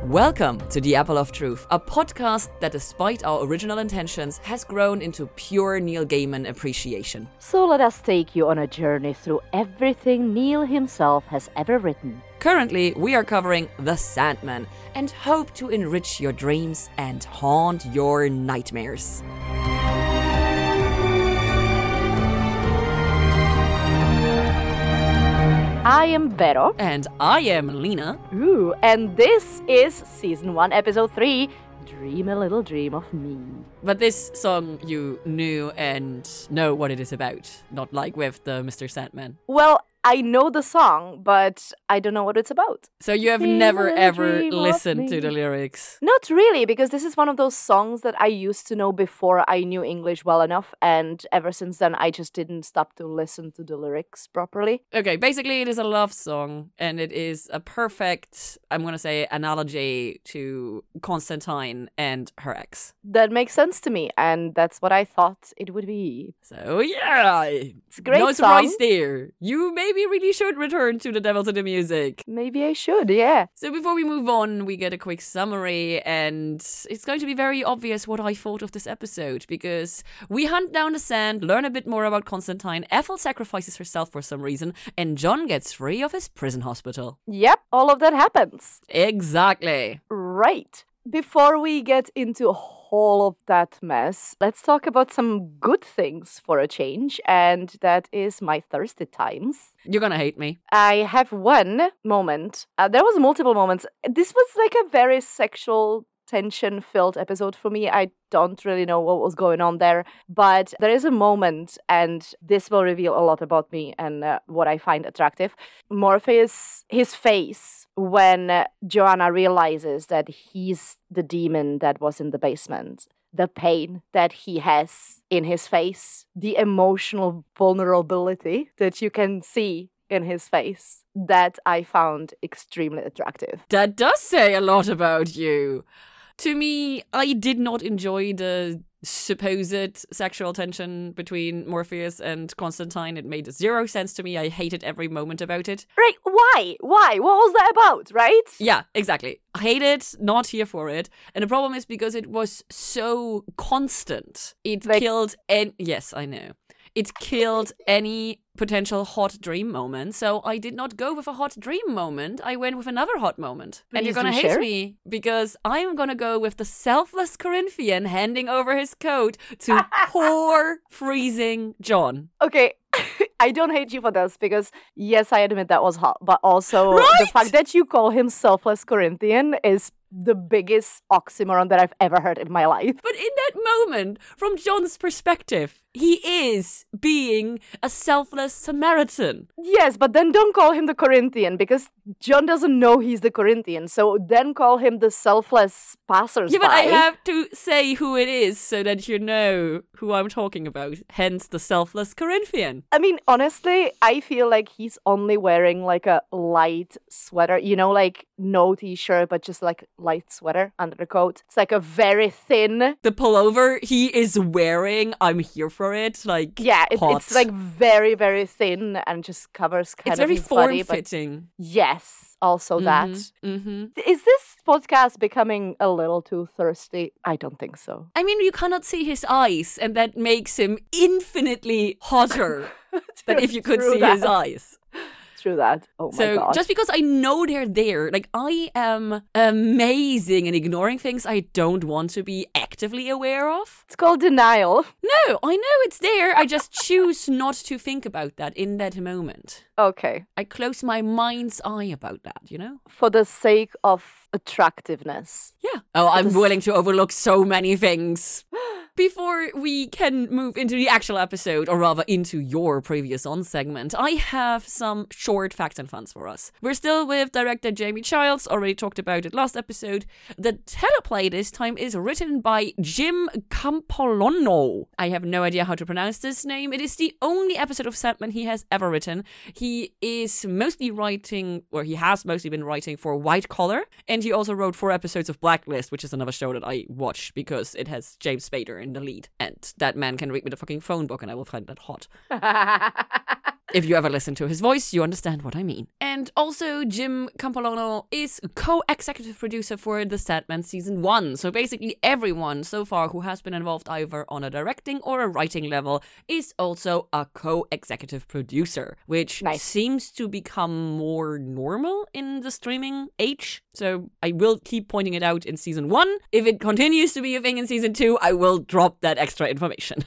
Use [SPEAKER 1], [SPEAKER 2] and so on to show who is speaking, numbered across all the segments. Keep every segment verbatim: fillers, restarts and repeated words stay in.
[SPEAKER 1] Welcome to The Apple of Truth, a podcast that, despite our original intentions, has grown into pure Neil Gaiman appreciation.
[SPEAKER 2] So let us take you on a journey through everything Neil himself has ever written.
[SPEAKER 1] Currently, we are covering The Sandman and hope to enrich your dreams and haunt your nightmares.
[SPEAKER 2] I am Vero.
[SPEAKER 1] And I am Lena.
[SPEAKER 2] Ooh, and this is Season one, Episode three, Dream a Little Dream of Me.
[SPEAKER 1] But this song you knew and know what it is about, not like with the Mister Sandman.
[SPEAKER 2] Well, I know the song, but I don't know what it's about.
[SPEAKER 1] So you have
[SPEAKER 2] Dream
[SPEAKER 1] never
[SPEAKER 2] a little
[SPEAKER 1] ever
[SPEAKER 2] dream of
[SPEAKER 1] listened to
[SPEAKER 2] me.
[SPEAKER 1] the lyrics?
[SPEAKER 2] Not really, because this is one of those songs that I used to know before I knew English well enough, and ever since then I just didn't stop to listen to the lyrics properly.
[SPEAKER 1] Okay, basically it is a love song, and it is a perfect, I'm going to say, analogy to Constantine and her ex.
[SPEAKER 2] That makes sense to me, and that's what I thought it would be.
[SPEAKER 1] So yeah,
[SPEAKER 2] It's a great
[SPEAKER 1] no
[SPEAKER 2] song.
[SPEAKER 1] surprise there. You maybe really should return to the Devil to the Music.
[SPEAKER 2] Maybe I should, yeah.
[SPEAKER 1] So before we move on, we get a quick summary, and it's going to be very obvious what I thought of this episode, because we hunt down the sand, learn a bit more about Constantine, Ethel sacrifices herself for some reason, and John gets free of his prison hospital.
[SPEAKER 2] Yep, all of that happens.
[SPEAKER 1] Exactly.
[SPEAKER 2] Right. Before we get into all of that mess, let's talk about some good things for a change, and that is my thirsty times.
[SPEAKER 1] You're gonna hate me.
[SPEAKER 2] I have one moment. Uh, there was multiple moments. This was like a very sexual, tension-filled episode for me. I don't really know what was going on there, but there is a moment, and this will reveal a lot about me and uh, what I find attractive. Morpheus, his face, when uh, Joanna realizes that he's the demon that was in the basement. The pain that he has in his face, the emotional vulnerability that you can see in his face, that I found extremely attractive.
[SPEAKER 1] That does say a lot about you. To me, I did not enjoy the supposed sexual tension between Morpheus and Constantine. It made zero sense to me. I hated every moment about it.
[SPEAKER 2] Right, why? Why? What was that about, right?
[SPEAKER 1] Yeah, exactly. I hate it, not here for it. And the problem is because it was so constant. It
[SPEAKER 2] Like-
[SPEAKER 1] killed and yes, I know. It killed any potential hot dream moment. So I did not go with a hot dream moment. I went with another hot moment. And you're
[SPEAKER 2] Please
[SPEAKER 1] going to
[SPEAKER 2] do
[SPEAKER 1] hate
[SPEAKER 2] share.
[SPEAKER 1] me because I'm going to go with the selfless Corinthian handing over his coat to poor freezing John.
[SPEAKER 2] Okay, I don't hate you for this because, yes, I admit that was hot, but also the
[SPEAKER 1] Right?
[SPEAKER 2] fact that you call him selfless Corinthian is the biggest oxymoron that I've ever heard in my life.
[SPEAKER 1] But in that moment, from John's perspective, he is being a selfless Samaritan.
[SPEAKER 2] Yes, but then don't call him the Corinthian because John doesn't know he's the Corinthian. So then call him the selfless passersby.
[SPEAKER 1] Yeah, but I have to say who it is so that you know who I'm talking about. Hence the selfless Corinthian.
[SPEAKER 2] I mean, honestly, I feel like he's only wearing like a light sweater, you know, like no t-shirt, but just like light sweater under the coat. It's like a very thin.
[SPEAKER 1] The pullover he is wearing, I'm here for it. Like,
[SPEAKER 2] Yeah, it,
[SPEAKER 1] hot.
[SPEAKER 2] it's like very, very thin and just covers kind
[SPEAKER 1] it's
[SPEAKER 2] of
[SPEAKER 1] very
[SPEAKER 2] his body. But
[SPEAKER 1] form-fitting.
[SPEAKER 2] yes, also that.
[SPEAKER 1] Mm-hmm.
[SPEAKER 2] Is this podcast becoming a little too thirsty? I don't think so.
[SPEAKER 1] I mean, you cannot see his eyes, and that makes him infinitely hotter than if you could
[SPEAKER 2] True
[SPEAKER 1] see
[SPEAKER 2] that.
[SPEAKER 1] his eyes.
[SPEAKER 2] True that. Oh my
[SPEAKER 1] So
[SPEAKER 2] god.
[SPEAKER 1] just because I know they're there, like I am amazing in ignoring things I don't want to be actively aware of.
[SPEAKER 2] It's called denial.
[SPEAKER 1] No, I know it's there. I just choose not to think about that in that moment.
[SPEAKER 2] Okay.
[SPEAKER 1] I close my mind's eye about that, you know?
[SPEAKER 2] For the sake of attractiveness.
[SPEAKER 1] Yeah. Oh, I'm
[SPEAKER 2] This-
[SPEAKER 1] willing to overlook so many things. Before we can move into the actual episode, or rather into your previous on segment, I have some short facts and funs for us. We're still with director Jamie Childs, already talked about it last episode. The teleplay this time is written by Jim Campolonno. I have no idea how to pronounce this name. It is the only episode of Sandman he has ever written. He is mostly writing, or he has mostly been writing for White Collar, and he also wrote four episodes of Blacklist, which is another show that I watch because it has James Spader in the lead. And that man can read me the fucking phone book and I will find that hot. If you ever listen to his voice, you understand what I mean. And also, Jim Campolano is co-executive producer for The Sandman Season one. So basically everyone so far who has been involved either on a directing or a writing level is also a co-executive producer, which
[SPEAKER 2] Nice.
[SPEAKER 1] seems to become more normal in the streaming age. So I will keep pointing it out in Season one. If it continues to be a thing in Season two, I will drop that extra information.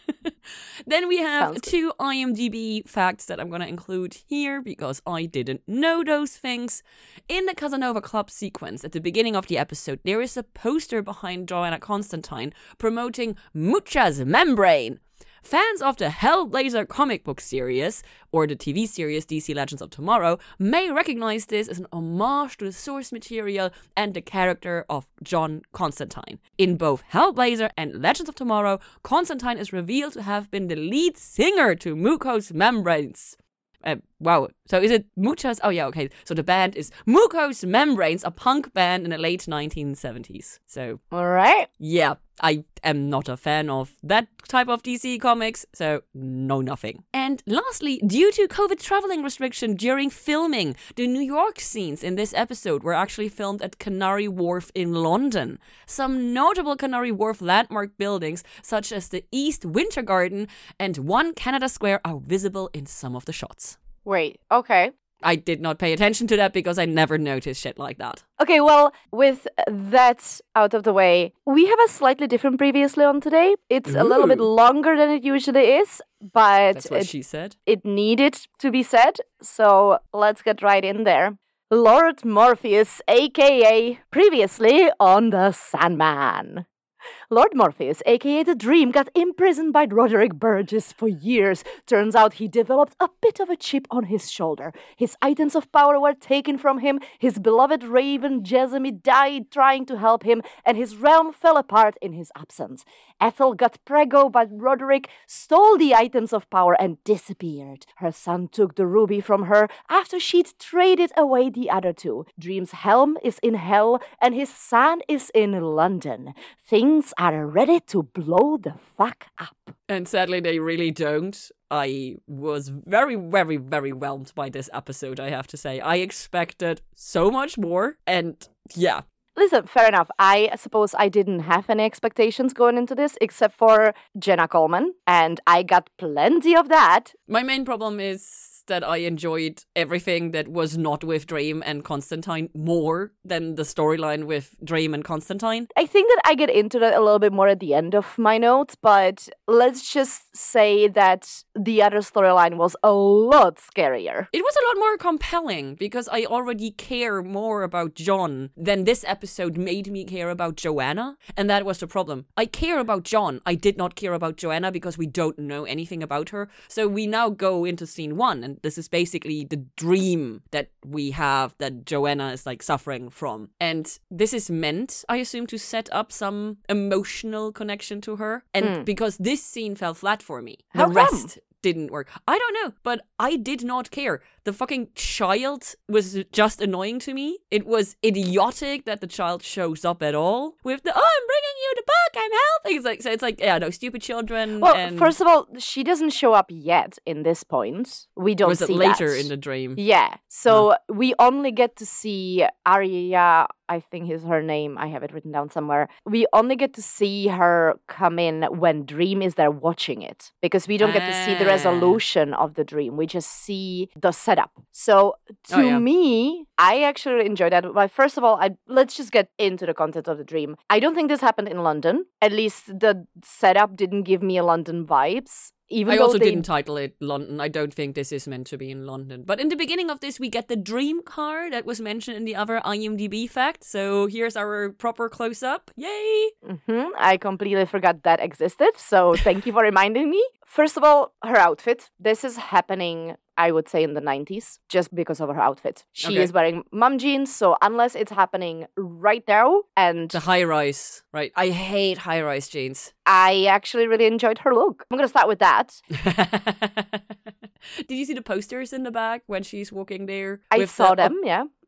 [SPEAKER 1] Then we have
[SPEAKER 2] Sounds good.
[SPEAKER 1] two IMDb facts that I'm going to include here because I didn't know those things. In the Casanova Club sequence at the beginning of the episode, there is a poster behind Joanna Constantine promoting Mucha's Membrane. Fans of the Hellblazer comic book series, or the T V series D C Legends of Tomorrow, may recognize this as an homage to the source material and the character of John Constantine. In both Hellblazer and Legends of Tomorrow, Constantine is revealed to have been the lead singer to Muco's Membranes. Uh, wow. So is it Muchas? Oh, yeah, okay. So the band is Muco's Membranes, a punk band in the late nineteen seventies. So,
[SPEAKER 2] All right.
[SPEAKER 1] yeah, I am not a fan of that type of D C comics, so no nothing. And lastly, due to COVID traveling restriction during filming, the New York scenes in this episode were actually filmed at Canary Wharf in London. Some notable Canary Wharf landmark buildings, such as the East Winter Garden and One Canada Square, are visible in some of the shots.
[SPEAKER 2] Wait. Okay.
[SPEAKER 1] I did not pay attention to that because I never noticed shit like that.
[SPEAKER 2] Okay, well, with that out of the way, we have a slightly different previously on today. It's a little bit
[SPEAKER 1] Ooh.
[SPEAKER 2] longer than it usually is, but
[SPEAKER 1] That's what
[SPEAKER 2] it,
[SPEAKER 1] she said.
[SPEAKER 2] it needed to be said, so let's get right in there. Lord Morpheus, aka previously on The Sandman. Lord Morpheus, aka The Dream, got imprisoned by Roderick Burgess for years. Turns out he developed a bit of a chip on his shoulder. His items of power were taken from him, his beloved raven Jessamy died trying to help him, and his realm fell apart in his absence. Ethel got preggo, but Roderick stole the items of power and disappeared. Her son took the ruby from her after she'd traded away the other two. Dream's helm is in hell, and his sand is in London. Things are ready to blow the fuck up.
[SPEAKER 1] And sadly, they really don't. I was very, very, very whelmed by this episode, I have to say. I expected so much more, and yeah.
[SPEAKER 2] Listen, fair enough. I suppose I didn't have any expectations going into this, except for Jenna Coleman, and I got plenty of that.
[SPEAKER 1] My main problem is that I enjoyed everything that was not with Dream and Constantine more than the storyline with Dream and Constantine.
[SPEAKER 2] I think that I get into that a little bit more at the end of my notes, but let's just say that the other storyline was a lot scarier.
[SPEAKER 1] It was a lot more compelling because I already care more about John than this episode made me care about Joanna, and that was the problem. I care about John. I did not care about Joanna because we don't know anything about her. So we now go into scene one, and this is basically the dream that we have that Joanna is like suffering from. And this is meant, I assume, to set up some emotional connection to her. And
[SPEAKER 2] Mm.
[SPEAKER 1] because this scene fell flat for me,
[SPEAKER 2] How
[SPEAKER 1] the
[SPEAKER 2] come?
[SPEAKER 1] rest didn't work. I don't know, but I did not care. The fucking child was just annoying to me. It was idiotic that the child shows up at all with the, oh, I'm bringing you the book, I'm helping. It's like, so it's like, yeah, no, stupid children.
[SPEAKER 2] Well,
[SPEAKER 1] and
[SPEAKER 2] first of all, she doesn't show up yet in this point. We don't
[SPEAKER 1] was
[SPEAKER 2] see
[SPEAKER 1] it later
[SPEAKER 2] that.
[SPEAKER 1] in the dream?
[SPEAKER 2] Yeah, so we only get to see Arya, I think is her name, I have it written down somewhere. We only get to see her come in when Dream is there watching it, because we don't get to see the
[SPEAKER 1] Ah.
[SPEAKER 2] resolution of the dream. We just see the setup. So to
[SPEAKER 1] Oh, yeah.
[SPEAKER 2] me, I actually enjoyed that. But first of all, I let's just get into the content of the dream. I don't think this happened in London. At least the setup didn't give me a London vibes. Even
[SPEAKER 1] I
[SPEAKER 2] though
[SPEAKER 1] also
[SPEAKER 2] they
[SPEAKER 1] didn't title it London. I don't think this is meant to be in London. But in the beginning of this, we get the dream car that was mentioned in the other IMDb fact. So here's our proper close-up. Yay!
[SPEAKER 2] hmm I completely forgot that existed, so thank you for reminding me. First of all, her outfit. This is happening, I would say, in the nineties, just because of her outfit. She
[SPEAKER 1] Okay.
[SPEAKER 2] is wearing mom jeans, so unless it's happening right now, and
[SPEAKER 1] The high-rise, right? I hate high-rise jeans.
[SPEAKER 2] I actually really enjoyed her look. I'm gonna start with that.
[SPEAKER 1] Did you see the posters in the back when she's walking there?
[SPEAKER 2] I
[SPEAKER 1] with
[SPEAKER 2] saw
[SPEAKER 1] the-
[SPEAKER 2] them, yeah.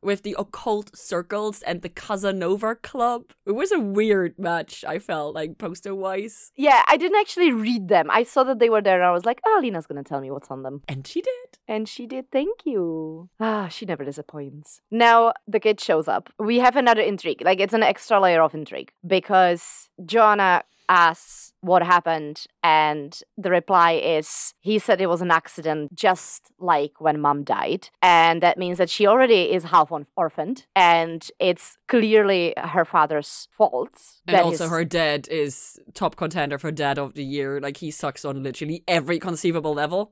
[SPEAKER 1] with the occult circles and the Casanova Club. It was a weird match, I felt, like, poster-wise.
[SPEAKER 2] Yeah, I didn't actually read them. I saw that they were there and I was like, oh, Lena's gonna tell me what's on them.
[SPEAKER 1] And she did.
[SPEAKER 2] And she did, thank you. Ah, she never disappoints. Now, the kid shows up. We have another intrigue. Like, it's an extra layer of intrigue. Because Joanna asks what happened, and the reply is he said it was an accident, just like when mom died. And that means that she already is half orphaned, and it's clearly her father's fault.
[SPEAKER 1] And also his... her dad is top contender for dad of the year. Like, he sucks on literally every conceivable level.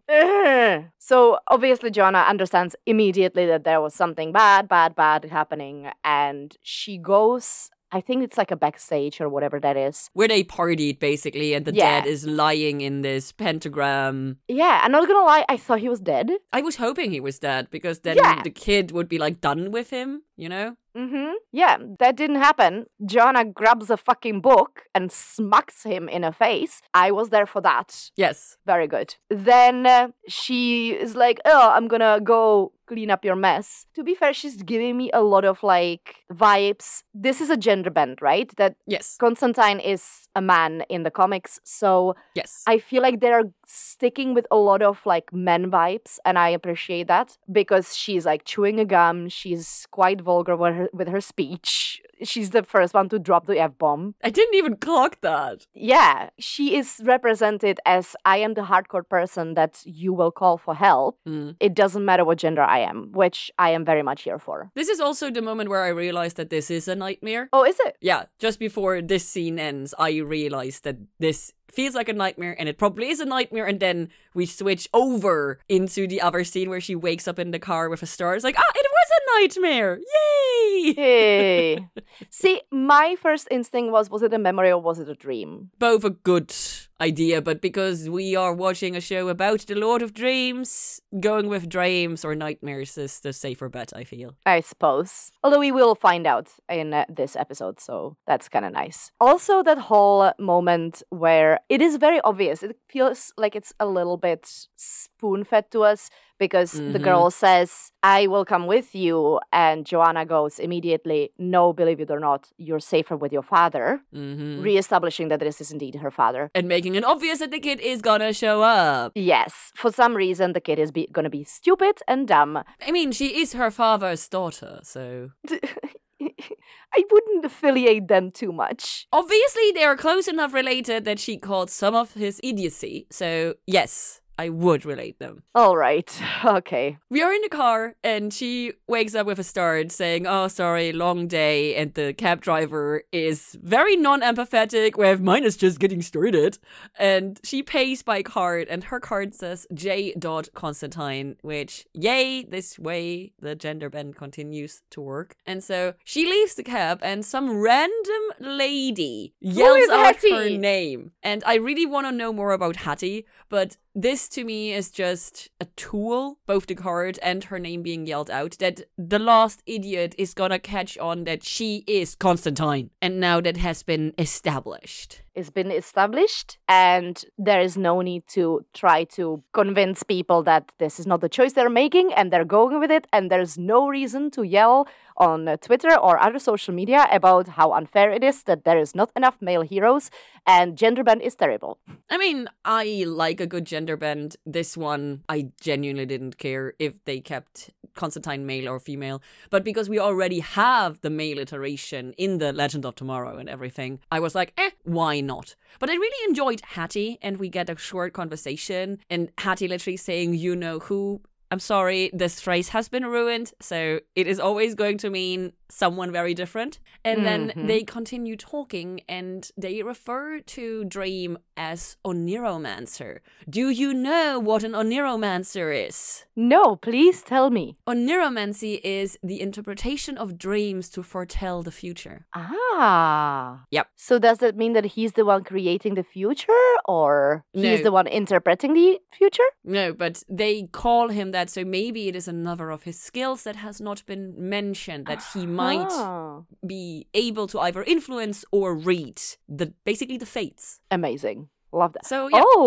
[SPEAKER 2] So obviously Joanna understands immediately that there was something bad, bad, bad happening, and she goes, I think it's like a backstage or whatever that is.
[SPEAKER 1] Where they partied, basically, and the
[SPEAKER 2] yeah.
[SPEAKER 1] dad is lying in this pentagram.
[SPEAKER 2] Yeah, I'm not gonna lie, I thought he was dead.
[SPEAKER 1] I was hoping he was dead, because then
[SPEAKER 2] yeah.
[SPEAKER 1] the kid would be, like, done with him, you know?
[SPEAKER 2] Mm-hmm. Yeah, that didn't happen. Joanna grabs a fucking book and smacks him in the face. I was there for that.
[SPEAKER 1] Yes.
[SPEAKER 2] Very good. Then uh, she is like, oh, I'm gonna go clean up your mess. To be fair, she's giving me a lot of, like, vibes. This is a gender bend, right? That
[SPEAKER 1] yes.
[SPEAKER 2] Constantine is a man in the comics, so
[SPEAKER 1] yes.
[SPEAKER 2] I feel like they're sticking with a lot of, like, men vibes, and I appreciate that, because she's, like, chewing a gum, she's quite vulgar with her, with her speech. She's the first one to drop the F-bomb.
[SPEAKER 1] I didn't even clock that.
[SPEAKER 2] Yeah, she is represented as, I am the hardcore person that you will call for help.
[SPEAKER 1] Mm.
[SPEAKER 2] It doesn't matter what gender I am, which I am very much here for.
[SPEAKER 1] This is also the moment where I realized that this is a nightmare.
[SPEAKER 2] Oh, is it?
[SPEAKER 1] Yeah, just before this scene ends, I realized that this feels like a nightmare, and it probably is a nightmare, and then we switch over into the other scene where she wakes up in the car with a star. It's like, ah, it was a nightmare! Yay!
[SPEAKER 2] Hey. See, my first instinct was, was it a memory or was it a dream?
[SPEAKER 1] Both a good idea, but because we are watching a show about the Lord of Dreams, going with dreams or nightmares is the safer bet, I feel.
[SPEAKER 2] I suppose. Although we will find out in uh, this episode, so that's kind of nice. Also, that whole moment where it is very obvious, it feels like it's a little bit spoon-fed to us, because mm-hmm. the girl says, I will come with you, and Joanna goes immediately, no, believe it or not, you're safer with your father,
[SPEAKER 1] mm-hmm.
[SPEAKER 2] re-establishing that this is indeed her father.
[SPEAKER 1] And making it obvious that the kid is gonna show up.
[SPEAKER 2] Yes, for some reason the kid is be- gonna be stupid and dumb.
[SPEAKER 1] I mean, she is her father's daughter, so...
[SPEAKER 2] I wouldn't affiliate them too much.
[SPEAKER 1] Obviously, they are close enough related that she caught some of his idiocy, so yes, I would relate them.
[SPEAKER 2] All right. Okay.
[SPEAKER 1] We are in the car and she wakes up with a start saying, oh, sorry, long day. And the cab driver is very non-empathetic with mine is just getting started. And she pays by card and her card says J. Constantine, which, yay, this way the gender bend continues to work. And so she leaves the cab and some random lady yells out
[SPEAKER 2] Hattie?
[SPEAKER 1] her name. And I really want to know more about Hattie, but this to me is just a tool, both the card and her name being yelled out, that the last idiot is gonna catch on that she is Constantine. And now that has been established.
[SPEAKER 2] It's been established, and there is no need to try to convince people that this is not the choice they're making and they're going with it, and there's no reason to yell on Twitter or other social media about how unfair it is that there is not enough male heroes, and gender bend is terrible.
[SPEAKER 1] I mean, I like a good gender bend. This one, I genuinely didn't care if they kept Constantine male or female, but because we already have the male iteration in the Legend of Tomorrow and everything, I was like, eh, why not? But I really enjoyed Hattie, and we get a short conversation, and Hattie literally saying, you know who. I'm sorry, this phrase has been ruined, so it is always going to mean someone very different. And mm-hmm. then they continue talking, and they refer to Dream as Oniromancer. Do you know what an Oniromancer is?
[SPEAKER 2] No, please tell me.
[SPEAKER 1] Oniromancy is the interpretation of dreams to foretell the future.
[SPEAKER 2] Ah.
[SPEAKER 1] Yep.
[SPEAKER 2] So does that mean that he's the one creating the future, or he's
[SPEAKER 1] no.
[SPEAKER 2] the one interpreting the future?
[SPEAKER 1] No, but they call him that, so maybe it is another of his skills that has not been mentioned, that he might
[SPEAKER 2] ah.
[SPEAKER 1] be able to either influence or read the basically the fates.
[SPEAKER 2] Amazing. Love that.
[SPEAKER 1] So, yeah.
[SPEAKER 2] Oh,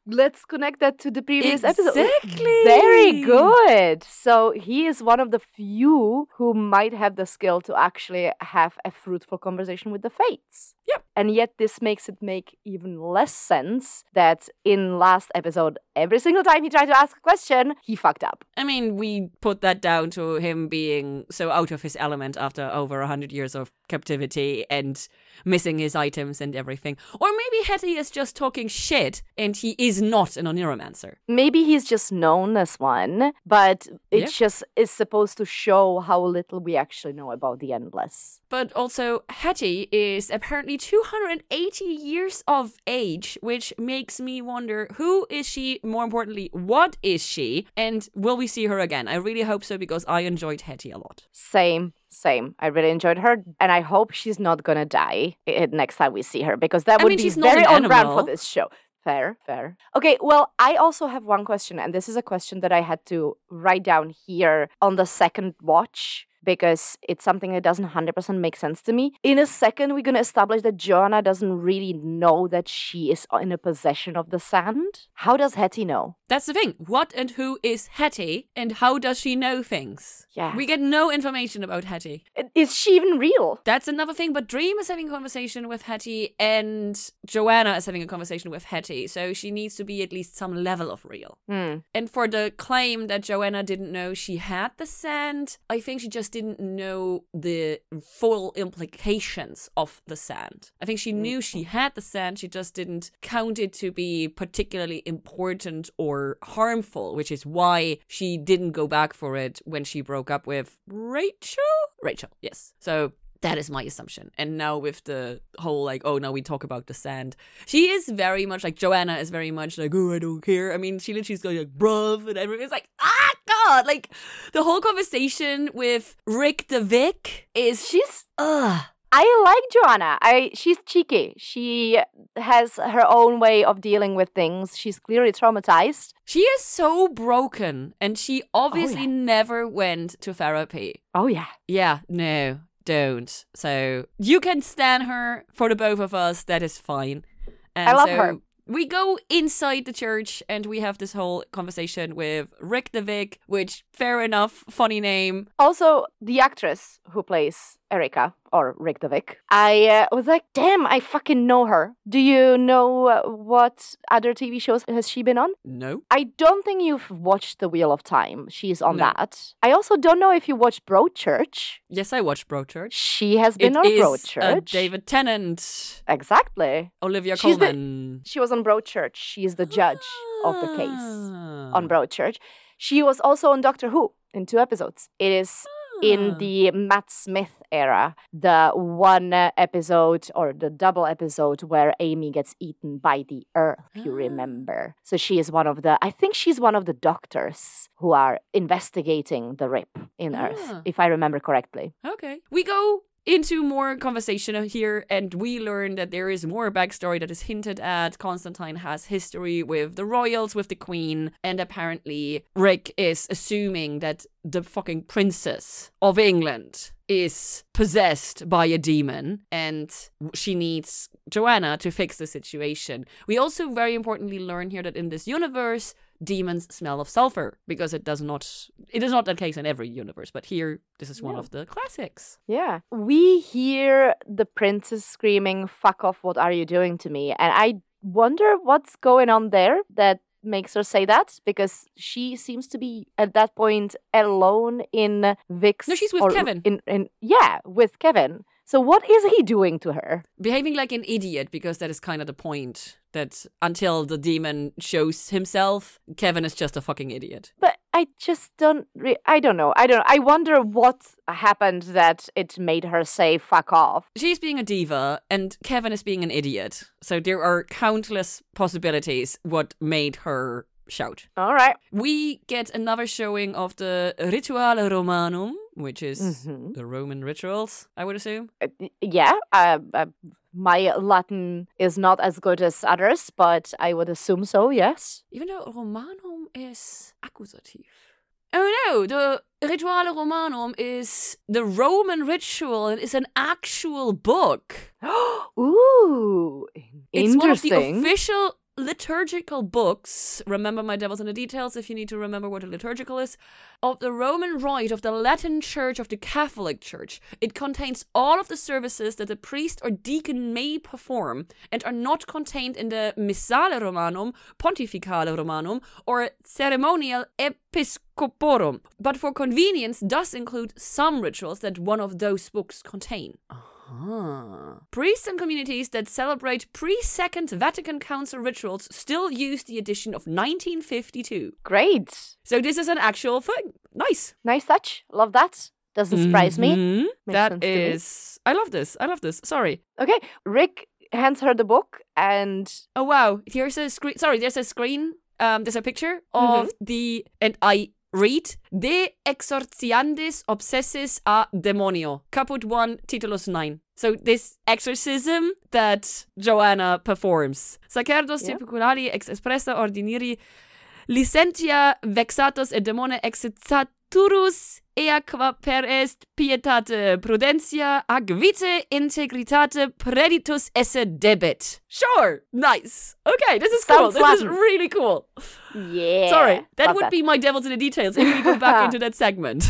[SPEAKER 2] let's connect that to the previous
[SPEAKER 1] exactly.
[SPEAKER 2] episode. Very good. So he is one of the few who might have the skill to actually have a fruitful conversation with the fates.
[SPEAKER 1] Yep.
[SPEAKER 2] And yet this makes it make even less sense that in last episode, every single time he tried to ask a question, he fucked up.
[SPEAKER 1] I mean, we put that down to him being so out of his element after over a hundred years of captivity and missing his items and everything. Or maybe Hetty is just talking shit and he is not an Oniromancer.
[SPEAKER 2] Maybe he's just known as one, but it
[SPEAKER 1] Yeah.
[SPEAKER 2] just is supposed to show how little we actually know about the Endless.
[SPEAKER 1] But also, Hetty is apparently two hundred eighty years of age, which makes me wonder, who is she? More importantly, what is she? And will we see her again? I really hope so, because I enjoyed Hetty a lot.
[SPEAKER 2] Same, same. I really enjoyed her, and I hope she's not gonna die i- next time we see her, because that
[SPEAKER 1] I
[SPEAKER 2] would
[SPEAKER 1] mean,
[SPEAKER 2] be
[SPEAKER 1] she's not
[SPEAKER 2] very
[SPEAKER 1] an
[SPEAKER 2] on brand
[SPEAKER 1] animal.
[SPEAKER 2] for this show. Fair, fair. Okay, well, I also have one question, and this is a question that I had to write down here on the second watch, because it's something that doesn't one hundred percent make sense to me. In a second, we're going to establish that Joanna doesn't really know that she is in a possession of the sand. How does Hetty know?
[SPEAKER 1] That's the thing. What and who is Hetty, and how does she know things?
[SPEAKER 2] Yeah.
[SPEAKER 1] We get no information about Hetty.
[SPEAKER 2] I- Is she even real?
[SPEAKER 1] That's another thing, but Dream is having a conversation with Hetty, and Joanna is having a conversation with Hetty, so she needs to be at least some level of real.
[SPEAKER 2] Hmm.
[SPEAKER 1] And for the claim that Joanna didn't know she had the sand, I think she just didn't know the full implications of the sand. I think she knew she had the sand, she just didn't count it to be particularly important or harmful, which is why she didn't go back for it when she broke up with Rachel? Rachel, yes. So that is my assumption. And now with the whole, like, oh, now we talk about the sand. She is very much, like, Joanna is very much like, oh, I don't care. I mean, she literally's going like, bruv, and everyone's like, ah, God. Like, the whole conversation with Rick the Vic is,
[SPEAKER 2] She's...
[SPEAKER 1] ugh.
[SPEAKER 2] I like Joanna. I she's cheeky. She has her own way of dealing with things. She's clearly traumatized.
[SPEAKER 1] She is so broken, and she obviously
[SPEAKER 2] yeah.
[SPEAKER 1] never went to therapy.
[SPEAKER 2] Oh yeah.
[SPEAKER 1] Yeah, no, don't. So you can stand her for the both of us. That is fine. And
[SPEAKER 2] I love
[SPEAKER 1] so
[SPEAKER 2] her.
[SPEAKER 1] We go inside the church and we have this whole conversation with Rick the Vic, which, fair enough, funny name.
[SPEAKER 2] Also, the actress who plays Erica, or Rick the Vic, I uh, was like, damn, I fucking know her. Do you know uh, what other T V shows has she been on?
[SPEAKER 1] No.
[SPEAKER 2] I don't think you've watched The Wheel of Time. She's on
[SPEAKER 1] No.
[SPEAKER 2] that. I also don't know if you watched Broadchurch.
[SPEAKER 1] Yes, I watched Broadchurch.
[SPEAKER 2] She has been
[SPEAKER 1] It
[SPEAKER 2] on
[SPEAKER 1] is uh,
[SPEAKER 2] Broadchurch.
[SPEAKER 1] David Tennant,
[SPEAKER 2] Exactly.
[SPEAKER 1] Olivia
[SPEAKER 2] She's the-
[SPEAKER 1] Colman.
[SPEAKER 2] She was on Broadchurch. She is the judge of the case
[SPEAKER 1] Ah.
[SPEAKER 2] on Broadchurch. She was also on Doctor Who in two episodes. It is in
[SPEAKER 1] Ah.
[SPEAKER 2] the Matt Smith era, the one uh, episode or the double episode where Amy gets eaten by the earth, if you
[SPEAKER 1] Ah.
[SPEAKER 2] remember. So she is one of the, I think she's one of the doctors who are investigating the rip in Earth,
[SPEAKER 1] Ah.
[SPEAKER 2] if I remember correctly.
[SPEAKER 1] Okay. We go into more conversation here, and we learn that there is more backstory that is hinted at. Constantine has history with the royals, with the queen, and apparently Rick is assuming that the fucking princess of England is possessed by a demon, and she needs Joanna to fix the situation. We also very importantly learn here that in this universe, demons smell of sulfur, because it does not, it is not the case in every universe, but here, this is one
[SPEAKER 2] No.
[SPEAKER 1] of the classics.
[SPEAKER 2] Yeah. We hear the princess screaming, fuck off, what are you doing to me? And I wonder what's going on there that makes her say that, because she seems to be at that point alone in Vic's...
[SPEAKER 1] No, she's with
[SPEAKER 2] or
[SPEAKER 1] Kevin.
[SPEAKER 2] In, in, yeah, with Kevin. So what is he doing to her?
[SPEAKER 1] Behaving like an idiot, because that is kind of the point, that until the demon shows himself, Kevin is just a fucking idiot.
[SPEAKER 2] But I just don't... Re- I don't know. I don't I wonder what happened that it made her say fuck off.
[SPEAKER 1] She's being a diva, and Kevin is being an idiot. So there are countless possibilities what made her shout.
[SPEAKER 2] All right.
[SPEAKER 1] We get another showing of the Rituale Romanum, which is
[SPEAKER 2] Mhm.
[SPEAKER 1] the Roman rituals, I would assume.
[SPEAKER 2] Uh, yeah, uh, uh, my Latin is not as good as others, but I would assume so, yes.
[SPEAKER 1] Even though Romanum is accusative. Oh no, the Rituale Romanum is the Roman ritual. It is an actual book.
[SPEAKER 2] Ooh,
[SPEAKER 1] It's one of the
[SPEAKER 2] interesting.
[SPEAKER 1] official liturgical books, remember my Devils in the Details if you need to remember what a liturgical is, of the Roman Rite of the Latin Church of the Catholic Church. It contains all of the services that a priest or deacon may perform and are not contained in the Missale Romanum, Pontificale Romanum, or Ceremonial Episcoporum, but for convenience does include some rituals that one of those books contain. Ah. Priests and communities that celebrate pre-Second Vatican Council rituals still use the edition of nineteen fifty-two.
[SPEAKER 2] Great.
[SPEAKER 1] So this is an actual thing. Nice.
[SPEAKER 2] Nice touch. Love that. Doesn't surprise
[SPEAKER 1] mm-hmm.
[SPEAKER 2] me. Makes
[SPEAKER 1] That
[SPEAKER 2] sense to
[SPEAKER 1] is... I love this. I love this. Sorry.
[SPEAKER 2] Okay. Rick hands her the book and...
[SPEAKER 1] Oh, wow. Here's a screen. Sorry, there's a screen. Um, there's a picture of
[SPEAKER 2] Mm-hmm.
[SPEAKER 1] the... And I... read De exorciandis obsessis a demonio, caput one, titulus nine. So this exorcism that Joanna performs. Sacerdos
[SPEAKER 2] Yeah.
[SPEAKER 1] typiculi ex expressa ordiniri licentia vexatos et demone exciturus eaqua per est pietate prudentia ag vitae integritate preditus esse debet. Sure, nice. Okay, this is cool.
[SPEAKER 2] Sounds
[SPEAKER 1] This is
[SPEAKER 2] Latin.
[SPEAKER 1] really cool.
[SPEAKER 2] Yeah.
[SPEAKER 1] Sorry, that
[SPEAKER 2] love
[SPEAKER 1] would be my Devils in the Details if we go back into that segment.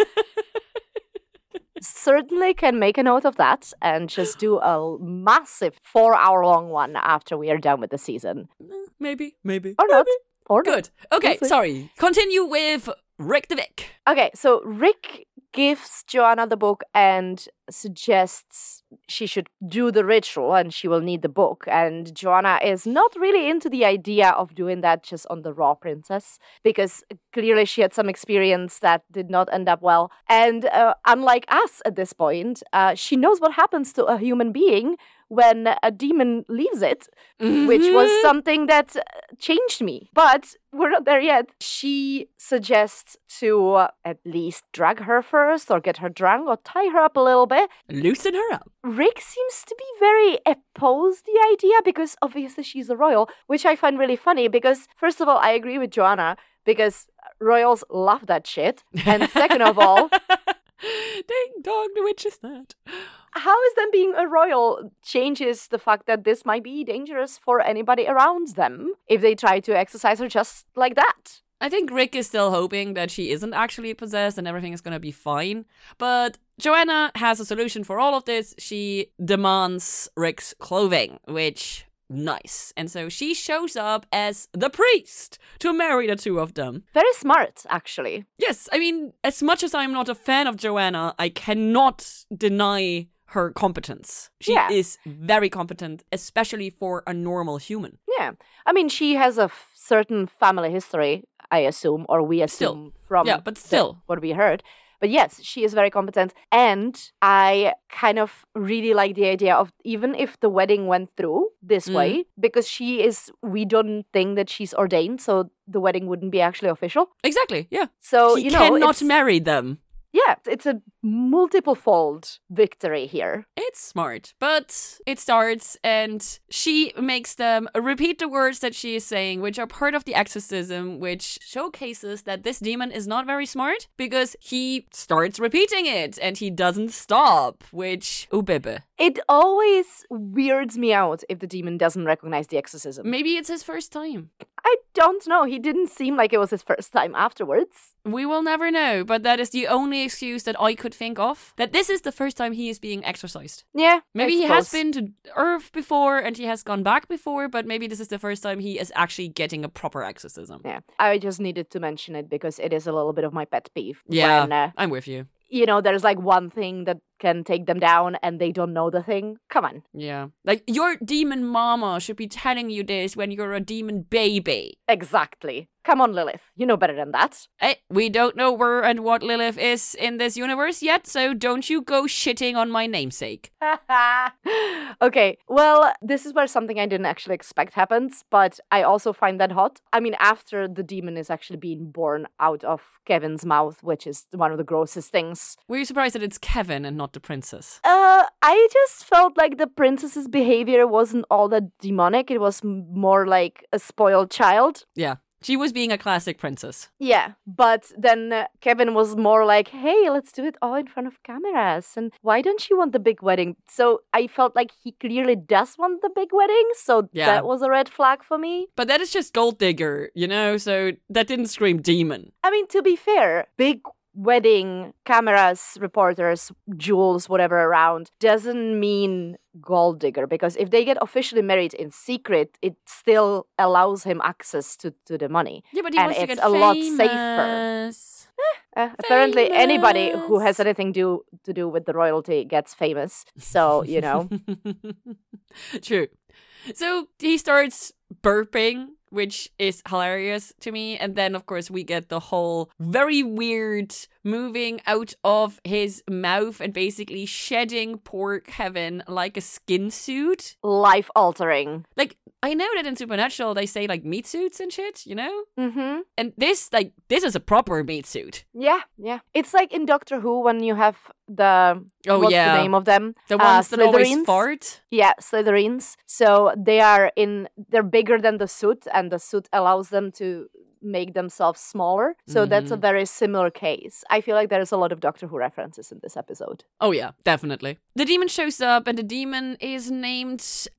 [SPEAKER 2] Certainly can make a note of that and just do a massive four-hour-long one after we are done with the season.
[SPEAKER 1] Maybe, maybe.
[SPEAKER 2] Or not.
[SPEAKER 1] maybe.
[SPEAKER 2] Or not.
[SPEAKER 1] Good. Okay,
[SPEAKER 2] We'll see.
[SPEAKER 1] sorry. Continue with Rick the Vic.
[SPEAKER 2] Okay, so Rick gives Joanna the book and suggests she should do the ritual and she will need the book. And Joanna is not really into the idea of doing that just on the raw princess because clearly she had some experience that did not end up well. And uh, unlike us at this point, uh, she knows what happens to a human being when a demon leaves it, which was
[SPEAKER 1] Mhm.
[SPEAKER 2] something that uh, changed me. But we're not there yet. She suggests to uh, at least drag her first or get her drunk or tie her up a little bit.
[SPEAKER 1] Loosen her up.
[SPEAKER 2] Rick seems to be very opposed to the idea because obviously she's a royal, which I find really funny because first of all, I agree with Joanna because royals love that shit. And second of all,
[SPEAKER 1] Ding dong, the witch is that.
[SPEAKER 2] how is them being a royal changes the fact that this might be dangerous for anybody around them if they try to exercise her just like that?
[SPEAKER 1] I think Rick is still hoping that she isn't actually possessed and everything is going to be fine. But Joanna has a solution for all of this. She demands Rick's clothing, which... nice. And so she shows up as the priest to marry the two of them.
[SPEAKER 2] Very smart, actually.
[SPEAKER 1] Yes, I mean, as much as I'm not a fan of Joanna, I cannot deny her competence. She
[SPEAKER 2] Yeah.
[SPEAKER 1] is very competent, especially for a normal human.
[SPEAKER 2] Yeah. I mean, she has a f- certain family history, I assume, or we assume from
[SPEAKER 1] Yeah, but
[SPEAKER 2] the-
[SPEAKER 1] still.
[SPEAKER 2] what we heard. But yes, she is very competent. And I kind of really like the idea of even if the wedding went through this
[SPEAKER 1] Mhm.
[SPEAKER 2] way, because she is, we don't think that she's ordained, so the wedding wouldn't be actually official.
[SPEAKER 1] Exactly, yeah.
[SPEAKER 2] So,
[SPEAKER 1] she
[SPEAKER 2] you know,
[SPEAKER 1] cannot
[SPEAKER 2] it's,
[SPEAKER 1] marry them.
[SPEAKER 2] yeah, it's a multiple fold victory here.
[SPEAKER 1] It's smart, but it starts and she makes them repeat the words that she is saying, which are part of the exorcism, which showcases that this demon is not very smart because he starts repeating it and he doesn't stop, which, ooh, baby.
[SPEAKER 2] It always weirds me out if the demon doesn't recognize the exorcism.
[SPEAKER 1] Maybe it's his first time.
[SPEAKER 2] I don't know. He didn't seem like it was his first time afterwards.
[SPEAKER 1] We will never know, but that is the only excuse that I could think of. That this is the first time he is being exorcised.
[SPEAKER 2] Yeah.
[SPEAKER 1] Maybe
[SPEAKER 2] I
[SPEAKER 1] he has
[SPEAKER 2] suppose.
[SPEAKER 1] been to Earth before and he has gone back before, but maybe this is the first time he is actually getting a proper exorcism.
[SPEAKER 2] Yeah. I just needed to mention it because it is a little bit of my pet peeve.
[SPEAKER 1] Yeah,
[SPEAKER 2] When, uh,
[SPEAKER 1] I'm with you.
[SPEAKER 2] you know, there's like one thing that can take them down and they don't know the thing. Come on.
[SPEAKER 1] Yeah. Like, your demon mama should be telling you this when you're a demon baby.
[SPEAKER 2] Exactly. Come on, Lilith. You know better than that.
[SPEAKER 1] Hey, we don't know where and what Lilith is in this universe yet, so don't you go shitting on my namesake.
[SPEAKER 2] Okay, well, this is where something I didn't actually expect happens, but I also find that hot. I mean, after the demon is actually being born out of Kevin's mouth, which is one of the grossest things.
[SPEAKER 1] Were you surprised that it's Kevin and not the princess?
[SPEAKER 2] Uh, I just felt like the princess's behavior wasn't all that demonic. It was m- more like a spoiled child.
[SPEAKER 1] Yeah. She was being a classic princess.
[SPEAKER 2] Yeah, but then uh, Kevin was more like, hey, let's do it all in front of cameras. And why don't you want the big wedding? So I felt like he clearly does want the big wedding. So
[SPEAKER 1] Yeah.
[SPEAKER 2] that was a red flag for me.
[SPEAKER 1] But that is just gold digger, you know? So that didn't scream demon.
[SPEAKER 2] I mean, to be fair, big wedding, cameras, reporters, jewels, whatever around, doesn't mean gold digger, because if they get officially married in secret, it still allows him access to, to the money.
[SPEAKER 1] Yeah, but he
[SPEAKER 2] and
[SPEAKER 1] wants to
[SPEAKER 2] it's
[SPEAKER 1] get
[SPEAKER 2] a lot
[SPEAKER 1] famous.
[SPEAKER 2] safer. Uh, apparently, anybody who has
[SPEAKER 1] Famous.
[SPEAKER 2] anything do, to do with the royalty gets famous. So, you know.
[SPEAKER 1] True. So he starts burping, which is hilarious to me. And then, of course, we get the whole very weird moving out of his mouth and basically shedding poor Kevin like a skin suit.
[SPEAKER 2] Life altering.
[SPEAKER 1] Like, I know that in Supernatural they say like meat suits and shit, you know?
[SPEAKER 2] Mm-hmm.
[SPEAKER 1] And this, like, this is a proper meat suit.
[SPEAKER 2] Yeah, yeah. It's like in Doctor Who when you have the...
[SPEAKER 1] Oh,
[SPEAKER 2] what's
[SPEAKER 1] yeah.
[SPEAKER 2] the name of them?
[SPEAKER 1] The
[SPEAKER 2] Uh,
[SPEAKER 1] ones that always
[SPEAKER 2] Slytherins?
[SPEAKER 1] fart.
[SPEAKER 2] Yeah, Slytherins. So they are in... They're bigger than the suit, and the suit allows them to make themselves smaller. So that's a
[SPEAKER 1] Mhm.
[SPEAKER 2] very similar case. I feel like there's a lot of Doctor Who references in this episode.
[SPEAKER 1] Oh yeah, definitely. The demon shows up, and the demon is named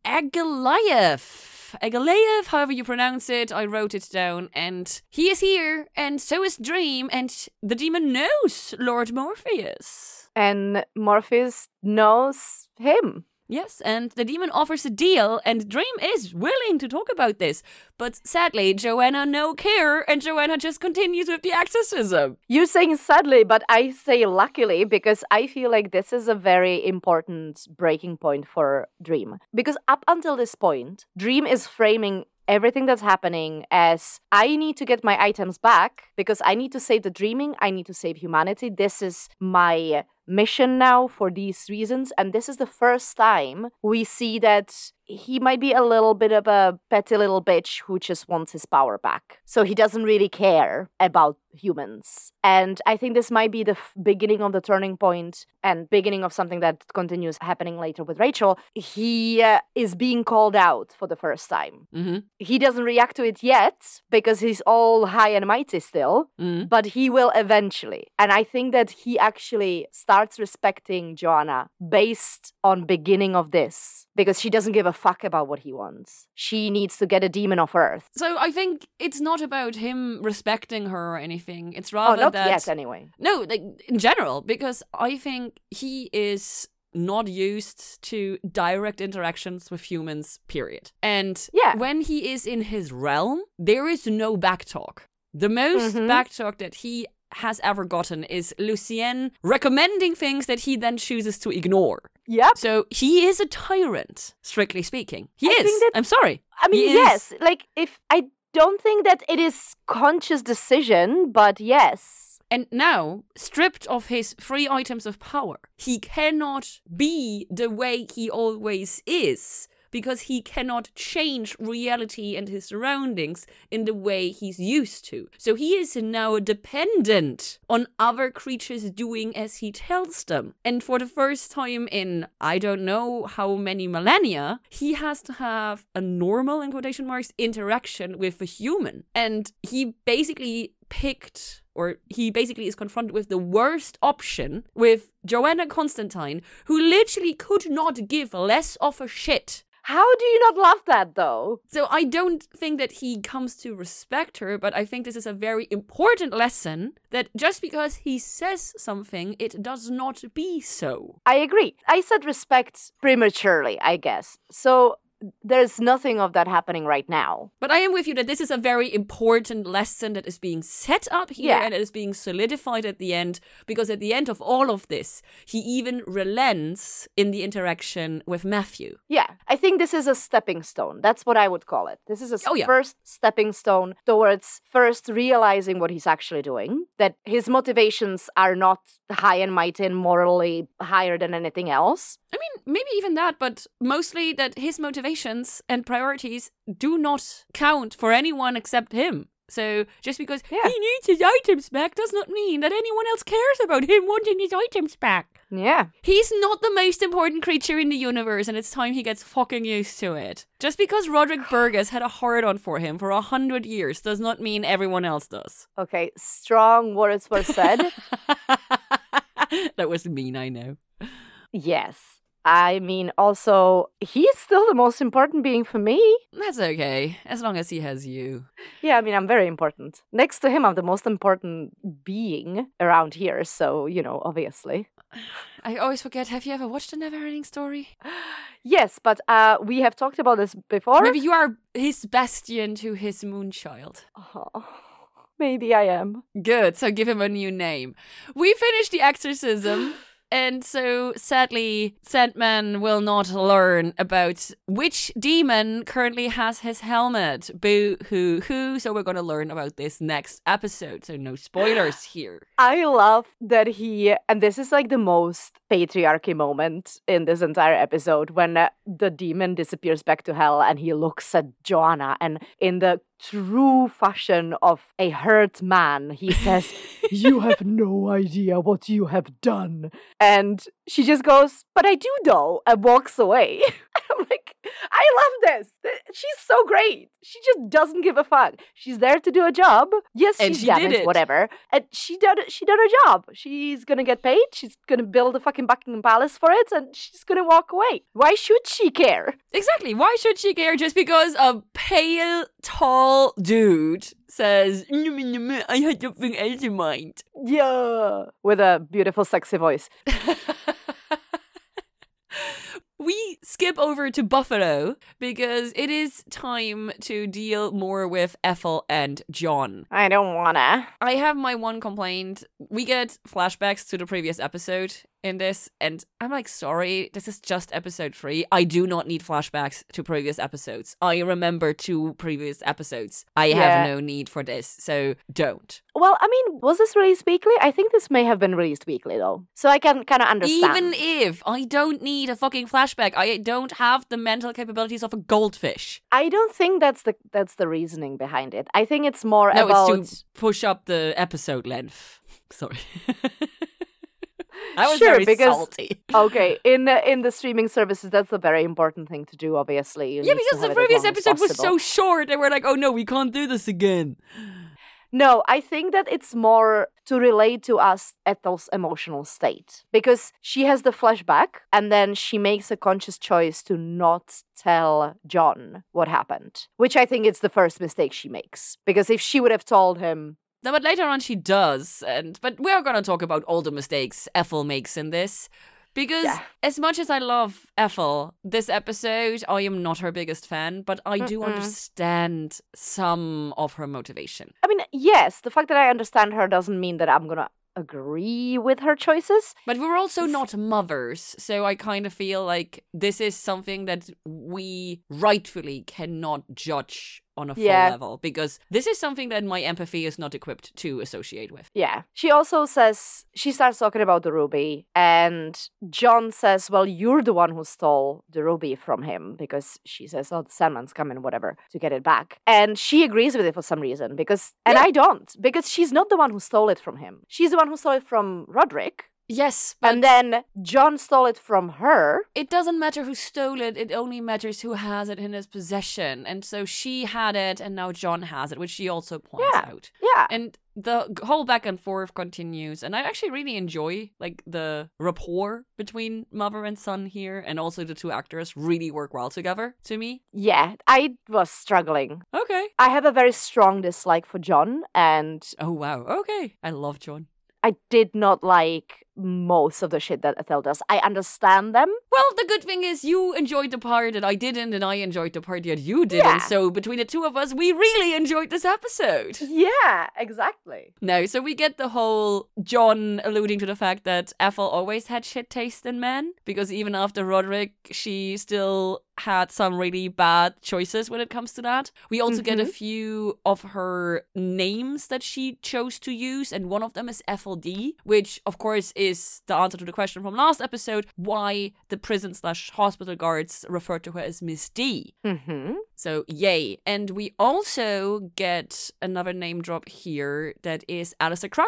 [SPEAKER 1] Agalayev. Agalayev, however you pronounce it, I wrote it down, and he is here, and so is Dream, and the demon knows Lord Morpheus.
[SPEAKER 2] And Morpheus knows him.
[SPEAKER 1] Yes, and the demon offers a deal, and Dream is willing to talk about this. But sadly, Joanna no care, and Joanna just continues with the exorcism.
[SPEAKER 2] You're saying sadly, but I say luckily, because I feel like this is a very important breaking point for Dream. Because up until this point, Dream is framing everything that's happening as I need to get my items back because I need to save the dreaming, I need to save humanity. This is my mission now for these reasons. And this is the first time we see that he might be a little bit of a petty little bitch who just wants his power back. So he doesn't really care about humans. And I think this might be the f- beginning of the turning point and beginning of something that continues happening later with Rachel. He uh, is being called out for the first time.
[SPEAKER 1] Mm-hmm.
[SPEAKER 2] He doesn't react to it yet because he's all high and mighty still,
[SPEAKER 1] Mm-hmm.
[SPEAKER 2] but he will eventually. And I think that he actually starts respecting Joanna based on beginning of this because she doesn't give a fuck about what he wants. She needs to get a demon off Earth.
[SPEAKER 1] So I think it's not about him respecting her or anything. It's
[SPEAKER 2] Oh,
[SPEAKER 1] rather
[SPEAKER 2] not
[SPEAKER 1] that...
[SPEAKER 2] yet anyway.
[SPEAKER 1] No, like in general, because I think he is not used to direct interactions with humans, period. And
[SPEAKER 2] Yeah.
[SPEAKER 1] when he is in his realm, there is no backtalk. The most
[SPEAKER 2] Mhm.
[SPEAKER 1] backtalk that he has ever gotten is Lucienne recommending things that he then chooses to ignore.
[SPEAKER 2] Yep.
[SPEAKER 1] So he is a tyrant, strictly speaking. He
[SPEAKER 2] I
[SPEAKER 1] is.
[SPEAKER 2] think that-
[SPEAKER 1] I'm sorry.
[SPEAKER 2] I mean,
[SPEAKER 1] He is.
[SPEAKER 2] yes, like if I don't think that it is conscious decision, but yes.
[SPEAKER 1] And now, stripped of his three items of power, he cannot be the way he always is because he cannot change reality and his surroundings in the way he's used to. So he is now dependent on other creatures doing as he tells them. And for the first time in I don't know how many millennia, he has to have a normal, in quotation marks, interaction with a human. And he basically picked or he basically is confronted with the worst option with Joanna Constantine, who literally could not give less of a shit.
[SPEAKER 2] How do you not love that though?
[SPEAKER 1] So I don't think that he comes to respect her, but I think this is a very important lesson that just because he says something, it does not be so.
[SPEAKER 2] I agree. I said respect prematurely, I guess. So there's nothing of that happening right now.
[SPEAKER 1] But I am with you that this is a very important lesson that is being set up here
[SPEAKER 2] Yeah.
[SPEAKER 1] and it is being solidified at the end, because at the end of all of this, he even relents in the interaction with Matthew.
[SPEAKER 2] Yeah, I think this is a stepping stone. That's what I would call it. This is a
[SPEAKER 1] Oh, yeah.
[SPEAKER 2] first stepping stone towards first realizing what he's actually doing, that his motivations are not high and mighty and morally higher than anything else.
[SPEAKER 1] I mean, maybe even that, but mostly that his motivations and priorities do not count for anyone except him. So just because
[SPEAKER 2] Yeah.
[SPEAKER 1] he needs his items back does not mean that anyone else cares about him wanting his items back.
[SPEAKER 2] Yeah.
[SPEAKER 1] He's not the most important creature in the universe, and it's time he gets fucking used to it. Just because Roderick Burgess had a hard-on for him for a hundred years does not mean everyone else does.
[SPEAKER 2] Okay, strong words were said.
[SPEAKER 1] That was mean, I know.
[SPEAKER 2] Yes. I mean, also, he's still the most important being for me.
[SPEAKER 1] That's okay, as long as he has you.
[SPEAKER 2] Yeah, I mean, I'm very important. Next to him, I'm the most important being around here, so, you know, obviously.
[SPEAKER 1] I always forget, have you ever watched a Neverending Story?
[SPEAKER 2] Yes, but uh, we have talked about this before.
[SPEAKER 1] Maybe you are his bastion to his moonchild.
[SPEAKER 2] Oh, maybe I am.
[SPEAKER 1] Good, so give him a new name. We finished the exorcism. And so, sadly, Sandman will not learn about which demon currently has his helmet. Boo hoo hoo. So we're going to learn about this next episode. So no spoilers here.
[SPEAKER 2] I love that he, and this is like the most patriarchy moment in this entire episode, when uh, the demon disappears back to hell and he looks at Joanna, and in the true fashion of a hurt man, he says, "You have no idea what you have done." And she just goes, "But I do though," and walks away. I'm like, I love this. She's so great. She just doesn't give a fuck. She's there to do a job. Yes,
[SPEAKER 1] and
[SPEAKER 2] she's
[SPEAKER 1] she
[SPEAKER 2] damaged,
[SPEAKER 1] did it.
[SPEAKER 2] whatever. And she did she did her job. She's gonna get paid. She's gonna build a fucking Buckingham Palace for it, and she's gonna walk away. Why should she care?
[SPEAKER 1] Exactly. Why should she care just because a pale, tall dude says, "I had something else in mind"?
[SPEAKER 2] Yeah. With a beautiful, sexy voice.
[SPEAKER 1] We skip over to Buffalo because it is time to deal more with Ethel and John.
[SPEAKER 2] I don't wanna.
[SPEAKER 1] I have my one complaint. We get flashbacks to the previous episode in this, and I'm like, sorry, this is just episode three. I do not need flashbacks to previous episodes. I remember two previous episodes. I
[SPEAKER 2] Yeah.
[SPEAKER 1] have no need for this, so don't.
[SPEAKER 2] Well, I mean, was this released weekly? I think this may have been released weekly, though. So I can kind of understand.
[SPEAKER 1] Even if I don't need a fucking flashback, I don't have the mental capabilities of a goldfish.
[SPEAKER 2] I don't think that's the that's the reasoning behind it. I think it's more
[SPEAKER 1] No,
[SPEAKER 2] about...
[SPEAKER 1] it's to push up the episode length. Sorry. I was
[SPEAKER 2] Sure,
[SPEAKER 1] very
[SPEAKER 2] because-
[SPEAKER 1] salty.
[SPEAKER 2] Okay, in the, in the streaming services, that's a very important thing to do, obviously. You
[SPEAKER 1] Yeah,
[SPEAKER 2] need to
[SPEAKER 1] because
[SPEAKER 2] have
[SPEAKER 1] the
[SPEAKER 2] it as
[SPEAKER 1] previous
[SPEAKER 2] long as
[SPEAKER 1] episode was
[SPEAKER 2] possible.
[SPEAKER 1] so short, and we're like, oh no, we can't do this again.
[SPEAKER 2] No, I think that it's more to relate to us Ethel's emotional state. Because she has the flashback, and then she makes a conscious choice to not tell John what happened. Which I think is the first mistake she makes. Because if she would have told him...
[SPEAKER 1] No, but later on she does, and but we're gonna talk about all the mistakes Ethel makes in this. Because
[SPEAKER 2] Yeah.
[SPEAKER 1] as much as I love Ethel, this episode, I am not her biggest fan, but I do
[SPEAKER 2] Mm-mm.
[SPEAKER 1] understand some of her motivation.
[SPEAKER 2] I mean, yes, the fact that I understand her doesn't mean that I'm gonna agree with her choices.
[SPEAKER 1] But we're also not mothers, so I kind of feel like this is something that we rightfully cannot judge on a full
[SPEAKER 2] Yeah.
[SPEAKER 1] level, because this is something that my empathy is not equipped to associate with.
[SPEAKER 2] Yeah. She also says, she starts talking about the ruby, and John says, well, you're the one who stole the ruby from him, because she says, oh, the Sandman's coming, whatever, to get it back. And she agrees with it for some reason, because, and
[SPEAKER 1] Yeah.
[SPEAKER 2] I don't, because she's not the one who stole it from him. She's the one who stole it from Roderick.
[SPEAKER 1] Yes, but
[SPEAKER 2] And then John stole it from her.
[SPEAKER 1] it doesn't matter who stole it, it only matters who has it in his possession. And so she had it, and now John has it, which she also points
[SPEAKER 2] Yeah.
[SPEAKER 1] out.
[SPEAKER 2] Yeah.
[SPEAKER 1] And the g- whole back and forth continues, and I actually really enjoy like the rapport between mother and son here, and also the two actors really work well together to me.
[SPEAKER 2] Yeah, I was struggling.
[SPEAKER 1] Okay.
[SPEAKER 2] I have a very strong dislike for John, and
[SPEAKER 1] Oh wow. Okay. I love John.
[SPEAKER 2] I did not like most of the shit that Ethel does. I understand them.
[SPEAKER 1] Well, the good thing is you enjoyed the part that I didn't, and I enjoyed the part that you didn't.
[SPEAKER 2] Yeah.
[SPEAKER 1] So between the two of us, we really enjoyed this episode.
[SPEAKER 2] Yeah, exactly.
[SPEAKER 1] No, so we get the whole John alluding to the fact that Ethel always had shit taste in men, because even after Roderick, she still had some really bad choices when it comes to that. We also get a few of her names that she chose to use, and one of them is Ethel D, which of course is the answer to the question from last episode, why the prison slash hospital guards refer to her as Miss D.
[SPEAKER 2] Mm-hmm.
[SPEAKER 1] So, yay. And we also get another name drop here that is Alistair Crowley.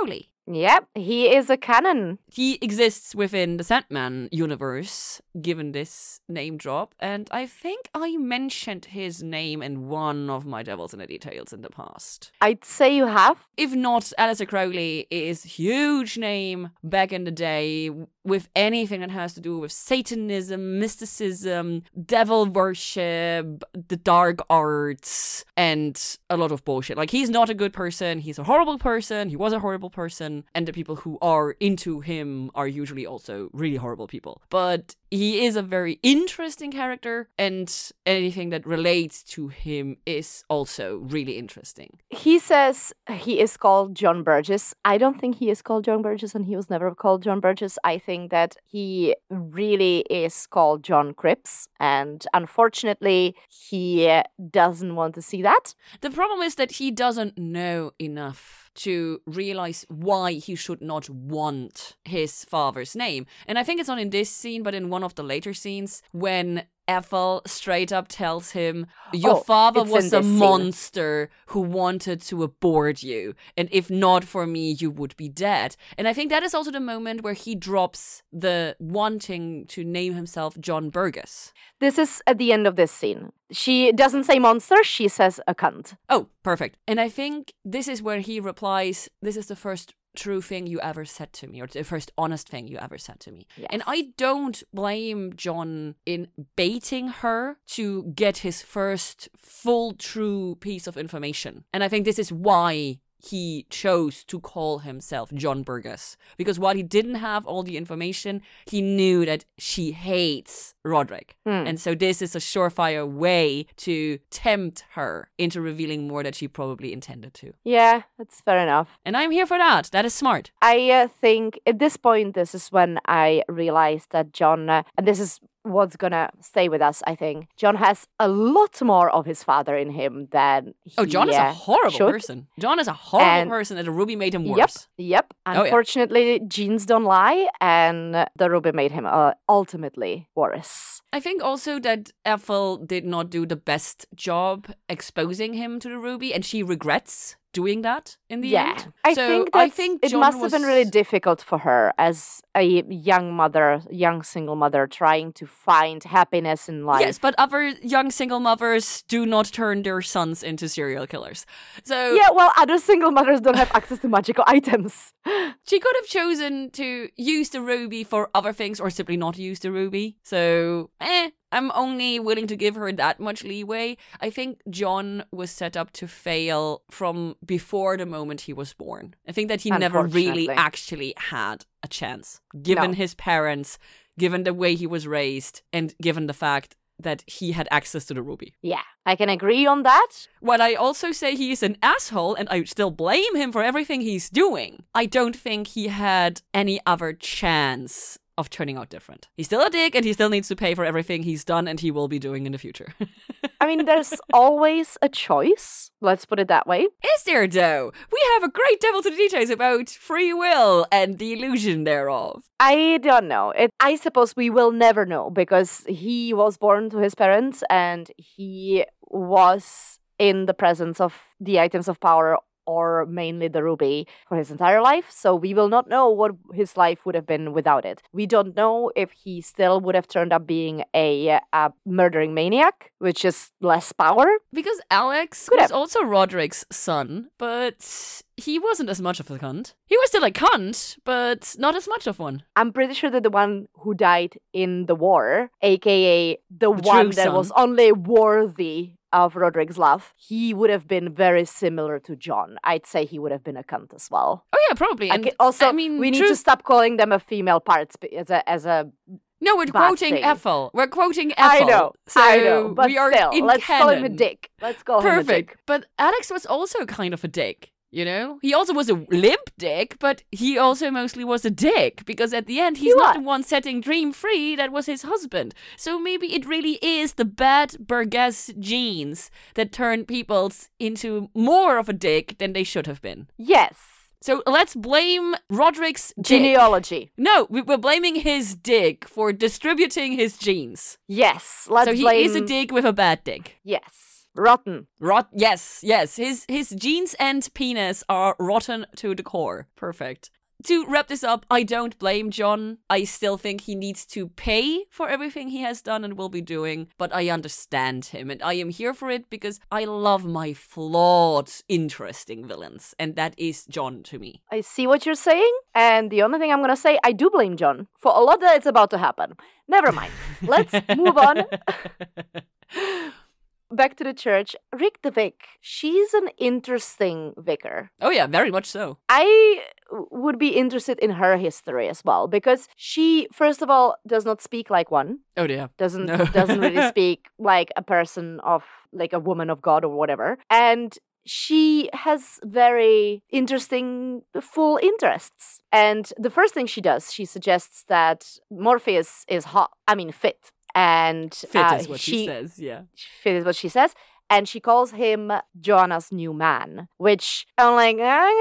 [SPEAKER 2] Yep, he is a canon.
[SPEAKER 1] He exists within the Sandman universe, given this name drop, and I think I mentioned his name in one of my Devils in the Details in the past.
[SPEAKER 2] I'd say you have.
[SPEAKER 1] If not, Aleister Crowley is huge name back in the day with anything that has to do with Satanism, mysticism, devil worship, the dark arts, and a lot of bullshit. Like, he's not a good person, he's a horrible person, he was a horrible person, and the people who are into him are usually also really horrible people. But he is a very interesting character, and anything that relates to him is also really interesting.
[SPEAKER 2] He says he is called John Burgess. I don't think he is called John Burgess, and he was never called John Burgess. I think that he really is called John Cripps, and unfortunately, he doesn't want to see that.
[SPEAKER 1] The problem is that he doesn't know enough to realize why he should not want his father's name. And I think it's not in this scene, but in one of the later scenes when Ethel straight up tells him, your
[SPEAKER 2] oh,
[SPEAKER 1] father was a
[SPEAKER 2] scene.
[SPEAKER 1] monster who wanted to abort you, and if not for me, you would be dead. And I think that is also the moment where he drops the wanting to name himself John Burgess.
[SPEAKER 2] This is at the end of this scene. She doesn't say monster, she says a cunt.
[SPEAKER 1] Oh, perfect. And I think this is where he replies, this is the first true thing you ever said to me, or the first honest thing you ever said to me.
[SPEAKER 2] Yes.
[SPEAKER 1] And I don't blame John in baiting her to get his first full true piece of information. And I think this is why he chose to call himself John Burgess. Because while he didn't have all the information, he knew that she hates Roderick.
[SPEAKER 2] Hmm.
[SPEAKER 1] And so this is a surefire way to tempt her into revealing more that she probably intended to.
[SPEAKER 2] Yeah, that's fair enough.
[SPEAKER 1] And I'm here for that. That is smart.
[SPEAKER 2] I uh, think at this point, this is when I realized that John, uh, and this is what's gonna stay with us, I think. John has a lot more of his father in him than he
[SPEAKER 1] Oh, John is a
[SPEAKER 2] uh,
[SPEAKER 1] horrible
[SPEAKER 2] should.
[SPEAKER 1] person. John is a horrible
[SPEAKER 2] And-
[SPEAKER 1] person, and the Ruby made him worse.
[SPEAKER 2] Yep, yep.
[SPEAKER 1] Oh, yeah.
[SPEAKER 2] Unfortunately, genes don't lie, and the Ruby made him uh, ultimately worse.
[SPEAKER 1] I think also that Ethel did not do the best job exposing him to the Ruby, and she regrets doing that in the
[SPEAKER 2] yeah,
[SPEAKER 1] end.
[SPEAKER 2] I
[SPEAKER 1] so
[SPEAKER 2] think
[SPEAKER 1] I
[SPEAKER 2] that's,
[SPEAKER 1] think
[SPEAKER 2] it
[SPEAKER 1] John
[SPEAKER 2] must
[SPEAKER 1] was...
[SPEAKER 2] have been really difficult for her as a young mother, young single mother, trying to find happiness in life.
[SPEAKER 1] Yes, but other young single mothers do not turn their sons into serial killers. So
[SPEAKER 2] Yeah, well, other single mothers don't have access to magical items.
[SPEAKER 1] she could have chosen to use the Ruby for other things or simply not use the Ruby. So, eh. I'm only willing to give her that much leeway. I think John was set up to fail from before the moment he was born. I think that he never really
[SPEAKER 2] Unfortunately.
[SPEAKER 1] actually had a chance, given
[SPEAKER 2] No.
[SPEAKER 1] his parents, given the way he was raised, and given the fact that he had access to the Ruby.
[SPEAKER 2] Yeah, I can agree on that.
[SPEAKER 1] While I also say he is an asshole, and I still blame him for everything he's doing, I don't think he had any other chance of turning out different. He's still a dick, and he still needs to pay for everything he's done and he will be doing in the future.
[SPEAKER 2] I mean, there's always a choice. Let's put it that way.
[SPEAKER 1] Is there, though? We have a great Devil to the Details about free will and the illusion thereof.
[SPEAKER 2] I don't know. It, I suppose we will never know because he was born to his parents and he was in the presence of the items of power, or mainly the Ruby, for his entire life. So we will not know what his life would have been without it. We don't know if he still would have turned up being a, a murdering maniac, which is less power.
[SPEAKER 1] Because Alex
[SPEAKER 2] Could
[SPEAKER 1] was
[SPEAKER 2] have.
[SPEAKER 1] also Roderick's son, but he wasn't as much of a cunt. He was still a cunt, but not as much of one.
[SPEAKER 2] I'm pretty sure that the one who died in the war, aka the, one
[SPEAKER 1] true
[SPEAKER 2] that
[SPEAKER 1] son.
[SPEAKER 2] was only worthy of Roderick's love, he would have been very similar to John. I'd say he would have been a cunt as well.
[SPEAKER 1] Oh yeah, probably. And
[SPEAKER 2] Okay, also,
[SPEAKER 1] I mean,
[SPEAKER 2] we need
[SPEAKER 1] true-
[SPEAKER 2] to stop calling them a female parts b- as a as a.
[SPEAKER 1] No, we're
[SPEAKER 2] bad
[SPEAKER 1] quoting
[SPEAKER 2] thing.
[SPEAKER 1] Ethel. We're quoting Ethel.
[SPEAKER 2] I know,
[SPEAKER 1] So
[SPEAKER 2] I know, but
[SPEAKER 1] we are
[SPEAKER 2] still,
[SPEAKER 1] in
[SPEAKER 2] let's call him a
[SPEAKER 1] canon.
[SPEAKER 2] dick. Let's call him a
[SPEAKER 1] Perfect.
[SPEAKER 2] dick.
[SPEAKER 1] But Alex was also kind of a dick. You know, he also was a limp dick, but he also mostly was a dick because at the end he's
[SPEAKER 2] He
[SPEAKER 1] not
[SPEAKER 2] was.
[SPEAKER 1] the one setting Dream free. That was his husband. So maybe it really is the bad Burgess genes that turn people into more of a dick than they should have been.
[SPEAKER 2] Yes.
[SPEAKER 1] So let's blame Roderick's dick.
[SPEAKER 2] Genealogy.
[SPEAKER 1] No, we- we're blaming his dick for distributing his genes.
[SPEAKER 2] Yes, let's
[SPEAKER 1] so he
[SPEAKER 2] blame...
[SPEAKER 1] is a dick with a bad dick.
[SPEAKER 2] Yes. Rotten.
[SPEAKER 1] Rot. Yes, yes. His his genes and penis are rotten to the core. Perfect. To wrap this up, I don't blame John. I still think he needs to pay for everything he has done and will be doing, but I understand him, and I am here for it because I love my flawed, interesting villains, and that is John to me.
[SPEAKER 2] I see what you're saying, and the only thing I'm gonna say, I do blame John for a lot that is about to happen. Never mind. Let's move on. Back to the church. Rick the Vic. She's an interesting vicar.
[SPEAKER 1] Oh yeah, very much so.
[SPEAKER 2] I would be interested in her history as well, because she, first of all, does not speak like one.
[SPEAKER 1] Oh yeah.
[SPEAKER 2] Doesn't
[SPEAKER 1] No.
[SPEAKER 2] doesn't really speak like a person of, like a woman of God or whatever. And she has very interesting, full interests. And the first thing she does, she suggests that Morpheus is hot. I mean, fit. And
[SPEAKER 1] Fit
[SPEAKER 2] uh,
[SPEAKER 1] is what she, she says, yeah.
[SPEAKER 2] Fit is what she says. And she calls him Joanna's new man, which I'm like,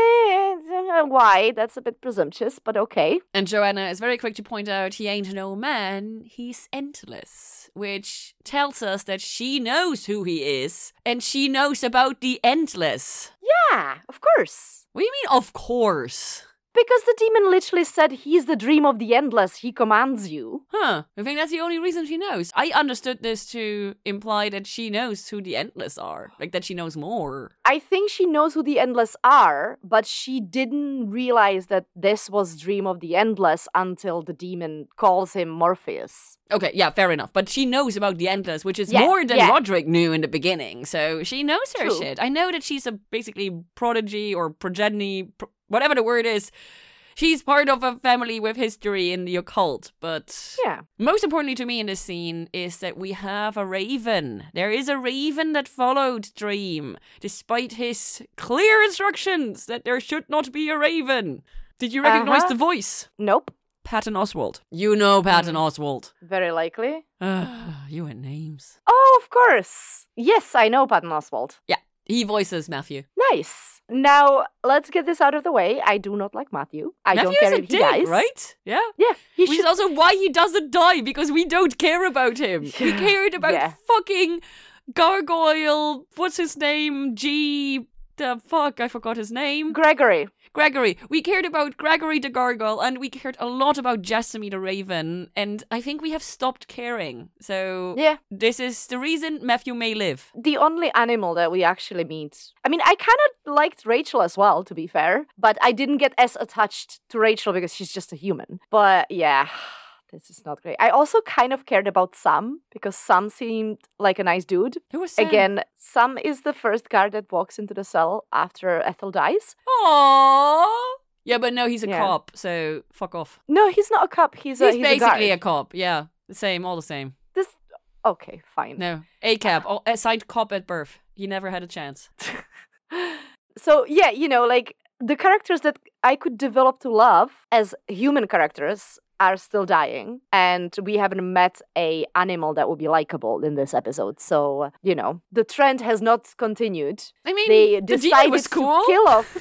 [SPEAKER 2] uh, why? That's a bit presumptuous, but okay.
[SPEAKER 1] And Joanna is very quick to point out he ain't no man, he's endless, which tells us that she knows who he is, and she knows about the endless.
[SPEAKER 2] Yeah, of course.
[SPEAKER 1] What do you mean, of course?
[SPEAKER 2] Because the demon literally said he's the dream of the endless, he commands you.
[SPEAKER 1] Huh, I think that's the only reason she knows. I understood this to imply that she knows who the endless are, like that she knows more.
[SPEAKER 2] I think she knows who the endless are, but she didn't realize that this was dream of the endless until the demon calls him Morpheus.
[SPEAKER 1] Okay, yeah, fair enough. But she knows about the endless, which is
[SPEAKER 2] yeah,
[SPEAKER 1] more than
[SPEAKER 2] yeah.
[SPEAKER 1] Roderick knew in the beginning. So she knows her
[SPEAKER 2] True.
[SPEAKER 1] shit. I know that she's a basically prodigy or progeny, pro- whatever the word is. She's part of a family with history in the occult, but
[SPEAKER 2] yeah.
[SPEAKER 1] most importantly to me in this scene is that we have a raven. There is a raven that followed Dream, despite his clear instructions that there should not be a raven. Did you recognize
[SPEAKER 2] Uh-huh.
[SPEAKER 1] the voice?
[SPEAKER 2] Nope.
[SPEAKER 1] Patton Oswalt. You know Patton
[SPEAKER 2] Mm.
[SPEAKER 1] Oswalt.
[SPEAKER 2] Very likely.
[SPEAKER 1] You and names.
[SPEAKER 2] Oh, of course. Yes, I know Patton Oswalt.
[SPEAKER 1] Yeah, he voices Matthew.
[SPEAKER 2] Nice. Now, let's get this out of the way. I do not like Matthew. I
[SPEAKER 1] Matthew
[SPEAKER 2] don't care
[SPEAKER 1] is a
[SPEAKER 2] if he
[SPEAKER 1] dick,
[SPEAKER 2] dies.
[SPEAKER 1] right? Yeah.
[SPEAKER 2] Yeah, he
[SPEAKER 1] Which is
[SPEAKER 2] should.
[SPEAKER 1] also why he doesn't die, because we don't care about him. We
[SPEAKER 2] Yeah.
[SPEAKER 1] cared about
[SPEAKER 2] Yeah.
[SPEAKER 1] fucking Gargoyle. What's his name? G. The fuck, I forgot his name.
[SPEAKER 2] Gregory.
[SPEAKER 1] Gregory. We cared about Gregory the Gargoyle, and we cared a lot about Jasmine the Raven, and I think we have stopped caring. So
[SPEAKER 2] Yeah.
[SPEAKER 1] this is the reason Matthew may live.
[SPEAKER 2] The only animal that we actually meet. I mean, I kind of liked Rachel as well, to be fair, but I didn't get as attached to Rachel because she's just a human. But yeah, this is not great. I also kind of cared about Sam because Sam seemed like a nice dude.
[SPEAKER 1] Who was Sam?
[SPEAKER 2] Again, Sam is the first guard that walks into the cell after Ethel dies.
[SPEAKER 1] Aww. Yeah, but no, he's a
[SPEAKER 2] Yeah.
[SPEAKER 1] cop, so fuck off.
[SPEAKER 2] No, he's not a cop. He's, a
[SPEAKER 1] He's,
[SPEAKER 2] he's
[SPEAKER 1] basically
[SPEAKER 2] a
[SPEAKER 1] a,
[SPEAKER 2] guard.
[SPEAKER 1] cop. Yeah, the same, all the same.
[SPEAKER 2] This. Okay, fine.
[SPEAKER 1] No, A C A B, oh, assigned cop at birth. He never had a chance.
[SPEAKER 2] So yeah, you know, like the characters that I could develop to love as human characters are still dying, and we haven't met a animal that would be likable in this episode. So you know, the trend has not continued.
[SPEAKER 1] I mean,
[SPEAKER 2] They
[SPEAKER 1] the demon
[SPEAKER 2] decided
[SPEAKER 1] was cool.
[SPEAKER 2] to kill off.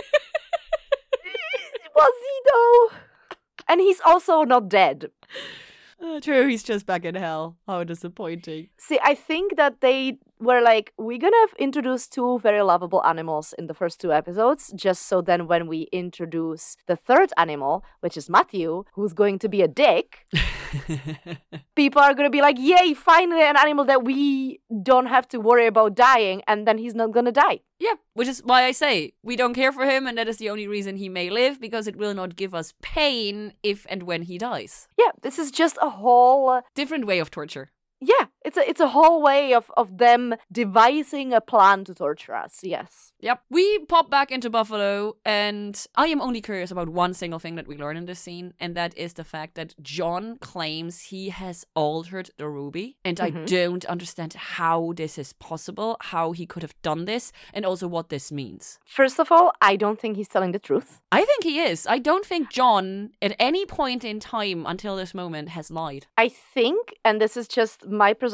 [SPEAKER 2] Was he though? And he's also not dead.
[SPEAKER 1] Uh, true, he's just back in hell. How disappointing.
[SPEAKER 2] See, I think that they were like, we're gonna introduce two very lovable animals in the first two episodes, just so then when we introduce the third animal, which is Matthew, who's going to be a dick, people are gonna be like, yay, finally an animal that we don't have to worry about dying, and then he's not gonna die.
[SPEAKER 1] Yeah, which is why I say we don't care for him, and that is the only reason he may live, because it will not give us pain if and when he dies.
[SPEAKER 2] Yeah, this is just a whole... uh,
[SPEAKER 1] Different way of torture.
[SPEAKER 2] Yeah, it's a it's a whole way of, of them devising a plan to torture us, yes.
[SPEAKER 1] Yep. We pop back into Buffalo, and I am only curious about one single thing that we learn in this scene, and that is the fact that John claims he has altered the ruby, and I
[SPEAKER 2] Mhm.
[SPEAKER 1] don't understand how this is possible, how he could have done this, and also what this means.
[SPEAKER 2] First of all, I don't think he's telling the truth.
[SPEAKER 1] I think he is. I don't think John, at any point in time until this moment, has lied.
[SPEAKER 2] I think, and this is just my presumption,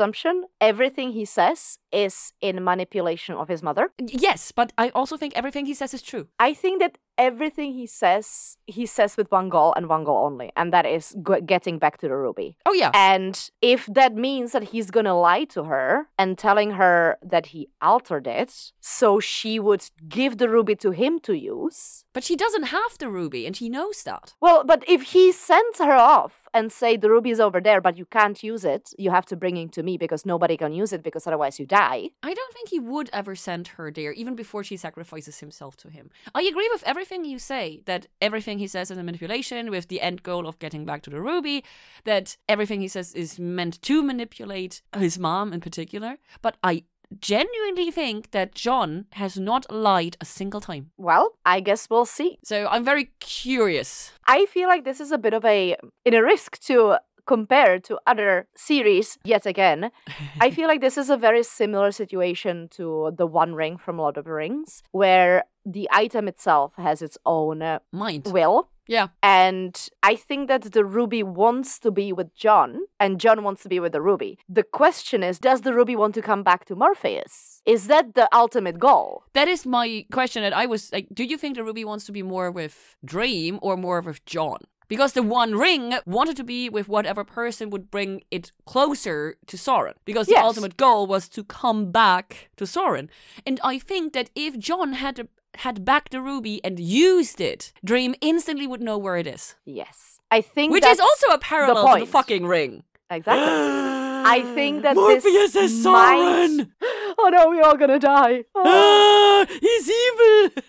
[SPEAKER 2] presumption, everything he says is in manipulation of his mother.
[SPEAKER 1] Yes, but I also think everything he says is true.
[SPEAKER 2] I think that everything he says, he says with one goal and one goal only, and that is g- getting back to the ruby.
[SPEAKER 1] Oh, yeah.
[SPEAKER 2] And if that means that he's gonna lie to her and telling her that he altered it, so she would give the ruby to him to use.
[SPEAKER 1] But she doesn't have the ruby, and she knows that.
[SPEAKER 2] Well, but if he sends her off and say the ruby is over there, but you can't use it, you have to bring it to me because nobody can use it because otherwise you die.
[SPEAKER 1] I don't think he would ever send her there, even before she sacrifices himself to him. I agree with everything you say, that everything he says is a manipulation with the end goal of getting back to the ruby, that everything he says is meant to manipulate his mom in particular. But I genuinely think that John has not lied a single time.
[SPEAKER 2] Well, I guess we'll see.
[SPEAKER 1] So I'm very curious.
[SPEAKER 2] I feel like this is a bit of a, in a risk to compare to other series yet again. I feel like this is a very similar situation to the One Ring from Lord of the Rings, where the item itself has its own uh,
[SPEAKER 1] Mind.
[SPEAKER 2] will.
[SPEAKER 1] Yeah.
[SPEAKER 2] And I think that the ruby wants to be with John, and John wants to be with the ruby. The question is, does the ruby want to come back to Morpheus? Is that the ultimate goal?
[SPEAKER 1] That is my question. That I was like, do you think the ruby wants to be more with Dream or more with John? Because the One Ring wanted to be with whatever person would bring it closer to Sauron. Because the
[SPEAKER 2] Yes.
[SPEAKER 1] ultimate goal was to come back to Sauron. And I think that if John had a had back the ruby and used it, Dream instantly would know where it is.
[SPEAKER 2] Yes. I think
[SPEAKER 1] Which
[SPEAKER 2] that's
[SPEAKER 1] is also a parallel
[SPEAKER 2] the
[SPEAKER 1] to the
[SPEAKER 2] point.
[SPEAKER 1] fucking ring.
[SPEAKER 2] Exactly. I think that
[SPEAKER 1] Morpheus
[SPEAKER 2] this
[SPEAKER 1] is
[SPEAKER 2] might...
[SPEAKER 1] Sauron!
[SPEAKER 2] Oh no, we're all gonna die. Oh.
[SPEAKER 1] Ah, he's evil!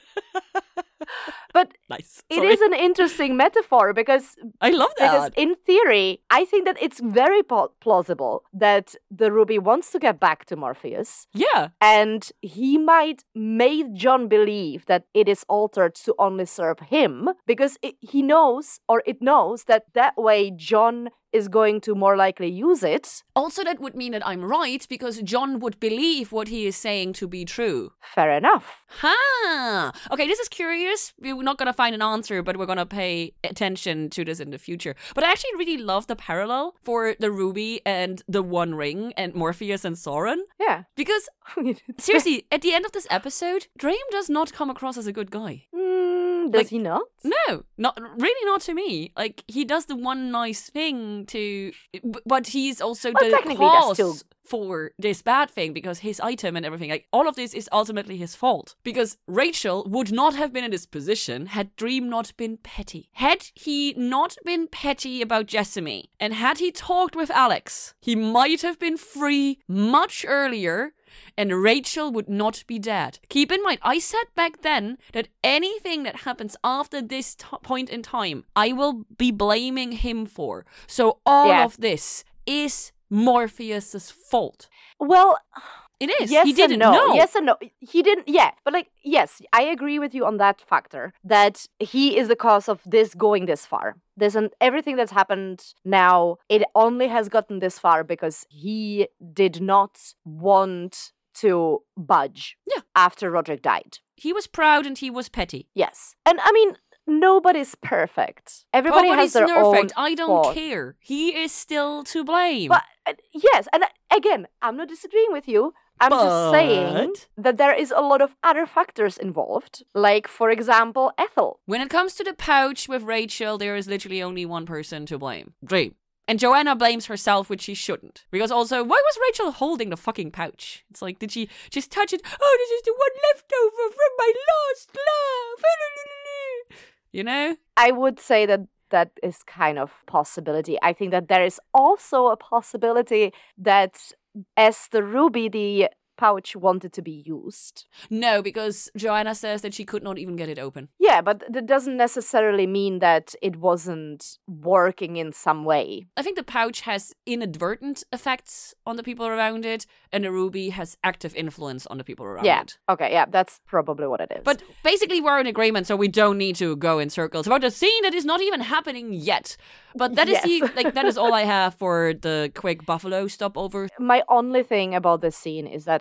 [SPEAKER 2] But
[SPEAKER 1] nice.
[SPEAKER 2] it
[SPEAKER 1] Sorry.
[SPEAKER 2] is an interesting metaphor because
[SPEAKER 1] I love that.
[SPEAKER 2] Because in theory, I think that it's very po- plausible that the ruby wants to get back to Morpheus.
[SPEAKER 1] Yeah.
[SPEAKER 2] And he might make John believe that it is altered to only serve him because it, he knows, or it knows, that that way John is going to more likely use it.
[SPEAKER 1] Also, that would mean that I'm right because John would believe what he is saying to be true.
[SPEAKER 2] Fair enough.
[SPEAKER 1] Ha! Okay, this is curious. We're not going to find an answer, but we're going to pay attention to this in the future. But I actually really love the parallel for the ruby and the One Ring and Morpheus and Sauron.
[SPEAKER 2] Yeah.
[SPEAKER 1] Because, seriously, at the end of this episode, Dream does not come across as a good guy.
[SPEAKER 2] Mm, does
[SPEAKER 1] Like,
[SPEAKER 2] he not?
[SPEAKER 1] No, not really not to me. Like, he does the one nice thing to... But he's also
[SPEAKER 2] Well,
[SPEAKER 1] the
[SPEAKER 2] technically that's
[SPEAKER 1] cause
[SPEAKER 2] still-
[SPEAKER 1] for this bad thing because his item and everything, like, all of this is ultimately his fault. Because Rachel would not have been in this position had Dream not been petty. Had he not been petty about Jessamy, and had he talked with Alex, he might have been free much earlier, and Rachel would not be dead. Keep in mind, I said back then that anything that happens after this t- point in time, I will be blaming him for. So all
[SPEAKER 2] Yeah.
[SPEAKER 1] of this is Morpheus's fault.
[SPEAKER 2] Well...
[SPEAKER 1] It is.
[SPEAKER 2] Yes
[SPEAKER 1] he didn't
[SPEAKER 2] and no.
[SPEAKER 1] know.
[SPEAKER 2] Yes and no. He didn't. Yeah, but like, yes, I agree with you on that factor that he is the cause of this going this far. This and everything that's happened now, it only has gotten this far because he did not want to budge.
[SPEAKER 1] Yeah.
[SPEAKER 2] After Roderick died.
[SPEAKER 1] He was proud and he was petty.
[SPEAKER 2] Yes, and I mean, nobody's perfect. Everybody
[SPEAKER 1] Nobody's
[SPEAKER 2] has their
[SPEAKER 1] perfect.
[SPEAKER 2] own.
[SPEAKER 1] I don't
[SPEAKER 2] fault.
[SPEAKER 1] care. He is still to blame.
[SPEAKER 2] But uh, yes, and uh, again, I'm not disagreeing with you. I'm just saying
[SPEAKER 1] But-
[SPEAKER 2] that there is a lot of other factors involved. Like, for example, Ethel.
[SPEAKER 1] When it comes to the pouch with Rachel, there is literally only one person to blame. Dream. And Joanna blames herself, which she shouldn't. Because also, why was Rachel holding the fucking pouch? It's like, did she just touch it? Oh, this is the one left over from my lost love. You know?
[SPEAKER 2] I would say that that is kind of possibility. I think that there is also a possibility that as the ruby, the pouch wanted to be used.
[SPEAKER 1] No, because Joanna says that she could not even get it open.
[SPEAKER 2] Yeah, but that doesn't necessarily mean that it wasn't working in some way.
[SPEAKER 1] I think the pouch has inadvertent effects on the people around it, and the ruby has active influence on the people around
[SPEAKER 2] Yeah.
[SPEAKER 1] it.
[SPEAKER 2] Okay, yeah, that's probably what it is.
[SPEAKER 1] But basically, we're in agreement, so we don't need to go in circles about a scene that is not even happening yet. But that is
[SPEAKER 2] Yes.
[SPEAKER 1] the like that is all I have for the quick Buffalo stopover.
[SPEAKER 2] my only thing about this scene is that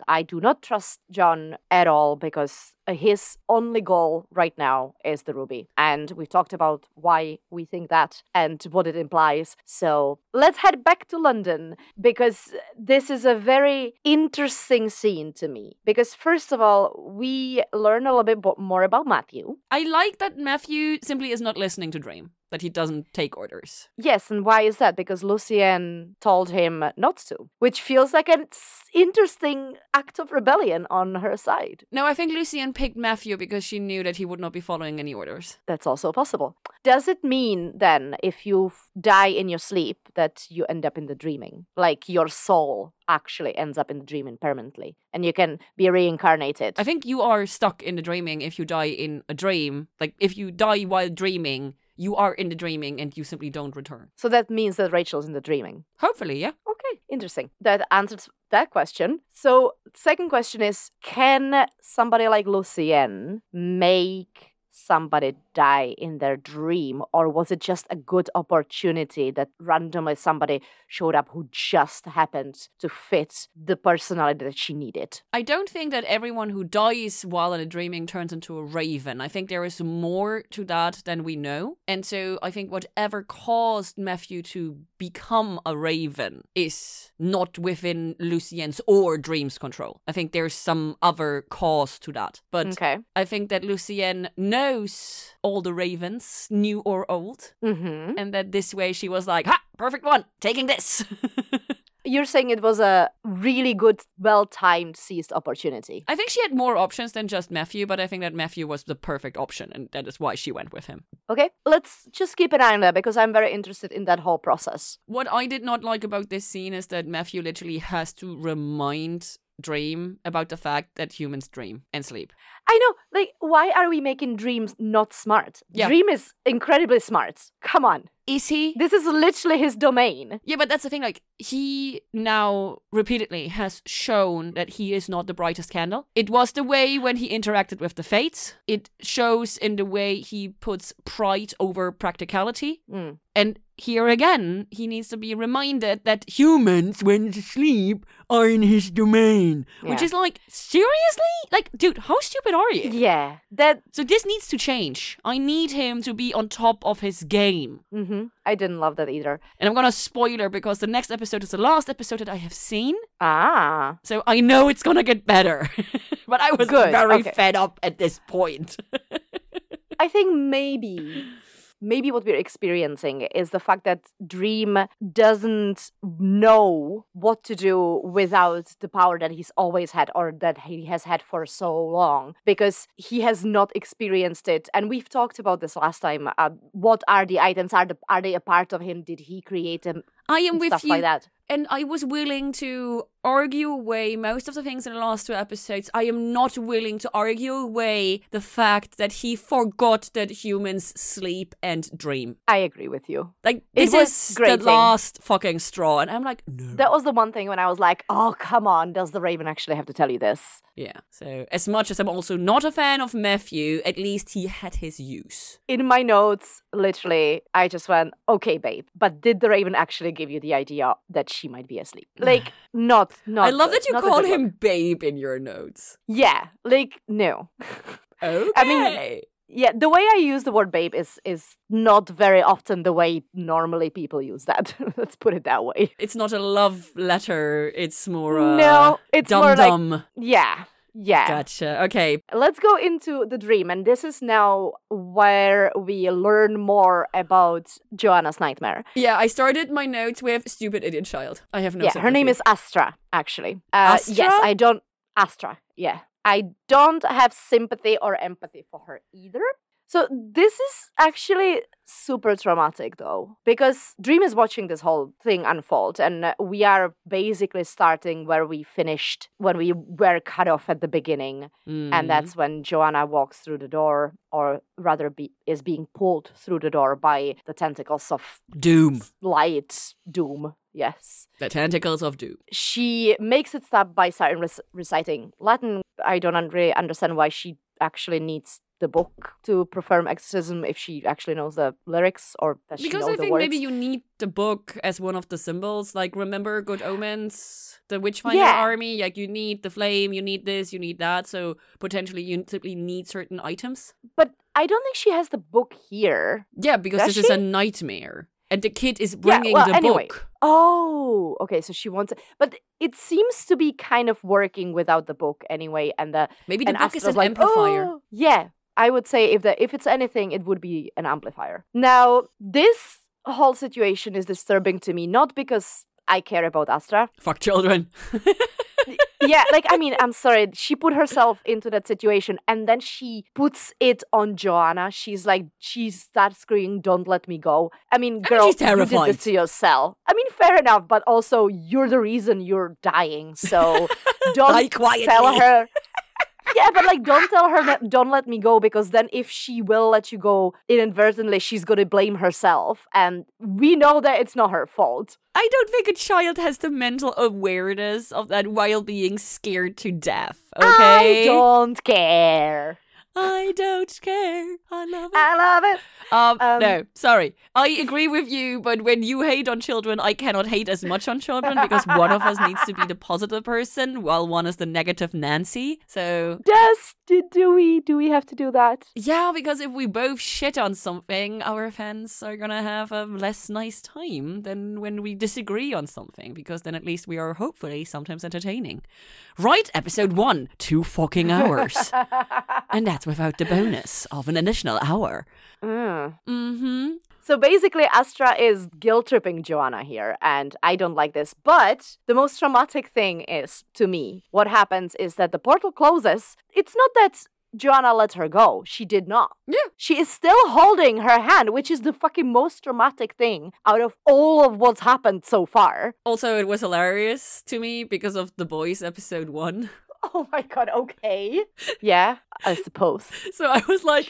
[SPEAKER 2] I do not trust John at all because his only goal right now is the ruby. And we've talked about why we think that and what it implies. So let's head back to London because this is a very interesting scene to me. Because first of all, we learn a little bit more about Matthew.
[SPEAKER 1] I like that Matthew simply is not listening to Dream, that he doesn't take orders.
[SPEAKER 2] Yes, and why is that? Because Lucienne told him not to, which feels like an interesting act of rebellion on her side.
[SPEAKER 1] No, I think Lucienne picked Matthew because she knew that he would not be following any orders.
[SPEAKER 2] That's also possible. Does it mean then, if you die in your sleep, that you end up in the dreaming? Like your soul actually ends up in the dreaming permanently and you can be reincarnated?
[SPEAKER 1] I think you are stuck in the dreaming if you die in a dream. Like if you die while dreaming, you are in the dreaming and you simply don't return.
[SPEAKER 2] So that means that Rachel's in the dreaming.
[SPEAKER 1] Hopefully, yeah.
[SPEAKER 2] Okay, interesting. That answers that question. So, second question is, can somebody like Lucienne make somebody die in their dream, or was it just a good opportunity that randomly somebody showed up who just happened to fit the personality that she needed?
[SPEAKER 1] I don't think that everyone who dies while in a dreaming turns into a raven. I think there is more to that than we know. And so I think whatever caused Matthew to become a raven is not within Lucienne's or Dream's control. I think there's some other cause to that. But
[SPEAKER 2] okay.
[SPEAKER 1] I think that Lucienne knows all the ravens, new or old.
[SPEAKER 2] Mm-hmm.
[SPEAKER 1] And that this way she was like, ha, perfect one, taking this.
[SPEAKER 2] You're saying it was a really good, well-timed, seized opportunity.
[SPEAKER 1] I think she had more options than just Matthew, but I think that Matthew was the perfect option, and that is why she went with him.
[SPEAKER 2] Okay, let's just keep an eye on that, because I'm very interested in that whole process.
[SPEAKER 1] What I did not like about this scene is that Matthew literally has to remind Dream about the fact that humans dream and sleep.
[SPEAKER 2] I know, like, why are we making Dreams not smart?
[SPEAKER 1] Yeah.
[SPEAKER 2] Dream is incredibly smart. Come on.
[SPEAKER 1] Is he?
[SPEAKER 2] This is literally his domain.
[SPEAKER 1] Yeah, but that's the thing, like, he now repeatedly has shown that he is not the brightest candle. It was the way when he interacted with the Fates. It shows in the way he puts pride over practicality.
[SPEAKER 2] Mm.
[SPEAKER 1] And here again, he needs to be reminded that humans, when asleep, are in his domain.
[SPEAKER 2] Yeah.
[SPEAKER 1] Which is like, seriously? Like, dude, how stupid are you?
[SPEAKER 2] Yeah, that...
[SPEAKER 1] So this needs to change. I need him to be on top of his game.
[SPEAKER 2] Mm-hmm. I didn't love that either.
[SPEAKER 1] And I'm gonna spoiler because the next episode is the last episode that I have seen.
[SPEAKER 2] Ah.
[SPEAKER 1] So I know it's gonna get better. But I was
[SPEAKER 2] Good.
[SPEAKER 1] very
[SPEAKER 2] Okay.
[SPEAKER 1] fed up at this point.
[SPEAKER 2] I think maybe... Maybe what we're experiencing is the fact that Dream doesn't know what to do without the power that he's always had or that he has had for so long, because he has not experienced it. And we've talked about this last time. Uh, what are the items? Are, the, are they a part of him? Did he create them?
[SPEAKER 1] I am with
[SPEAKER 2] stuff
[SPEAKER 1] you.
[SPEAKER 2] like that.
[SPEAKER 1] And I was willing to argue away most of the things in the last two episodes. I am not willing to argue away the fact that he forgot that humans sleep and dream.
[SPEAKER 2] I agree with you.
[SPEAKER 1] Like,
[SPEAKER 2] It
[SPEAKER 1] this
[SPEAKER 2] was
[SPEAKER 1] is the
[SPEAKER 2] grating.
[SPEAKER 1] last fucking straw. And I'm like, no.
[SPEAKER 2] That was the one thing when I was like, oh, come on. Does the Raven actually have to tell you this?
[SPEAKER 1] Yeah. So, as much as I'm also not a fan of Matthew, at least he had his use.
[SPEAKER 2] In my notes, literally, I just went, okay, babe, but did the Raven actually give you the idea that she might be asleep? Like, not, not
[SPEAKER 1] I love
[SPEAKER 2] good,
[SPEAKER 1] that you
[SPEAKER 2] not a
[SPEAKER 1] call
[SPEAKER 2] good
[SPEAKER 1] him
[SPEAKER 2] look.
[SPEAKER 1] babe in your notes.
[SPEAKER 2] Yeah, like, no.
[SPEAKER 1] Okay.
[SPEAKER 2] I mean, yeah, the way I use the word babe is is not very often the way normally people use that. Let's put it that way.
[SPEAKER 1] it's not a love letter. It's more uh,
[SPEAKER 2] No, it's
[SPEAKER 1] dum
[SPEAKER 2] more like,
[SPEAKER 1] dum.
[SPEAKER 2] yeah, yeah.
[SPEAKER 1] Gotcha. Okay.
[SPEAKER 2] Let's go into the dream, and this is now where we learn more about Joanna's nightmare.
[SPEAKER 1] Yeah, I started my notes with stupid idiot child. I have no
[SPEAKER 2] yeah, her name
[SPEAKER 1] sympathy.
[SPEAKER 2] is Astra, actually. Uh,
[SPEAKER 1] Astra?
[SPEAKER 2] Yes, I don't... Astra, yeah. I don't have sympathy or empathy for her either. So this is actually super traumatic, though, because Dream is watching this whole thing unfold, and uh, we are basically starting where we finished, when we were cut off at the beginning,
[SPEAKER 1] Mm.
[SPEAKER 2] and that's when Joanna walks through the door, or rather be, is being pulled through the door by the tentacles of
[SPEAKER 1] Doom.
[SPEAKER 2] light, doom, yes.
[SPEAKER 1] The tentacles of doom.
[SPEAKER 2] She makes it stop by starting rec- reciting Latin. I don't un- really understand why she actually needs the book to perform exorcism if she actually knows the lyrics or does she
[SPEAKER 1] Because
[SPEAKER 2] know
[SPEAKER 1] I
[SPEAKER 2] the
[SPEAKER 1] think
[SPEAKER 2] words?
[SPEAKER 1] maybe you need the book as one of the symbols. Like, remember Good Omens, the Witchfinder
[SPEAKER 2] Yeah.
[SPEAKER 1] army? Like, you need the flame, you need this, you need that. So potentially you simply need certain items.
[SPEAKER 2] But I don't think she has the book here.
[SPEAKER 1] Yeah, because
[SPEAKER 2] Does
[SPEAKER 1] this is
[SPEAKER 2] she?
[SPEAKER 1] a nightmare. And the kid is
[SPEAKER 2] Yeah,
[SPEAKER 1] bringing
[SPEAKER 2] well,
[SPEAKER 1] the
[SPEAKER 2] anyway.
[SPEAKER 1] book.
[SPEAKER 2] Oh, okay. So she wants it, but it seems to be kind of working without the book anyway. And the
[SPEAKER 1] Maybe the
[SPEAKER 2] and
[SPEAKER 1] book is
[SPEAKER 2] Astra's
[SPEAKER 1] an
[SPEAKER 2] like,
[SPEAKER 1] amplifier.
[SPEAKER 2] "Oh." Yeah, I would say if the if it's anything, it would be an amplifier. Now, this whole situation is disturbing to me, not because I care about Astra.
[SPEAKER 1] Fuck children.
[SPEAKER 2] Yeah, like, I mean, I'm sorry. She put herself into that situation and then she puts it on Joanna. She's like, she starts screaming, "Don't let me go." I mean, girl,
[SPEAKER 1] she's
[SPEAKER 2] you did
[SPEAKER 1] terrified.
[SPEAKER 2] this to yourself. I mean, fair enough, but also you're the reason you're dying. So don't
[SPEAKER 1] Die quietly.
[SPEAKER 2] tell her. Yeah, but like, don't tell her that "don't let me go," because then if she will let you go inadvertently, she's gonna blame herself. And we know that it's not her fault.
[SPEAKER 1] I don't think a child has the mental awareness of that while being scared to death, okay?
[SPEAKER 2] I don't care.
[SPEAKER 1] I don't care. I love it.
[SPEAKER 2] I love it.
[SPEAKER 1] Um,
[SPEAKER 2] Um,
[SPEAKER 1] no, sorry. I agree with you, but when you hate on children, I cannot hate as much on children because one of us needs to be the positive person while one is the negative Nancy. So
[SPEAKER 2] Does do, do we do we have to do that?
[SPEAKER 1] yeah, because if we both shit on something, our fans are gonna have a less nice time than when we disagree on something, because then at least we are hopefully sometimes entertaining. Right, episode one, two fucking hours. And that's without the bonus of an additional hour.
[SPEAKER 2] Mm.
[SPEAKER 1] Mm-hmm.
[SPEAKER 2] So basically, Astra is guilt tripping Joanna here, and I don't like this. But the most traumatic thing is, to me, what happens is that the portal closes. It's not that Joanna let her go. She did not.
[SPEAKER 1] Yeah.
[SPEAKER 2] She is still holding her hand, which is the fucking most traumatic thing out of all of what's happened so far.
[SPEAKER 1] Also, it was hilarious to me because of The Boys episode one.
[SPEAKER 2] Oh my god, okay. Yeah, I suppose.
[SPEAKER 1] So I was like,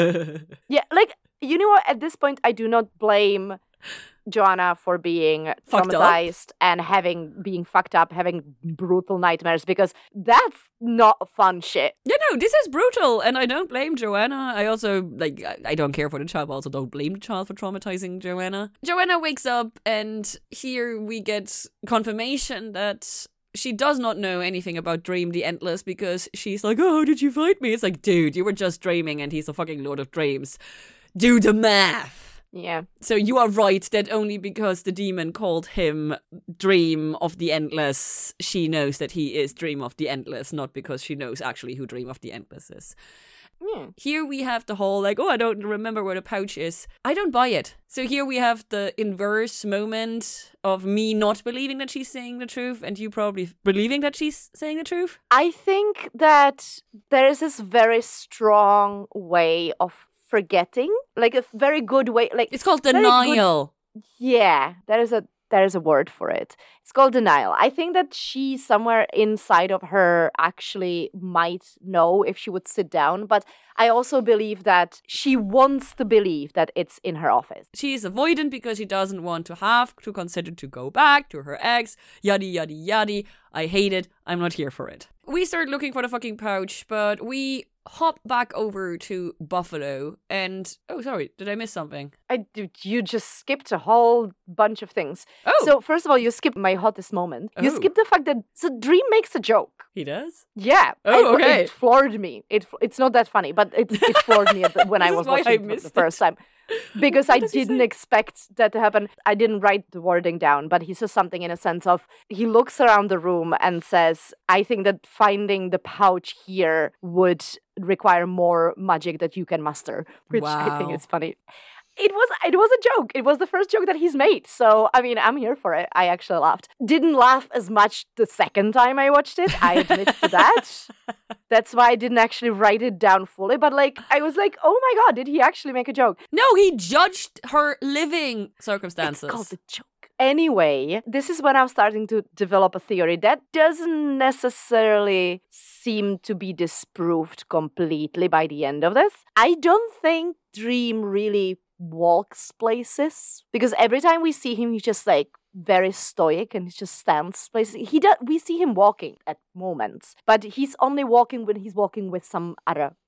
[SPEAKER 2] Yeah, like, you know what? At this point, I do not blame Joanna for being
[SPEAKER 1] Fucked up?
[SPEAKER 2] traumatized and having being fucked up, having brutal nightmares, because that's not fun shit.
[SPEAKER 1] yeah, no, this is brutal, and I don't blame Joanna. I also, like, I- I don't care for the child, but also don't blame the child for traumatizing Joanna. Joanna wakes up, and here we get confirmation that she does not know anything about Dream the Endless, because she's like, "Oh, how did you find me?" It's like, dude, you were just dreaming, and he's the fucking Lord of Dreams. Do the math.
[SPEAKER 2] Yeah.
[SPEAKER 1] So you are right that only because the demon called him Dream of the Endless, she knows that he is Dream of the Endless, not because she knows actually who Dream of the Endless is.
[SPEAKER 2] Yeah.
[SPEAKER 1] Here we have the whole, like, oh, I don't remember where the pouch is. I don't buy it. So here we have the inverse moment of me not believing that she's saying the truth and you probably believing that she's saying the truth.
[SPEAKER 2] I think that there is this very strong way of forgetting, like a very good way, like
[SPEAKER 1] It's called
[SPEAKER 2] very good-
[SPEAKER 1] denial.
[SPEAKER 2] Yeah, there is a there is a word for it. It's called denial. I think that she somewhere inside of her actually might know if she would sit down, but I also believe that she wants to believe that it's in her office.
[SPEAKER 1] She is avoidant because she doesn't want to have to consider to go back to her ex, yaddy yaddy yaddy. I hate it. I'm not here for it. We start looking for the fucking pouch, but we hop back over to Buffalo and oh, sorry, did I miss something?
[SPEAKER 2] I you just skipped a whole bunch of things.
[SPEAKER 1] Oh,
[SPEAKER 2] So first of all, you skipped my hottest moment. You
[SPEAKER 1] Oh.
[SPEAKER 2] skipped the fact that so Dream makes a joke.
[SPEAKER 1] he does.
[SPEAKER 2] Yeah.
[SPEAKER 1] Oh,
[SPEAKER 2] it,
[SPEAKER 1] okay.
[SPEAKER 2] It floored me. It it's not that funny, but it it floored me at the, when I
[SPEAKER 1] This
[SPEAKER 2] was
[SPEAKER 1] is why
[SPEAKER 2] watching
[SPEAKER 1] I
[SPEAKER 2] it for
[SPEAKER 1] missed
[SPEAKER 2] the
[SPEAKER 1] it.
[SPEAKER 2] first time. Because I
[SPEAKER 1] What does he
[SPEAKER 2] didn't
[SPEAKER 1] say?
[SPEAKER 2] expect that to happen. I didn't write the wording down, but he says something in a sense of he looks around the room and says, "I think that finding the pouch here would require more magic that you can master," which I think
[SPEAKER 1] Wow.
[SPEAKER 2] is funny. It was it was a joke. It was the first joke that he's made. So, I mean, I'm here for it. I actually laughed. Didn't laugh as much the second time I watched it. I admit to that. That's why I didn't actually write it down fully. But, like, I was like, oh my god, did he actually make a joke?
[SPEAKER 1] No, he judged her living circumstances.
[SPEAKER 2] It's called a joke. Anyway, this is when I'm starting to develop a theory that doesn't necessarily seem to be disproved completely by the end of this. I don't think Dream really walks places, because every time we see him, he's just like very stoic and he just stands places. He does. We see him walking at moments, but he's only walking when he's walking with some other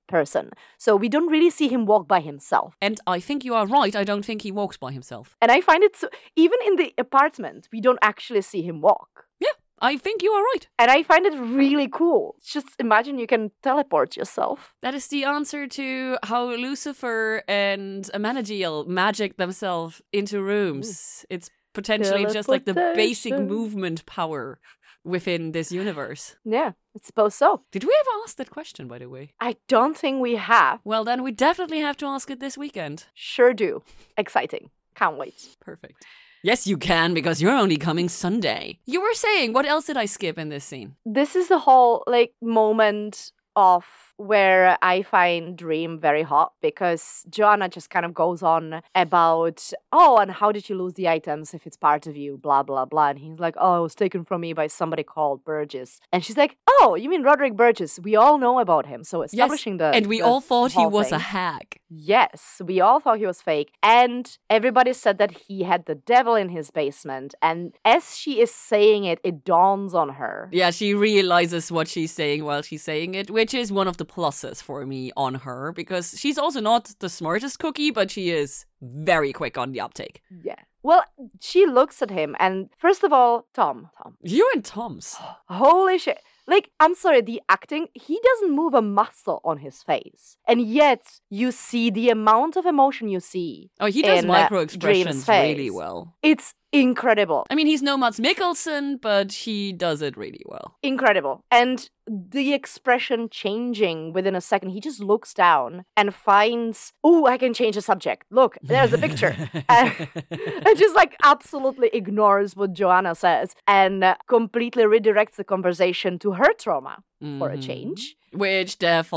[SPEAKER 2] person. So we don't really see him walk by himself.
[SPEAKER 1] And I think you are right. I don't think he walks by himself.
[SPEAKER 2] And I find it so, even in the apartment, we don't actually see him walk.
[SPEAKER 1] Yeah, I think you are right.
[SPEAKER 2] And I find it really cool. Just imagine you can teleport yourself.
[SPEAKER 1] That is the answer to how Lucifer and Amenadiel magic themselves into rooms. Ooh. It's potentially just like the basic movement power within this universe.
[SPEAKER 2] Yeah, I suppose so.
[SPEAKER 1] Did we ever ask that question, by the way?
[SPEAKER 2] I don't think we have.
[SPEAKER 1] Well, then we definitely have to ask it this weekend.
[SPEAKER 2] Sure do. Exciting. Can't wait.
[SPEAKER 1] Perfect. Yes, you can, because you're only coming Sunday. You were saying, what else did I skip in this scene?
[SPEAKER 2] This is the whole, like, moment of where I find Dream very hot, because Joanna just kind of goes on about, oh, and how did you lose the items if it's part of you, blah, blah, blah. And he's like, oh, it was taken from me by somebody called Burgess. And she's like, oh, you mean Roderick Burgess? We all know about him. So establishing
[SPEAKER 1] yes,
[SPEAKER 2] the
[SPEAKER 1] And we
[SPEAKER 2] the
[SPEAKER 1] all thought he was
[SPEAKER 2] thing.
[SPEAKER 1] a hag.
[SPEAKER 2] Yes, we all thought he was fake. And everybody said that he had the devil in his basement. And as she is saying it, it dawns on her.
[SPEAKER 1] Yeah, she realizes what she's saying while she's saying it, which is one of the pluses for me on her, because she's also not the smartest cookie, but she is very quick on the uptake.
[SPEAKER 2] Yeah. Well, she looks at him, and first of all, Tom. Tom.
[SPEAKER 1] You and Tom's.
[SPEAKER 2] Holy shit. Like, I'm sorry, the acting, he doesn't move a muscle on his face. And yet, you see the amount of emotion you see.
[SPEAKER 1] Oh, he does
[SPEAKER 2] in,
[SPEAKER 1] micro
[SPEAKER 2] uh,
[SPEAKER 1] expressions really well.
[SPEAKER 2] It's incredible.
[SPEAKER 1] I mean, he's no Mads Mikkelsen, but he does it really well.
[SPEAKER 2] Incredible. And the expression changing within a second, he just looks down and finds, oh, I can change the subject. Look, there's a picture. and, and just like absolutely ignores what Joanna says and uh, completely redirects the conversation to her trauma mm-hmm. for a change.
[SPEAKER 1] Which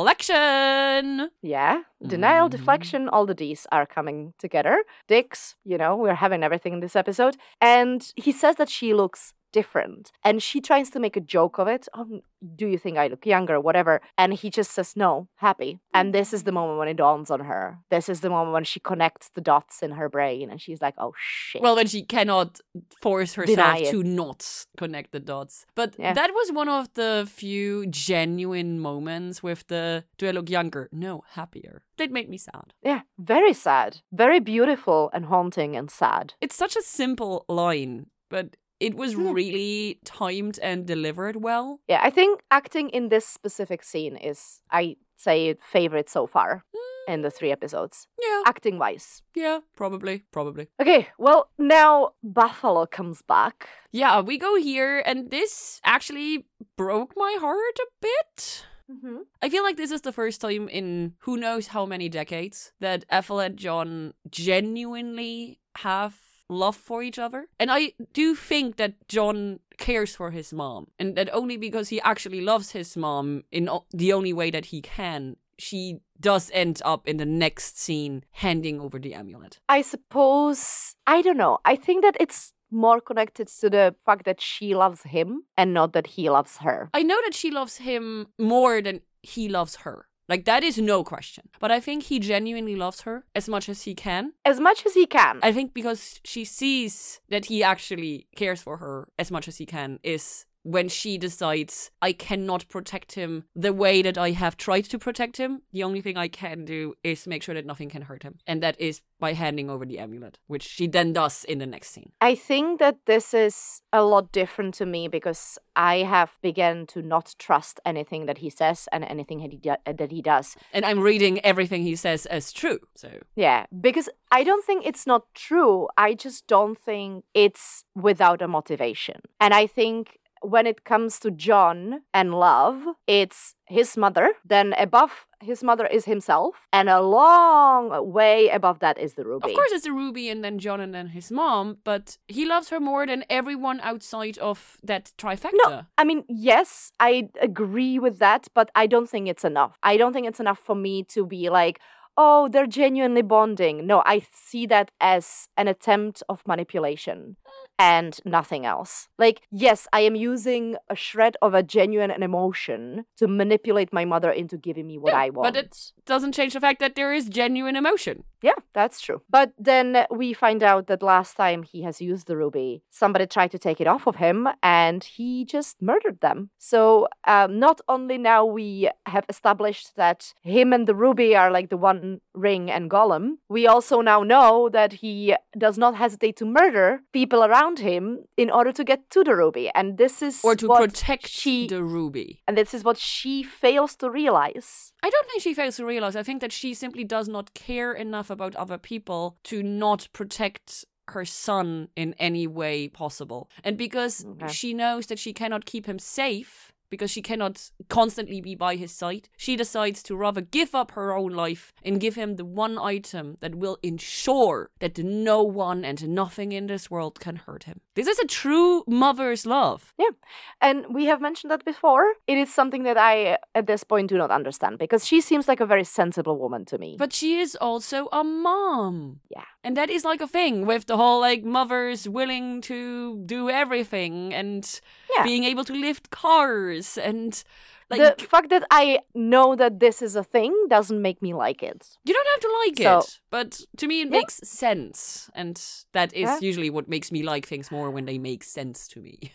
[SPEAKER 1] deflection.
[SPEAKER 2] Yeah. Denial,
[SPEAKER 1] mm-hmm.
[SPEAKER 2] deflection, all the D's are coming together. Dicks, you know, we're having everything in this episode. And he says that she looks different. And she tries to make a joke of it. Oh, do you think I look younger? Whatever. And he just says, no, happy. And this is the moment when it dawns on her. This is the moment when she connects the dots in her brain. And she's like, oh, shit.
[SPEAKER 1] Well, when she cannot force herself to not connect the dots. But yeah. that was one of the few genuine moments with the, do I look younger? No, happier. That made me sad.
[SPEAKER 2] Yeah, very sad. Very beautiful and haunting and sad.
[SPEAKER 1] It's such a simple line, but it was really timed and delivered well.
[SPEAKER 2] Yeah, I think acting in this specific scene is, I say, favorite so far mm. in the three episodes.
[SPEAKER 1] Yeah.
[SPEAKER 2] Acting-wise.
[SPEAKER 1] Yeah, probably, probably.
[SPEAKER 2] Okay, well, now Buffalo comes back.
[SPEAKER 1] Yeah, we go here, and this actually broke my heart a bit.
[SPEAKER 2] Mm-hmm.
[SPEAKER 1] I feel like this is the first time in who knows how many decades that Ethel and John genuinely have love for each other. And I do think that John cares for his mom, and that only because he actually loves his mom in o- the only way that he can, she does end up in the next scene handing over the amulet.
[SPEAKER 2] I suppose, I don't know. I think that it's more connected to the fact that she loves him and not that he loves her.
[SPEAKER 1] I know that she loves him more than he loves her. Like, that is no question. But I think he genuinely loves her as much as he can.
[SPEAKER 2] As much as he can.
[SPEAKER 1] I think because she sees that he actually cares for her as much as he can is when she decides, I cannot protect him the way that I have tried to protect him. The only thing I can do is make sure that nothing can hurt him. And that is by handing over the amulet, which she then does in the next scene.
[SPEAKER 2] I think that this is a lot different to me because I have begun to not trust anything that he says and anything that he, do- that he does.
[SPEAKER 1] And I'm reading everything he says as true, so...
[SPEAKER 2] Yeah, because I don't think it's not true. I just don't think it's without a motivation. And I think when it comes to John and love, it's his mother. Then above his mother is himself. And a long way above that is the Ruby.
[SPEAKER 1] Of course it's the Ruby and then John and then his mom. But he loves her more than everyone outside of that trifecta.
[SPEAKER 2] No, I mean, yes, I agree with that. But I don't think it's enough. I don't think it's enough for me to be like, oh, they're genuinely bonding. No, I see that as an attempt of manipulation and nothing else. Like, yes, I am using a shred of a genuine emotion to manipulate my mother into giving me what
[SPEAKER 1] yeah,
[SPEAKER 2] I want.
[SPEAKER 1] But it doesn't change the fact that there is genuine emotion.
[SPEAKER 2] Yeah, that's true. But then we find out that last time he has used the ruby, somebody tried to take it off of him and he just murdered them. So um, not only now we have established that him and the ruby are like the One Ring and Gollum, we also now know that he does not hesitate to murder people around him in order to get to the ruby. And this is
[SPEAKER 1] Or to
[SPEAKER 2] what
[SPEAKER 1] protect
[SPEAKER 2] she,
[SPEAKER 1] the ruby.
[SPEAKER 2] And this is what she fails to realize.
[SPEAKER 1] I don't think she fails to realize. I think that she simply does not care enough about other people to not protect her son in any way possible. And because
[SPEAKER 2] Okay.
[SPEAKER 1] she knows that she cannot keep him safe, because she cannot constantly be by his side, she decides to rather give up her own life and give him the one item that will ensure that no one and nothing in this world can hurt him. This is a true mother's love.
[SPEAKER 2] Yeah. And we have mentioned that before. It is something that I, at this point, do not understand because she seems like a very sensible woman to me.
[SPEAKER 1] But she is also a mom.
[SPEAKER 2] Yeah.
[SPEAKER 1] And that is like a thing with the whole like mothers willing to do everything and
[SPEAKER 2] Yeah.
[SPEAKER 1] being able to lift cars and like
[SPEAKER 2] the fact that I know that this is a thing doesn't make me like it.
[SPEAKER 1] you don't have to like
[SPEAKER 2] So-
[SPEAKER 1] it, but to me it
[SPEAKER 2] Yeah.
[SPEAKER 1] makes sense, and that is
[SPEAKER 2] Yeah.
[SPEAKER 1] usually what makes me like things more, when they make sense to me.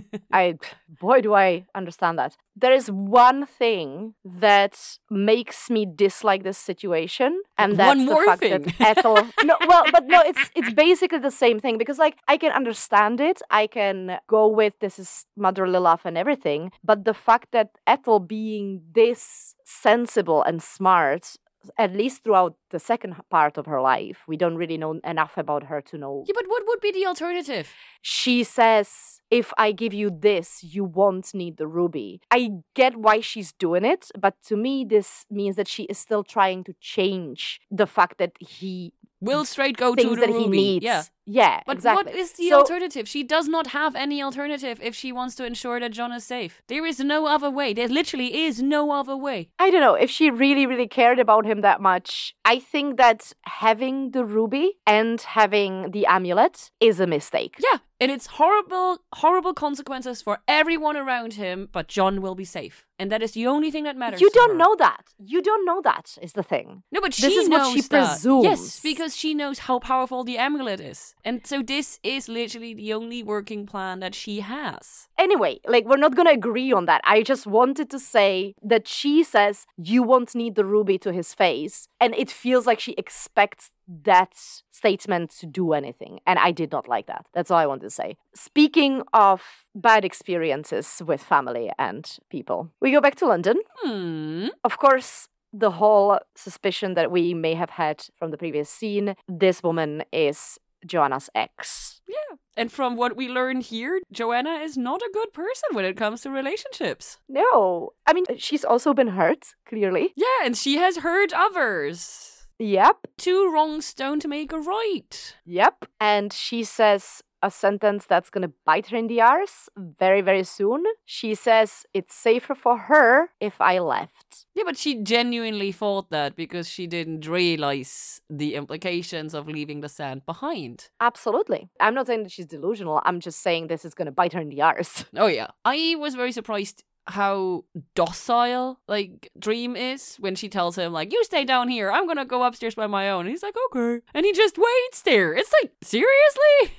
[SPEAKER 2] I, boy, do I understand that. There is one thing that makes me dislike this situation, and that's
[SPEAKER 1] One
[SPEAKER 2] the
[SPEAKER 1] more
[SPEAKER 2] fact
[SPEAKER 1] thing.
[SPEAKER 2] that Ethel. No, well, but no, it's it's basically the same thing because, like, I can understand it. I can go with this is motherly love and everything, but the fact that Ethel, being this sensible and smart, at least throughout the second part of her life, we don't really know enough about her to know.
[SPEAKER 1] Yeah, but what would be the alternative?
[SPEAKER 2] She says, if I give you this, you won't need the ruby. I get why she's doing it, but to me, this means that she is still trying to change the fact that he
[SPEAKER 1] Will straight go to
[SPEAKER 2] things
[SPEAKER 1] the
[SPEAKER 2] that
[SPEAKER 1] ruby.
[SPEAKER 2] he needs.
[SPEAKER 1] Yeah.
[SPEAKER 2] Yeah,
[SPEAKER 1] But
[SPEAKER 2] exactly.
[SPEAKER 1] what is the
[SPEAKER 2] So-
[SPEAKER 1] alternative? She does not have any alternative if she wants to ensure that John is safe. There is no other way. There literally is no other way.
[SPEAKER 2] I don't know, if she really, really cared about him that much, I think that having the ruby and having the amulet is a mistake.
[SPEAKER 1] Yeah, and it's horrible, horrible consequences for everyone around him, but John will be safe. And that is the only thing that matters.
[SPEAKER 2] You
[SPEAKER 1] to
[SPEAKER 2] don't
[SPEAKER 1] her.
[SPEAKER 2] know that. You don't know that is the thing.
[SPEAKER 1] No, but she
[SPEAKER 2] This is what
[SPEAKER 1] knows
[SPEAKER 2] she
[SPEAKER 1] that.
[SPEAKER 2] presumes.
[SPEAKER 1] Yes, because she knows how powerful the amulet is. And so this is literally the only working plan that she has.
[SPEAKER 2] Anyway, like, we're not gonna agree on that. I just wanted to say that she says you won't need the ruby to his face, and it feels like she expects that statement to do anything. And I did not like that. That's all I want to say. Speaking of bad experiences with family and people, we go back to London.
[SPEAKER 1] Hmm.
[SPEAKER 2] Of course, the whole suspicion that we may have had from the previous scene, this woman is Joanna's ex.
[SPEAKER 1] Yeah. And from what we learn here, Joanna is not a good person when it comes to relationships.
[SPEAKER 2] No, I mean, she's also been hurt, clearly.
[SPEAKER 1] Yeah, and she has hurt others.
[SPEAKER 2] Yep,
[SPEAKER 1] Two wrongs don't make a right.
[SPEAKER 2] yep. And she says a sentence that's gonna bite her in the arse very, very soon. She says it's safer for her if I left.
[SPEAKER 1] Yeah, but she genuinely thought that because she didn't realize the implications of leaving the sand behind.
[SPEAKER 2] Absolutely. I'm not saying that she's delusional. I'm just saying this is gonna bite her in the arse.
[SPEAKER 1] Oh yeah. I was very surprised how docile like Dream is when she tells him like, you stay down here, I'm gonna go upstairs by my own. And he's like, okay. And he just waits there. It's like, seriously?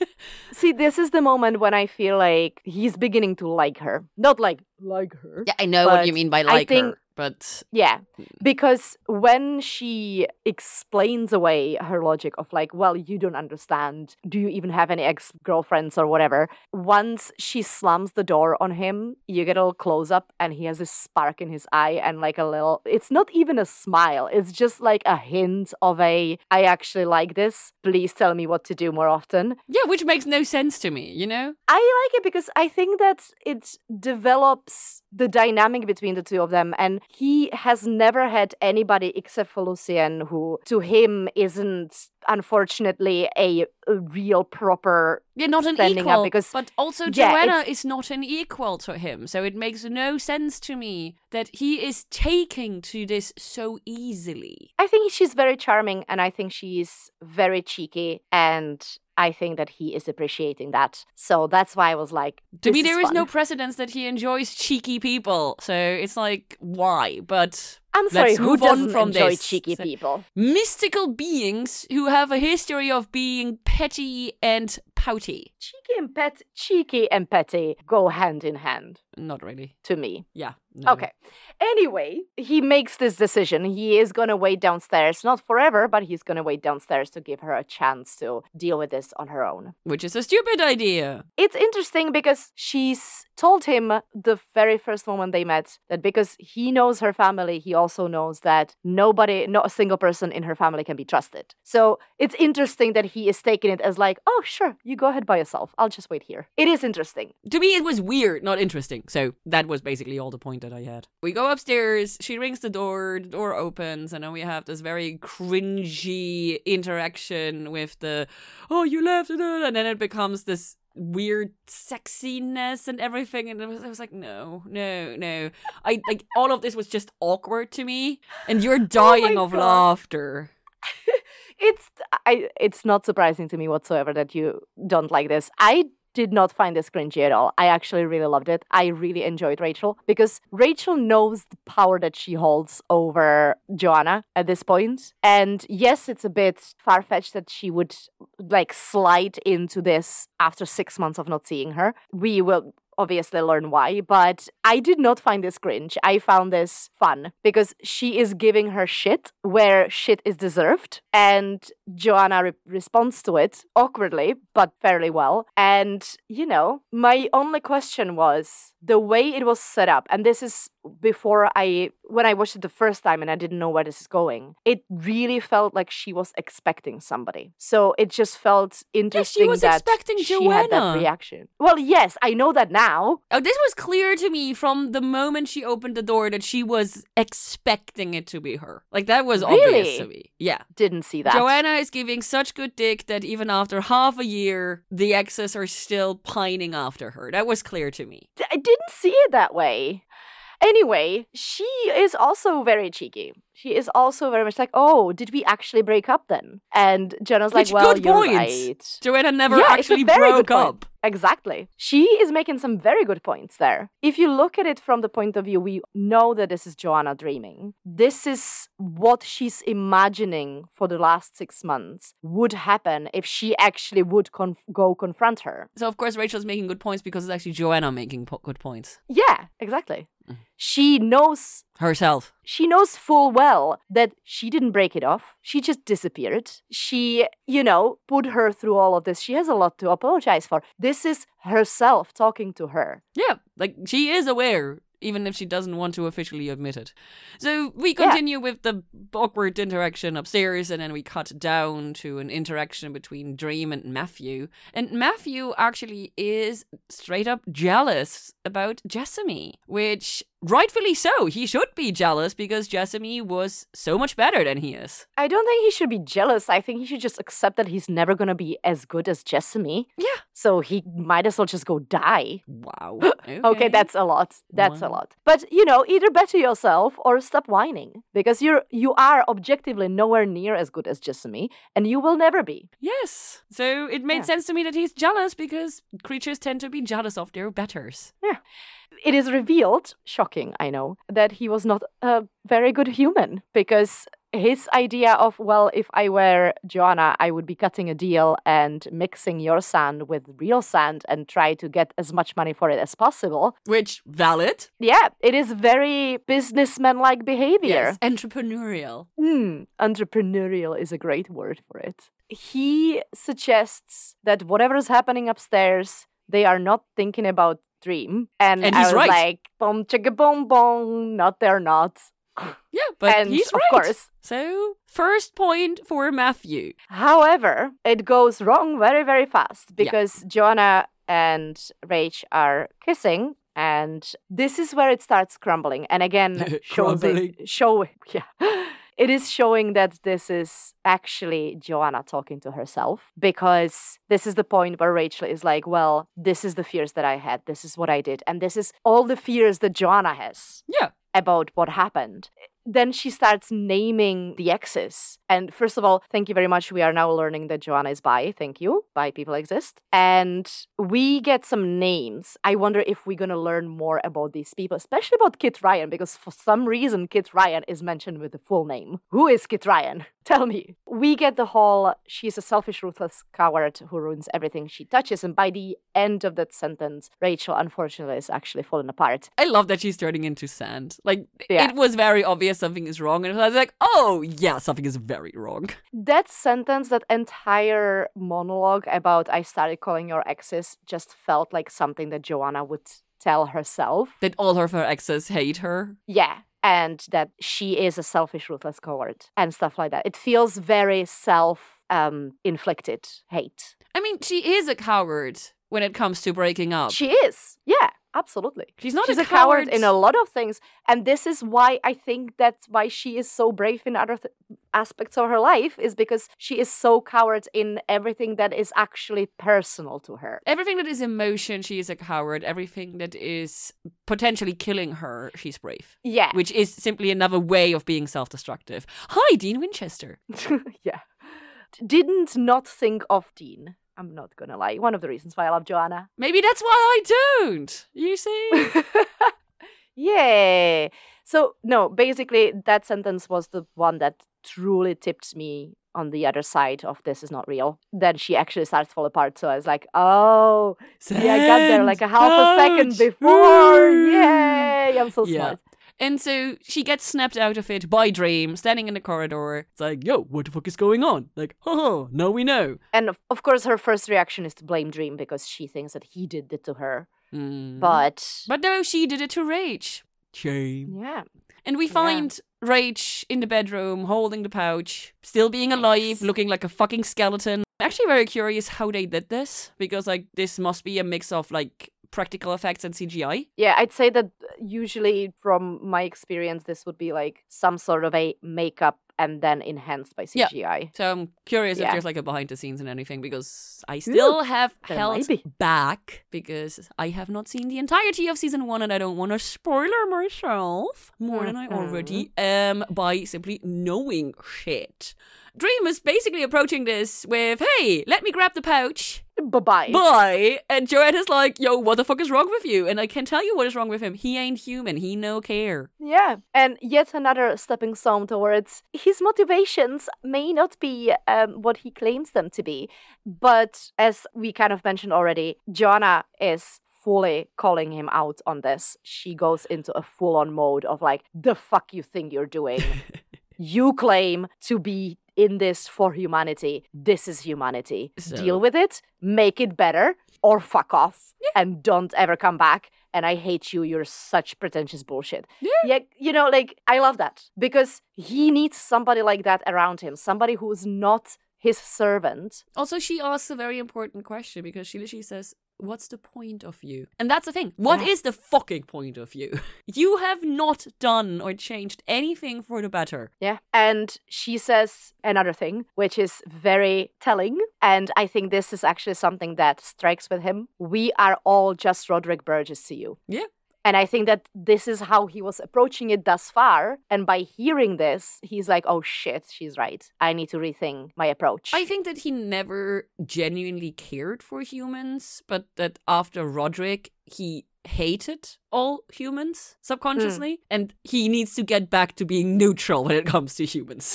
[SPEAKER 2] See, this is the moment when I feel like he's beginning to like her. Not like, like her.
[SPEAKER 1] Yeah, I know
[SPEAKER 2] But
[SPEAKER 1] what you mean by
[SPEAKER 2] I
[SPEAKER 1] like
[SPEAKER 2] think-
[SPEAKER 1] her, but
[SPEAKER 2] Yeah, because when she explains away her logic of like, well, you don't understand, do you even have any ex-girlfriends or whatever, once she slams the door on him, you get a little close-up and he has this spark in his eye and like a little, it's not even a smile, it's just like a hint of a, I actually like this, please tell me what to do more often.
[SPEAKER 1] yeah, which makes no sense to me, you know?
[SPEAKER 2] I like it because I think that it develops the dynamic between the two of them, and he has never had anybody except for Lucien who, to him, isn't unfortunately a a real proper
[SPEAKER 1] Yeah, not an
[SPEAKER 2] standing
[SPEAKER 1] equal,
[SPEAKER 2] up because
[SPEAKER 1] but also
[SPEAKER 2] yeah,
[SPEAKER 1] Joanna
[SPEAKER 2] it's-
[SPEAKER 1] is not an equal to him, so it makes no sense to me that he is taking to this so easily.
[SPEAKER 2] I think she's very charming, and I think she's very cheeky, and I think that he is appreciating that. So that's why I was like,
[SPEAKER 1] To
[SPEAKER 2] this
[SPEAKER 1] me, there is
[SPEAKER 2] fun.
[SPEAKER 1] no precedence that he enjoys cheeky people, so it's like, why? But
[SPEAKER 2] I'm sorry,
[SPEAKER 1] let's
[SPEAKER 2] who
[SPEAKER 1] move
[SPEAKER 2] doesn't
[SPEAKER 1] on from
[SPEAKER 2] enjoy
[SPEAKER 1] this.
[SPEAKER 2] cheeky
[SPEAKER 1] So-
[SPEAKER 2] people?
[SPEAKER 1] Mystical beings who have a history of being petty and pouty.
[SPEAKER 2] Cheeky and pet, cheeky and petty go hand in hand
[SPEAKER 1] Not really.
[SPEAKER 2] to me.
[SPEAKER 1] Yeah. no.
[SPEAKER 2] Okay. Anyway, he makes this decision. He is gonna wait downstairs, not forever, but he's gonna wait downstairs to give her a chance to deal with this on her own.
[SPEAKER 1] Which is a stupid idea.
[SPEAKER 2] It's interesting because she's told him the very first moment they met that because he knows her family, he also knows that nobody, not a single person in her family can be trusted. So it's interesting that he is taking it as like, oh, sure, you go ahead by yourself. I'll just wait here. It is interesting.
[SPEAKER 1] To me, it was weird, not interesting. So that was basically all the point that I had. We go upstairs, she rings the door, the door opens, and then we have this very cringy interaction with the, oh, you left it, and then it becomes this weird sexiness and everything, and it was, I was like, no, no, no. I like all of this was just awkward to me, and you're dying of
[SPEAKER 2] God.
[SPEAKER 1] laughter.
[SPEAKER 2] It's I. It's not surprising to me whatsoever that you don't like this. I did not find this cringy at all. I actually really loved it. I really enjoyed Rachel because Rachel knows the power that she holds over Joanna at this point. And yes, it's a bit far-fetched that she would like slide into this after six months of not seeing her. We will obviously learn why, but I did not find this cringe. I found this fun because she is giving her shit where shit is deserved, and Joanna re- responds to it awkwardly but fairly well. And you know, my only question was the way it was set up, and this is before I when I watched it the first time and I didn't know where this is going. It really felt like she was expecting somebody, so it just felt interesting
[SPEAKER 1] was
[SPEAKER 2] that
[SPEAKER 1] expecting
[SPEAKER 2] she had that
[SPEAKER 1] Joanna.
[SPEAKER 2] reaction. Well, yes, I know that now.
[SPEAKER 1] Oh, this was clear to me from the moment she opened the door that she was expecting it to be her. Like, that was obvious
[SPEAKER 2] Really?
[SPEAKER 1] to me. Yeah.
[SPEAKER 2] Didn't see that.
[SPEAKER 1] Joanna is giving such good dick that even after half a year, the exes are still pining after her. That was clear to me.
[SPEAKER 2] I didn't see it that way. Anyway, she is also very cheeky. She is also very much like, oh, did we actually break up then? And Jenna's like,
[SPEAKER 1] Which,
[SPEAKER 2] well,
[SPEAKER 1] good
[SPEAKER 2] you're
[SPEAKER 1] point.
[SPEAKER 2] right.
[SPEAKER 1] Joanna never
[SPEAKER 2] Yeah, it's a
[SPEAKER 1] actually
[SPEAKER 2] very good
[SPEAKER 1] broke
[SPEAKER 2] point.
[SPEAKER 1] up.
[SPEAKER 2] Exactly. She is making some very good points there. If you look at it from the point of view, we know that this is Joanna dreaming. This is what she's imagining for the last six months would happen if she actually would conf- go confront her.
[SPEAKER 1] So, of course, Rachel's making good points because it's actually Joanna making po- good points.
[SPEAKER 2] Yeah, exactly. She knows
[SPEAKER 1] Herself.
[SPEAKER 2] she knows full well that she didn't break it off. She just disappeared. She, you know, put her through all of this. She has a lot to apologize for. This is herself talking to her.
[SPEAKER 1] Yeah, like, she is aware, even if she doesn't want to officially admit it. So we continue yeah. with the awkward interaction upstairs, and then we cut down to an interaction between Dream and Matthew. And Matthew actually is straight up jealous about Jessamy, which rightfully so. He should be jealous because Jessamy was so much better than he is.
[SPEAKER 2] I don't think he should be jealous. I think he should just accept that he's never going to be as good as Jessamy.
[SPEAKER 1] Yeah.
[SPEAKER 2] So he might as well just go die.
[SPEAKER 1] Wow.
[SPEAKER 2] Okay,
[SPEAKER 1] Okay,
[SPEAKER 2] that's a lot. That's
[SPEAKER 1] Wow.
[SPEAKER 2] a lot. But, you know, either better yourself or stop whining. Because you're you are objectively nowhere near as good as Jessamy, and you will never be.
[SPEAKER 1] Yes. So it made
[SPEAKER 2] Yeah.
[SPEAKER 1] sense to me that he's jealous because creatures tend to be jealous of their betters.
[SPEAKER 2] Yeah. It is revealed, shocking, I know, that he was not a very good human because his idea of, well, if I were Joanna, I would be cutting a deal and mixing your sand with real sand and try to get as much money for it as possible.
[SPEAKER 1] Which, valid.
[SPEAKER 2] Yeah, it is very businessman-like behavior.
[SPEAKER 1] Yes. Entrepreneurial.
[SPEAKER 2] Hmm, entrepreneurial is a great word for it. He suggests that whatever is happening upstairs, they are not thinking about Dream. And,
[SPEAKER 1] And
[SPEAKER 2] I
[SPEAKER 1] he's
[SPEAKER 2] was
[SPEAKER 1] right.
[SPEAKER 2] like, boom, chicka boom, boom, not they're not.
[SPEAKER 1] Yeah, but
[SPEAKER 2] and
[SPEAKER 1] he's
[SPEAKER 2] of
[SPEAKER 1] right.
[SPEAKER 2] course.
[SPEAKER 1] So, first point for Matthew.
[SPEAKER 2] However, it goes wrong very, very fast because Joanna and Rach are kissing. And this is where it starts crumbling. And again, shows
[SPEAKER 1] Crumbling.
[SPEAKER 2] show yeah, it is showing that this is actually Joanna talking to herself, because this is the point where Rachel is like, well, this is the fears that I had. This is what I did. And this is all the fears that Joanna has.
[SPEAKER 1] Yeah.
[SPEAKER 2] About what happened. Then she starts naming the exes. And first of all, thank you very much. We are now learning that Joanna is bi. Thank you. Bi people exist. And we get some names. I wonder if we're going to learn more about these people, especially about Kit Ryan, because for some reason, Kit Ryan is mentioned with the full name. Who is Kit Ryan? Tell me. We get the whole, she's a selfish, ruthless coward who ruins everything she touches. And by the end of that sentence, Rachel, unfortunately, is actually falling apart.
[SPEAKER 1] I love that she's turning into sand. Like,
[SPEAKER 2] yeah.
[SPEAKER 1] It was very obvious something is wrong. And I was like, oh, yeah, something is very wrong.
[SPEAKER 2] That sentence, that entire monologue about I started calling your exes just felt like something that Joanna would tell herself.
[SPEAKER 1] That all of her exes hate her.
[SPEAKER 2] Yeah. And that she is a selfish, ruthless coward and stuff like that. It feels very self um, inflicted hate.
[SPEAKER 1] I mean, she is a coward when it comes to breaking up.
[SPEAKER 2] She is. Yeah, absolutely.
[SPEAKER 1] She's not
[SPEAKER 2] She's
[SPEAKER 1] a,
[SPEAKER 2] a coward.
[SPEAKER 1] coward
[SPEAKER 2] in a lot of things. And this is why I think that's why she is so brave in other th- aspects of her life, is because she is so coward in everything that is actually personal to her.
[SPEAKER 1] Everything that is emotion, she is a coward. Everything that is potentially killing her, she's brave.
[SPEAKER 2] Yeah.
[SPEAKER 1] Which is simply another way of being self-destructive. Hi, Dean Winchester.
[SPEAKER 2] Yeah. Didn't not think of Dean. I'm not gonna lie. One of the reasons why I love Joanna.
[SPEAKER 1] Maybe that's why I don't. You see?
[SPEAKER 2] Yeah. So, no, basically, that sentence was the one that truly tipped me on the other side of this is not real. Then she actually starts to fall apart. So I was like, oh, see, I got there like a half a second before. Yay! I'm so smart.
[SPEAKER 1] Yeah. And so she gets snapped out of it by Dream, standing in the corridor. It's like, yo, what the fuck is going on? Like, haha, now we know.
[SPEAKER 2] And of, of course, her first reaction is to blame Dream because she thinks that he did it to her.
[SPEAKER 1] Mm.
[SPEAKER 2] But...
[SPEAKER 1] But no, she did it to Rach. Shame.
[SPEAKER 2] Yeah.
[SPEAKER 1] And we find yeah. Rach in the bedroom, holding the pouch, still being alive,
[SPEAKER 2] Yes.
[SPEAKER 1] looking like a fucking skeleton. Actually very curious how they did this, because, like, this must be a mix of, like, practical effects and C G I.
[SPEAKER 2] Yeah, I'd say that usually from my experience, this would be like some sort of a makeup and then enhanced by C G I.
[SPEAKER 1] Yeah. So I'm curious
[SPEAKER 2] yeah.
[SPEAKER 1] if there's like a behind the scenes and anything, because I still
[SPEAKER 2] Ooh,
[SPEAKER 1] have held
[SPEAKER 2] be.
[SPEAKER 1] back because I have not seen the entirety of season one and I don't want to spoiler myself more than I already am by simply knowing shit. Dream is basically approaching this with, hey, let me grab the pouch.
[SPEAKER 2] Bye-bye.
[SPEAKER 1] Bye. And Joanne is like, yo, what the fuck is wrong with you? And I can tell you what is wrong with him. He ain't human. He no care.
[SPEAKER 2] Yeah. And yet another stepping stone towards his motivations may not be um, what he claims them to be. But as we kind of mentioned already, Joanna is fully calling him out on this. She goes into a full-on mode of like, the fuck you think you're doing? You claim to be in this for humanity. This is humanity.
[SPEAKER 1] So.
[SPEAKER 2] Deal with it, make it better, or fuck off
[SPEAKER 1] Yeah.
[SPEAKER 2] and don't ever come back. And I hate you. You're such pretentious bullshit.
[SPEAKER 1] Yeah.
[SPEAKER 2] yeah. You know, like, I love that because he needs somebody like that around him. Somebody who's not his servant.
[SPEAKER 1] Also, she asks a very important question because she literally says, what's the point of you? And that's the thing. What
[SPEAKER 2] Yeah.
[SPEAKER 1] is the fucking point of you? You have not done or changed anything for the better.
[SPEAKER 2] Yeah. And she says another thing, which is very telling. And I think this is actually something that strikes with him. We are all just Roderick Burgess to you.
[SPEAKER 1] Yeah.
[SPEAKER 2] And I think that this is how he was approaching it thus far. And by hearing this, he's like, oh shit, she's right. I need to rethink my approach.
[SPEAKER 1] I think that he never genuinely cared for humans, but that after Roderick, he hated all humans subconsciously.
[SPEAKER 2] Hmm.
[SPEAKER 1] And he needs to get back to being neutral when it comes to humans.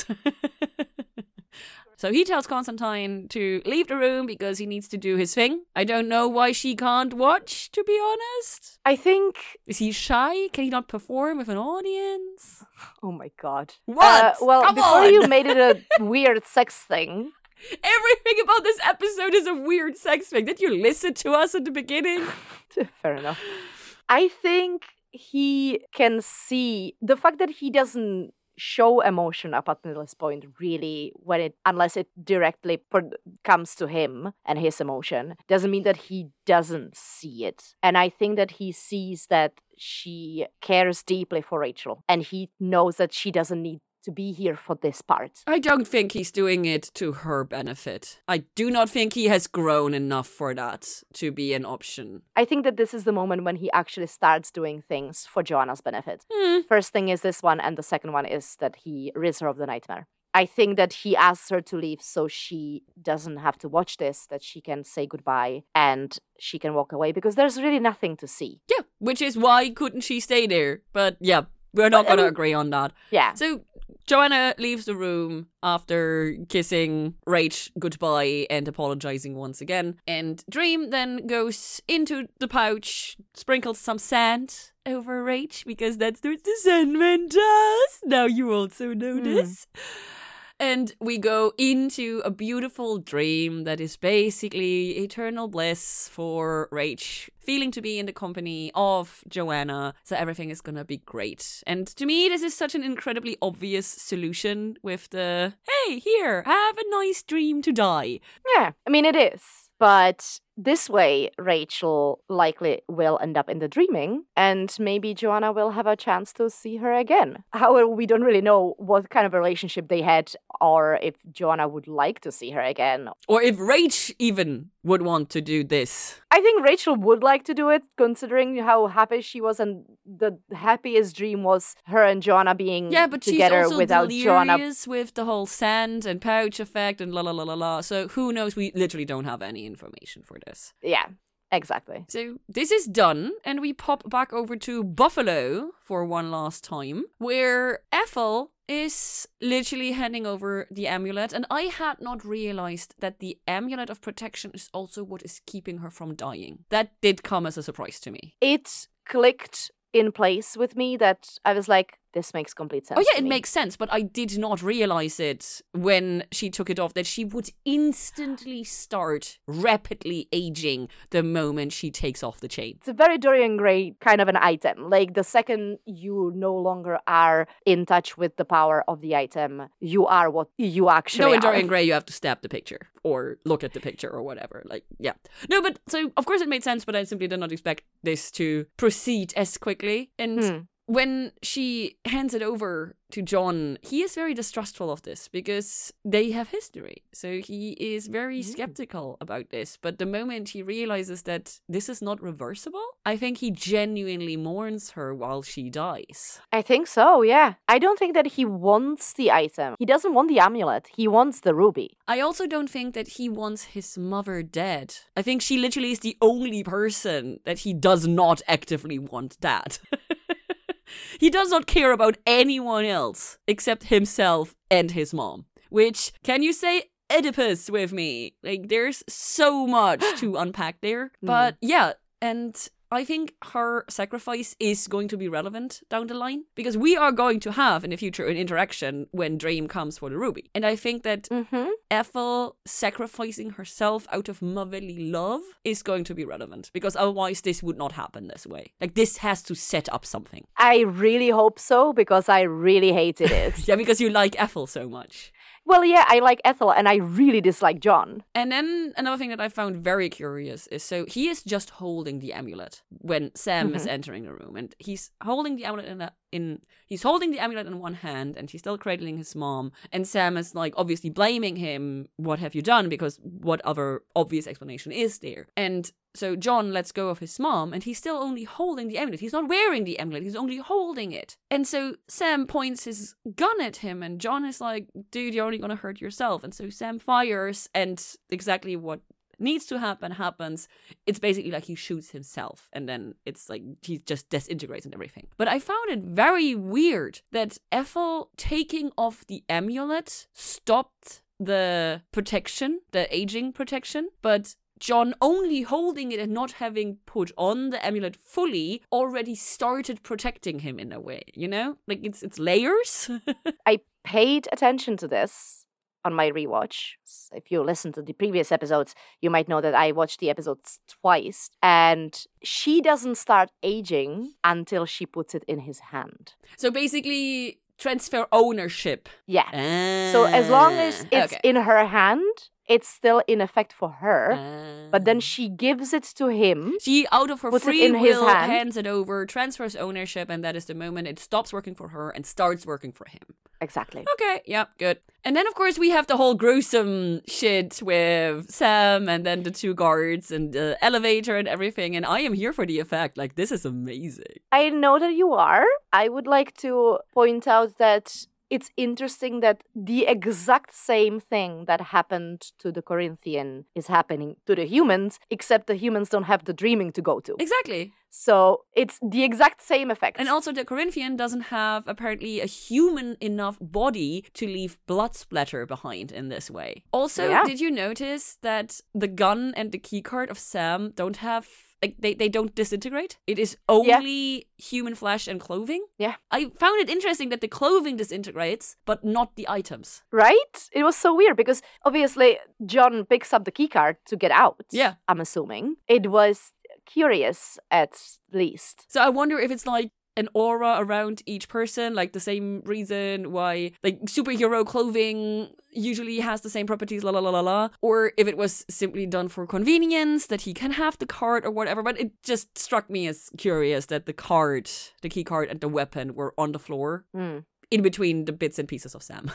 [SPEAKER 1] So he tells Constantine to leave the room because he needs to do his thing. I don't know why she can't watch, to be honest.
[SPEAKER 2] I think...
[SPEAKER 1] Is he shy? Can he not perform with an audience?
[SPEAKER 2] Oh my god.
[SPEAKER 1] What?
[SPEAKER 2] Uh, well,
[SPEAKER 1] Come
[SPEAKER 2] before
[SPEAKER 1] on!
[SPEAKER 2] you made it a weird sex thing...
[SPEAKER 1] Everything about this episode is a weird sex thing. Did you listen to us at the beginning?
[SPEAKER 2] Fair enough. I think he can see... The fact that he doesn't show emotion up until this point, really, when it unless it directly per- comes to him and his emotion, doesn't mean that he doesn't see it. And I think that he sees that she cares deeply for Rachel, and he knows that she doesn't need to be here for this part.
[SPEAKER 1] I don't think he's doing it to her benefit. I do not think he has grown enough for that to be an option.
[SPEAKER 2] I think that this is the moment when he actually starts doing things for Joanna's benefit.
[SPEAKER 1] Hmm.
[SPEAKER 2] First thing is this one, and the second one is that he rids her of the nightmare. I think that he asks her to leave so she doesn't have to watch this, that she can say goodbye and she can walk away because there's really nothing to see.
[SPEAKER 1] Yeah, which is why couldn't she stay there? But yeah, we're not going to agree on that.
[SPEAKER 2] Yeah.
[SPEAKER 1] So Joanna leaves the room after kissing Rach goodbye and apologizing once again. And Dream then goes into the pouch, sprinkles some sand over Rach because that's what the Sandman does. Now you also know this. Mm. And we go into a beautiful dream that is basically eternal bliss for Rach, feeling to be in the company of Joanna, so everything is gonna be great. And to me, this is such an incredibly obvious solution with the, hey, here, have a nice dream to die.
[SPEAKER 2] Yeah, I mean, it is. But this way, Rachel likely will end up in the dreaming, and maybe Joanna will have a chance to see her again. However, we don't really know what kind of a relationship they had, or if Joanna would like to see her again.
[SPEAKER 1] Or if Rach even would want to do this.
[SPEAKER 2] I think Rachel would like to do it, considering how happy she was, and the happiest dream was her and Joanna being
[SPEAKER 1] yeah, but
[SPEAKER 2] together
[SPEAKER 1] she's also
[SPEAKER 2] without Joanna.
[SPEAKER 1] With the whole sand and pouch effect and la la la la la. So who knows? We literally don't have any information for this.
[SPEAKER 2] Yeah, exactly.
[SPEAKER 1] So this is done, and we pop back over to Buffalo for one last time, where Ethel is literally handing over the amulet, and I had not realized that the amulet of protection is also what is keeping her from dying. That did come as a surprise to me.
[SPEAKER 2] It clicked in place with me that I was like, this makes complete sense.
[SPEAKER 1] Oh yeah,
[SPEAKER 2] to
[SPEAKER 1] it
[SPEAKER 2] me.
[SPEAKER 1] makes sense, but I did not realize it when she took it off, that she would instantly start rapidly aging the moment she takes off the chain.
[SPEAKER 2] It's a very Dorian Gray kind of an item. Like, the second you no longer are in touch with the power of the item, you are what you actually
[SPEAKER 1] are. No, in
[SPEAKER 2] are.
[SPEAKER 1] Dorian Gray, you have to stab the picture or look at the picture or whatever. Like, yeah. No, but so, of course it made sense, but I simply did not expect this to proceed as quickly. And
[SPEAKER 2] Hmm.
[SPEAKER 1] when she hands it over to John, he is very distrustful of this because they have history. So he is very skeptical about this. But the moment he realizes that this is not reversible, I think he genuinely mourns her while she dies.
[SPEAKER 2] I think so, yeah. I don't think that he wants the item. He doesn't want the amulet. He wants the ruby.
[SPEAKER 1] I also don't think that he wants his mother dead. I think she literally is the only person that he does not actively want dead. He does not care about anyone else except himself and his mom. Which, can you say Oedipus with me? Like, there's so much to unpack there. But yeah, and I think her sacrifice is going to be relevant down the line, because we are going to have in the future an interaction when Dream comes for the ruby. And I think that
[SPEAKER 2] Mm-hmm.
[SPEAKER 1] Ethel sacrificing herself out of motherly love is going to be relevant, because otherwise this would not happen this way. Like, this has to set up something.
[SPEAKER 2] I really hope so, because I really hated it.
[SPEAKER 1] Yeah, because you like Ethel so much.
[SPEAKER 2] Well, yeah, I like Ethel, and I really dislike John.
[SPEAKER 1] And then another thing that I found very curious is, so he is just holding the amulet when Sam mm-hmm. is entering the room, and he's holding the amulet in, a, in he's holding the amulet in one hand, and he's still cradling his mom. And Sam is like obviously blaming him. What have you done? Because what other obvious explanation is there? And so John lets go of his mom, and he's still only holding the amulet. He's not wearing the amulet. He's only holding it. And so Sam points his gun at him, and John is like, dude, you're only going to hurt yourself. And so Sam fires, and exactly what needs to happen happens. It's basically like he shoots himself, and then it's like he just disintegrates and everything. But I found it very weird that Ethel taking off the amulet stopped the protection, the aging protection, but John only holding it and not having put on the amulet fully already started protecting him in a way, you know? Like, it's it's layers.
[SPEAKER 2] I paid attention to this on my rewatch. If you listen to the previous episodes, you might know that I watched the episodes twice. And she doesn't start aging until she puts it in his hand.
[SPEAKER 1] So basically, transfer ownership.
[SPEAKER 2] Yeah.
[SPEAKER 1] Ah,
[SPEAKER 2] so as long as it's
[SPEAKER 1] okay.
[SPEAKER 2] in her hand, it's still in effect for her,
[SPEAKER 1] uh,
[SPEAKER 2] but then she gives it to him.
[SPEAKER 1] She, out of her
[SPEAKER 2] puts
[SPEAKER 1] free
[SPEAKER 2] it in
[SPEAKER 1] will,
[SPEAKER 2] his hand.
[SPEAKER 1] hands it over, transfers ownership, and that is the moment it stops working for her and starts working for him.
[SPEAKER 2] Exactly.
[SPEAKER 1] Okay, yeah, good. And then, of course, we have the whole gruesome shit with Sam and then the two guards and the elevator and everything. And I am here for the effect. Like, this is amazing.
[SPEAKER 2] I know that you are. I would like to point out that it's interesting that the exact same thing that happened to the Corinthian is happening to the humans, except the humans don't have the dreaming to go to.
[SPEAKER 1] Exactly.
[SPEAKER 2] So it's the exact same effect.
[SPEAKER 1] And also the Corinthian doesn't have apparently a human enough body to leave blood splatter behind in this way. Also,
[SPEAKER 2] Yeah.
[SPEAKER 1] did you notice that the gun and the keycard of Sam don't have... Like, they, they don't disintegrate. It is only yeah. human flesh and clothing.
[SPEAKER 2] Yeah.
[SPEAKER 1] I found it interesting that the clothing disintegrates, but not the items.
[SPEAKER 2] Right? It was so weird because obviously John picks up the keycard to get out.
[SPEAKER 1] Yeah.
[SPEAKER 2] I'm assuming. It was curious at least.
[SPEAKER 1] So I wonder if it's like an aura around each person, like the same reason why like superhero clothing usually has the same properties, la la la la la, or if it was simply done for convenience that he can have the card or whatever. But it just struck me as curious that the card, the key card and the weapon were on the floor
[SPEAKER 2] mm.
[SPEAKER 1] in between the bits and pieces of Sam.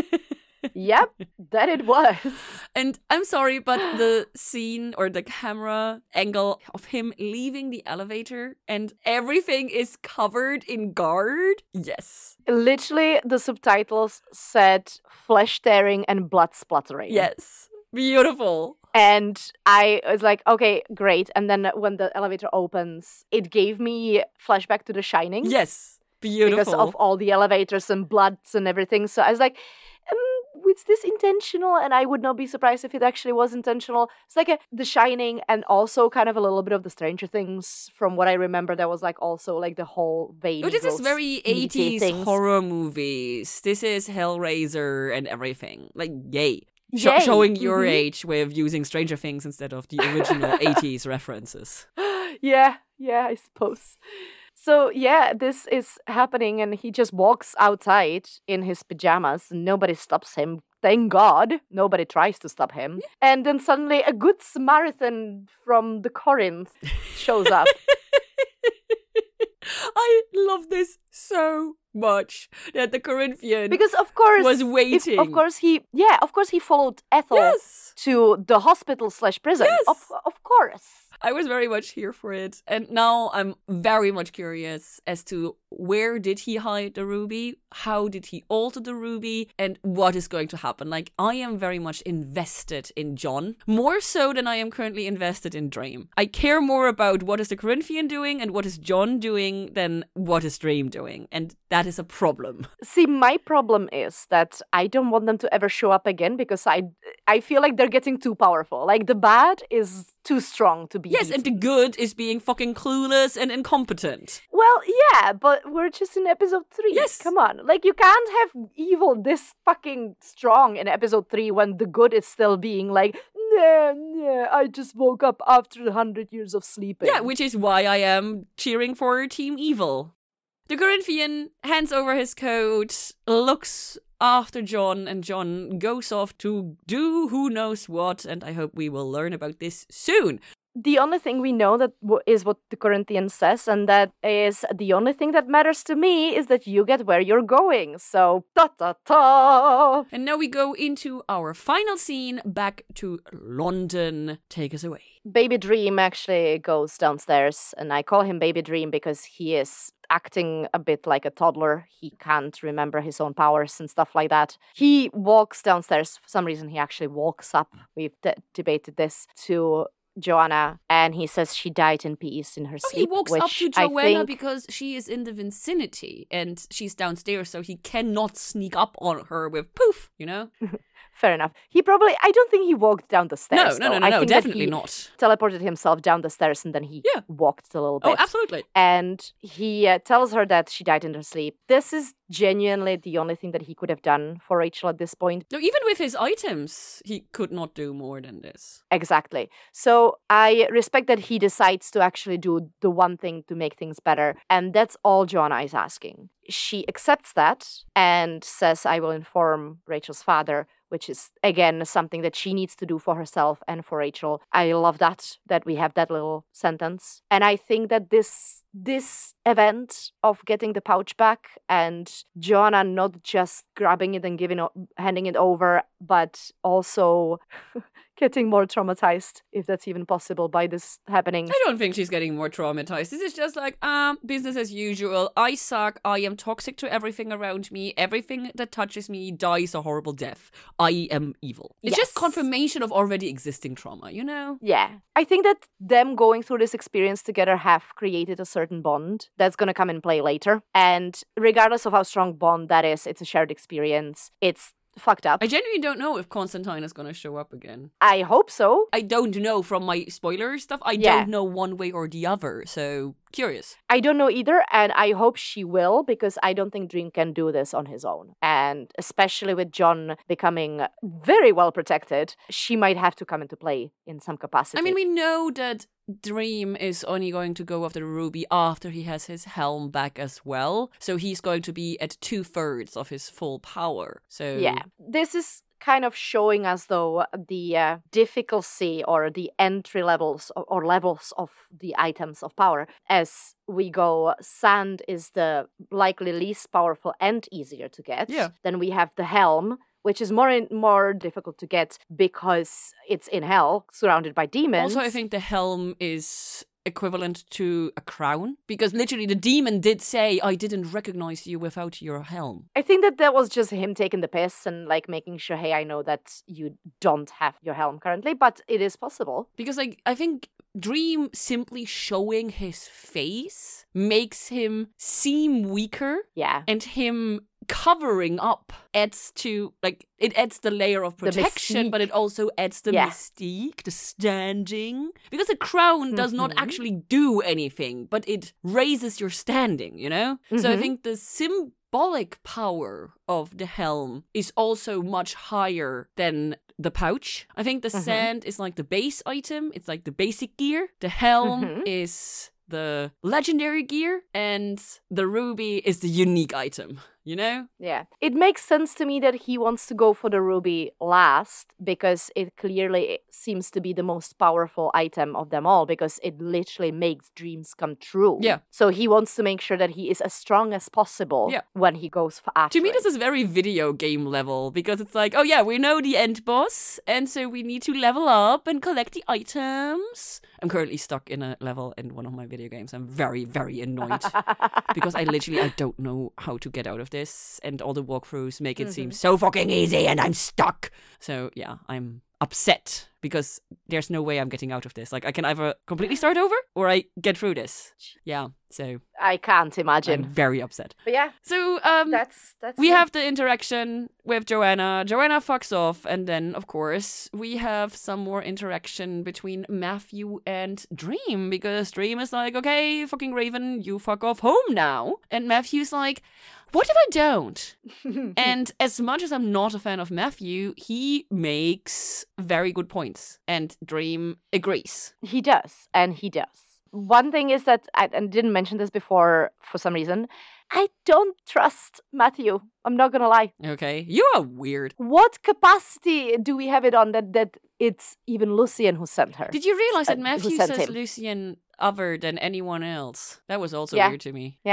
[SPEAKER 2] Yep, that it was.
[SPEAKER 1] And I'm sorry, but the scene or the camera angle of him leaving the elevator and everything is covered in guard. Yes.
[SPEAKER 2] Literally, the subtitles said flesh tearing and blood splattering.
[SPEAKER 1] Yes. Beautiful.
[SPEAKER 2] And I was like, okay, great. And then when the elevator opens, it gave me flashback to The Shining.
[SPEAKER 1] Yes. Beautiful.
[SPEAKER 2] Because of all the elevators and bloods and everything. So I was like, um, is this intentional? And I would not be surprised if it actually was intentional. It's like a, The Shining and also kind of a little bit of the Stranger Things. From what I remember, there was like also like the whole vein.
[SPEAKER 1] Oh, this is very eighties horror movies. This is Hellraiser and everything. Like, yay. Sh-
[SPEAKER 2] yay.
[SPEAKER 1] Showing your
[SPEAKER 2] mm-hmm.
[SPEAKER 1] age with using Stranger Things instead of the original eighties references.
[SPEAKER 2] Yeah, yeah, I suppose. So, yeah, this is happening and he just walks outside in his pajamas. Nobody stops him. Thank God. Nobody tries to stop him. Yeah. And then suddenly a good Samaritan from the Corinth shows up.
[SPEAKER 1] I love this so much that the Corinthian
[SPEAKER 2] because of course
[SPEAKER 1] was waiting.
[SPEAKER 2] If, of course he, yeah, of course he followed Ethel
[SPEAKER 1] yes.
[SPEAKER 2] to the hospital slash prison.
[SPEAKER 1] Yes.
[SPEAKER 2] Of, of course.
[SPEAKER 1] I was very much here for it. And now I'm very much curious as to where did he hide the ruby? How did he alter the ruby? And what is going to happen? Like, I am very much invested in John, more so than I am currently invested in Dream. I care more about what is the Corinthian doing and what is John doing than what is Dream doing. And that is a problem.
[SPEAKER 2] See, my problem is that I don't want them to ever show up again because I, I feel like they're getting too powerful. Like, the bad is too strong to be
[SPEAKER 1] Yes,
[SPEAKER 2] beaten.
[SPEAKER 1] and the good is being fucking clueless and incompetent.
[SPEAKER 2] Well, yeah, but we're just in episode three.
[SPEAKER 1] Yes.
[SPEAKER 2] Come on. Like, you can't have evil this fucking strong in episode three when the good is still being like, nah, nah, I just woke up after a hundred years of sleeping.
[SPEAKER 1] Yeah, which is why I am cheering for Team Evil. The Corinthian hands over his coat, looks after John, and John goes off to do who knows what, and I hope we will learn about this soon.
[SPEAKER 2] The only thing we know that w- is what the Corinthian says, and that is the only thing that matters to me is that you get where you're going. So, ta-ta-ta!
[SPEAKER 1] And now we go into our final scene, back to London. Take us away.
[SPEAKER 2] Baby Dream actually goes downstairs, and I call him Baby Dream because he is acting a bit like a toddler. He can't remember his own powers and stuff like that. He walks downstairs. For some reason, he actually walks up. We've de- debated this to Joanna, and he says she died in peace in her
[SPEAKER 1] Oh,
[SPEAKER 2] sleep.
[SPEAKER 1] he walks
[SPEAKER 2] which
[SPEAKER 1] up to
[SPEAKER 2] I
[SPEAKER 1] Joanna
[SPEAKER 2] think...
[SPEAKER 1] because she is in the vicinity and she's downstairs, so he cannot sneak up on her with poof, you know?
[SPEAKER 2] Fair enough. He probably, I don't think he walked down the stairs.
[SPEAKER 1] No, no, no,
[SPEAKER 2] though.
[SPEAKER 1] no,
[SPEAKER 2] I
[SPEAKER 1] no,
[SPEAKER 2] think
[SPEAKER 1] definitely
[SPEAKER 2] that he
[SPEAKER 1] not.
[SPEAKER 2] teleported himself down the stairs and then he
[SPEAKER 1] Yeah.
[SPEAKER 2] walked a little bit.
[SPEAKER 1] Oh, absolutely.
[SPEAKER 2] And he uh, tells her that she died in her sleep. This is genuinely the only thing that he could have done for Rachel at this point.
[SPEAKER 1] No, even with his items, he could not do more than this.
[SPEAKER 2] Exactly. So I respect that he decides to actually do the one thing to make things better. And that's all Joanna is asking. She accepts that and says, I will inform Rachel's father, which is, again, something that she needs to do for herself and for Rachel. I love that, that we have that little sentence. And I think that this this event of getting the pouch back and Joanna not just grabbing it and giving o- handing it over, but also getting more traumatized, if that's even possible, by this happening.
[SPEAKER 1] I don't think she's getting more traumatized. This is just like, um, business as usual. I suck. I am toxic to everything around me. Everything that touches me dies a horrible death. I am evil. It's
[SPEAKER 2] Yes.
[SPEAKER 1] just confirmation of already existing trauma, you know?
[SPEAKER 2] Yeah. I think that them going through this experience together have created a certain bond that's going to come in play later. And regardless of how strong bond that is, it's a shared experience. It's fucked up.
[SPEAKER 1] I genuinely don't know if Constantine is going to show up again.
[SPEAKER 2] I hope so.
[SPEAKER 1] I don't know from my spoiler stuff. I
[SPEAKER 2] Yeah.
[SPEAKER 1] don't know one way or the other. So, curious.
[SPEAKER 2] I don't know either, and I hope she will, because I don't think Dream can do this on his own. And especially with John becoming very well protected, she might have to come into play in some capacity.
[SPEAKER 1] I mean, we know that Dream is only going to go after Ruby after he has his helm back as well. So he's going to be at two thirds of his full power. So
[SPEAKER 2] Yeah. This is kind of showing us, though, the uh, difficulty or the entry levels or, or levels of the items of power. As we go, sand is the likely least powerful and easier to get.
[SPEAKER 1] Yeah.
[SPEAKER 2] Then we have the helm, which is more in, more difficult to get because it's in hell, surrounded by demons.
[SPEAKER 1] Also, I think the helm is equivalent to a crown, because literally the demon did say, I didn't recognize you without your helm.
[SPEAKER 2] I think that that was just him taking the piss and like making sure, hey, I know that you don't have your helm currently, but it is possible.
[SPEAKER 1] Because like I think Dream simply showing his face makes him seem weaker,
[SPEAKER 2] Yeah.
[SPEAKER 1] and him covering up adds to, like, it adds the layer of protection,
[SPEAKER 2] mystique.
[SPEAKER 1] but it also adds the
[SPEAKER 2] Yeah.
[SPEAKER 1] mystique, the standing. Because a crown does not
[SPEAKER 2] Mhm.
[SPEAKER 1] actually do anything, but it raises your standing, you know? So I
[SPEAKER 2] Mhm.
[SPEAKER 1] think the symbolic power of the helm is also much higher than the pouch. I think the
[SPEAKER 2] Mhm.
[SPEAKER 1] sand is like the base item, it's like the basic gear. The helm
[SPEAKER 2] Mhm.
[SPEAKER 1] is the legendary gear, and the ruby is the unique item, you know?
[SPEAKER 2] Yeah. It makes sense to me that he wants to go for the ruby last because it clearly seems to be the most powerful item of them all because it literally makes dreams come true.
[SPEAKER 1] Yeah.
[SPEAKER 2] So he wants to make sure that he is as strong as possible
[SPEAKER 1] Yeah.
[SPEAKER 2] when he goes for after
[SPEAKER 1] To me,
[SPEAKER 2] it.
[SPEAKER 1] this is very video game level, because it's like, oh yeah, we know the end boss, and so we need to level up and collect the items. I'm currently stuck in a level in one of my video games. I'm very, very annoyed because I literally, I don't know how to get out of this, and all the walkthroughs make it seem so fucking easy, and I'm stuck. So yeah, I'm upset because there's no way I'm getting out of this. Like, I can either completely start over or I get through this. Yeah, so
[SPEAKER 2] I can't
[SPEAKER 1] I'm
[SPEAKER 2] imagine.
[SPEAKER 1] very upset.
[SPEAKER 2] But yeah,
[SPEAKER 1] So um,
[SPEAKER 2] that's that's
[SPEAKER 1] we
[SPEAKER 2] it.
[SPEAKER 1] have the interaction with Joanna. Joanna fucks off, and then, of course, we have some more interaction between Matthew and Dream, because Dream is like, okay, fucking Raven, you fuck off home now. And Matthew's like, what if I don't? And as much as I'm not a fan of Matthew, he makes very good points, and Dream agrees.
[SPEAKER 2] He does, and he does. One thing is that I, I didn't mention this before for some reason. I don't trust Matthew. I'm not gonna lie.
[SPEAKER 1] Okay, you are weird.
[SPEAKER 2] What capacity do we have it on that that it's even Lucien who sent her?
[SPEAKER 1] Did you realize that
[SPEAKER 2] Uh, who
[SPEAKER 1] Matthew
[SPEAKER 2] sent
[SPEAKER 1] says
[SPEAKER 2] him?
[SPEAKER 1] Lucien other than anyone else? That was also
[SPEAKER 2] Yeah.
[SPEAKER 1] weird to me.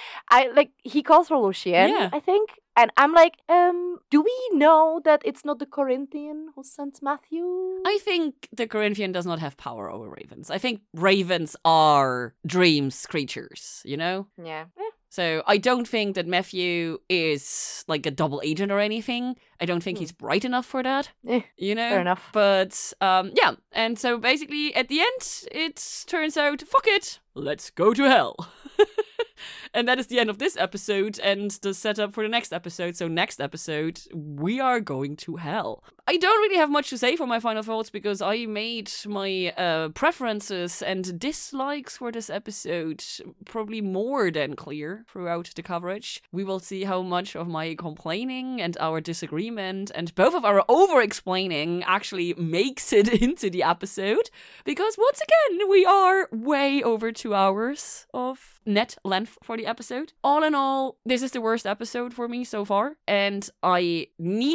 [SPEAKER 2] I like he calls her Lucien,
[SPEAKER 1] Yeah.
[SPEAKER 2] I think. And I'm like, um, do we know that it's not the Corinthian who sent Matthew?
[SPEAKER 1] I think the Corinthian does not have power over ravens. I think ravens are Dream's creatures, you know?
[SPEAKER 2] Yeah.
[SPEAKER 1] So I don't think that Matthew is like a double agent or anything. I don't think
[SPEAKER 2] Hmm.
[SPEAKER 1] he's bright enough for that,
[SPEAKER 2] Eh,
[SPEAKER 1] you know?
[SPEAKER 2] fair enough.
[SPEAKER 1] But um, yeah, and so basically at the end, it turns out, fuck it, let's go to hell. And that is the end of this episode and the setup for the next episode. So next episode, we are going to hell. I don't really have much to say for my final thoughts because I made my uh, preferences and dislikes for this episode probably more than clear throughout the coverage. We will see how much of my complaining and our disagreement and both of our over-explaining actually makes it into the episode. Because once again, we are way over two hours of net length for the episode. All in all, this is the worst episode for me so far, and I need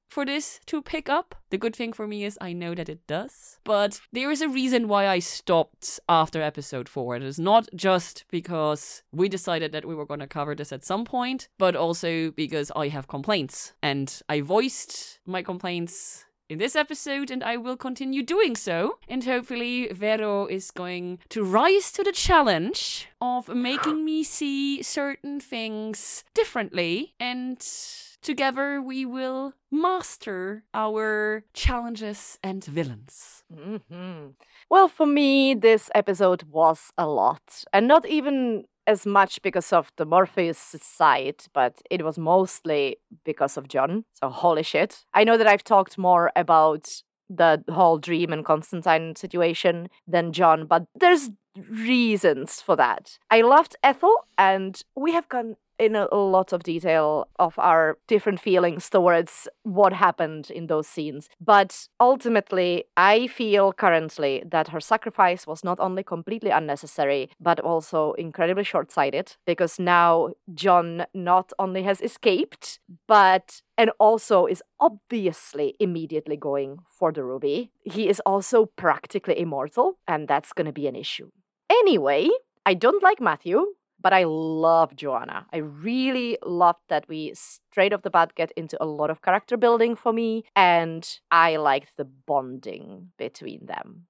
[SPEAKER 1] for this to pick up. The good thing for me is I know that it does. But there is a reason why I stopped after episode four. It is not just because we decided that we were going to cover this at some point, but also because I have complaints. And I voiced my complaints in this episode, and I will continue doing so. And hopefully Vero is going to rise to the challenge of making me see certain things differently, and together we will master our challenges and villains.
[SPEAKER 2] Mm-hmm. Well, for me, this episode was a lot, and not even as much because of the Morpheus side, but it was mostly because of John. So holy shit. I know that I've talked more about the whole Dream and Constantine situation than John, but there's reasons for that. I loved Ethel, and we have gone in a lot of detail of our different feelings towards what happened in those scenes. But ultimately, I feel currently that her sacrifice was not only completely unnecessary, but also incredibly short-sighted, because now John not only has escaped, but and also is obviously immediately going for the ruby. He is also practically immortal, and that's going to be an issue. Anyway, I don't like Matthew, but I love Joanna. I really loved that we straight off the bat get into a lot of character building for me, and I liked the bonding between them.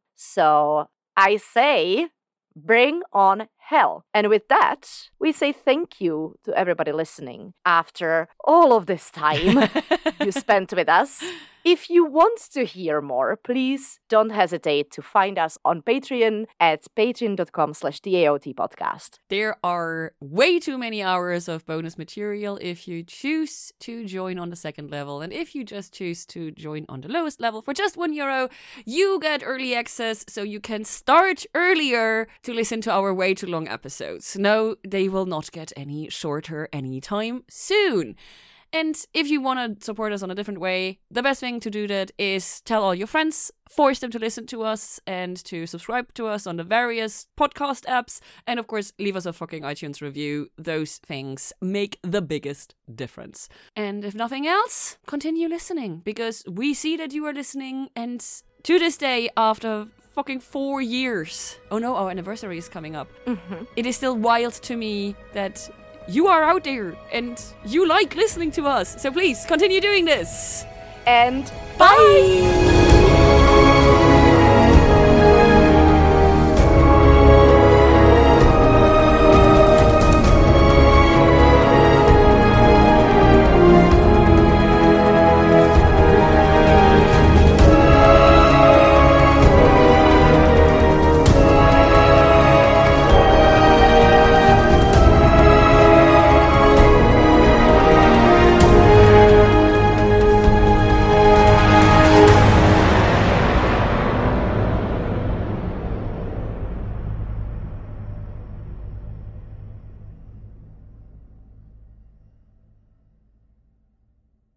[SPEAKER 2] So I say, bring on hell. And with that, we say thank you to everybody listening after all of this time you spent with us. If you want to hear more, please don't hesitate to find us on Patreon at patreon.com slash the AOT podcast.
[SPEAKER 1] There are way too many hours of bonus material if you choose to join on the second level. And if you just choose to join on the lowest level for just one euro, you get early access so you can start earlier to listen to our way too long episodes. No, they will not get any shorter anytime soon. And if you want to support us on a different way, the best thing to do that is tell all your friends, force them to listen to us and to subscribe to us on the various podcast apps, and of course, leave us a fucking iTunes review. Those things make the biggest difference. And if nothing else, continue listening, because we see that you are listening, and to this day, after fucking four years, oh no, our anniversary is coming up,
[SPEAKER 2] Mm-hmm.
[SPEAKER 1] it is still wild to me that you are out there and you like listening to us. So please continue doing this.
[SPEAKER 2] And
[SPEAKER 1] Bye!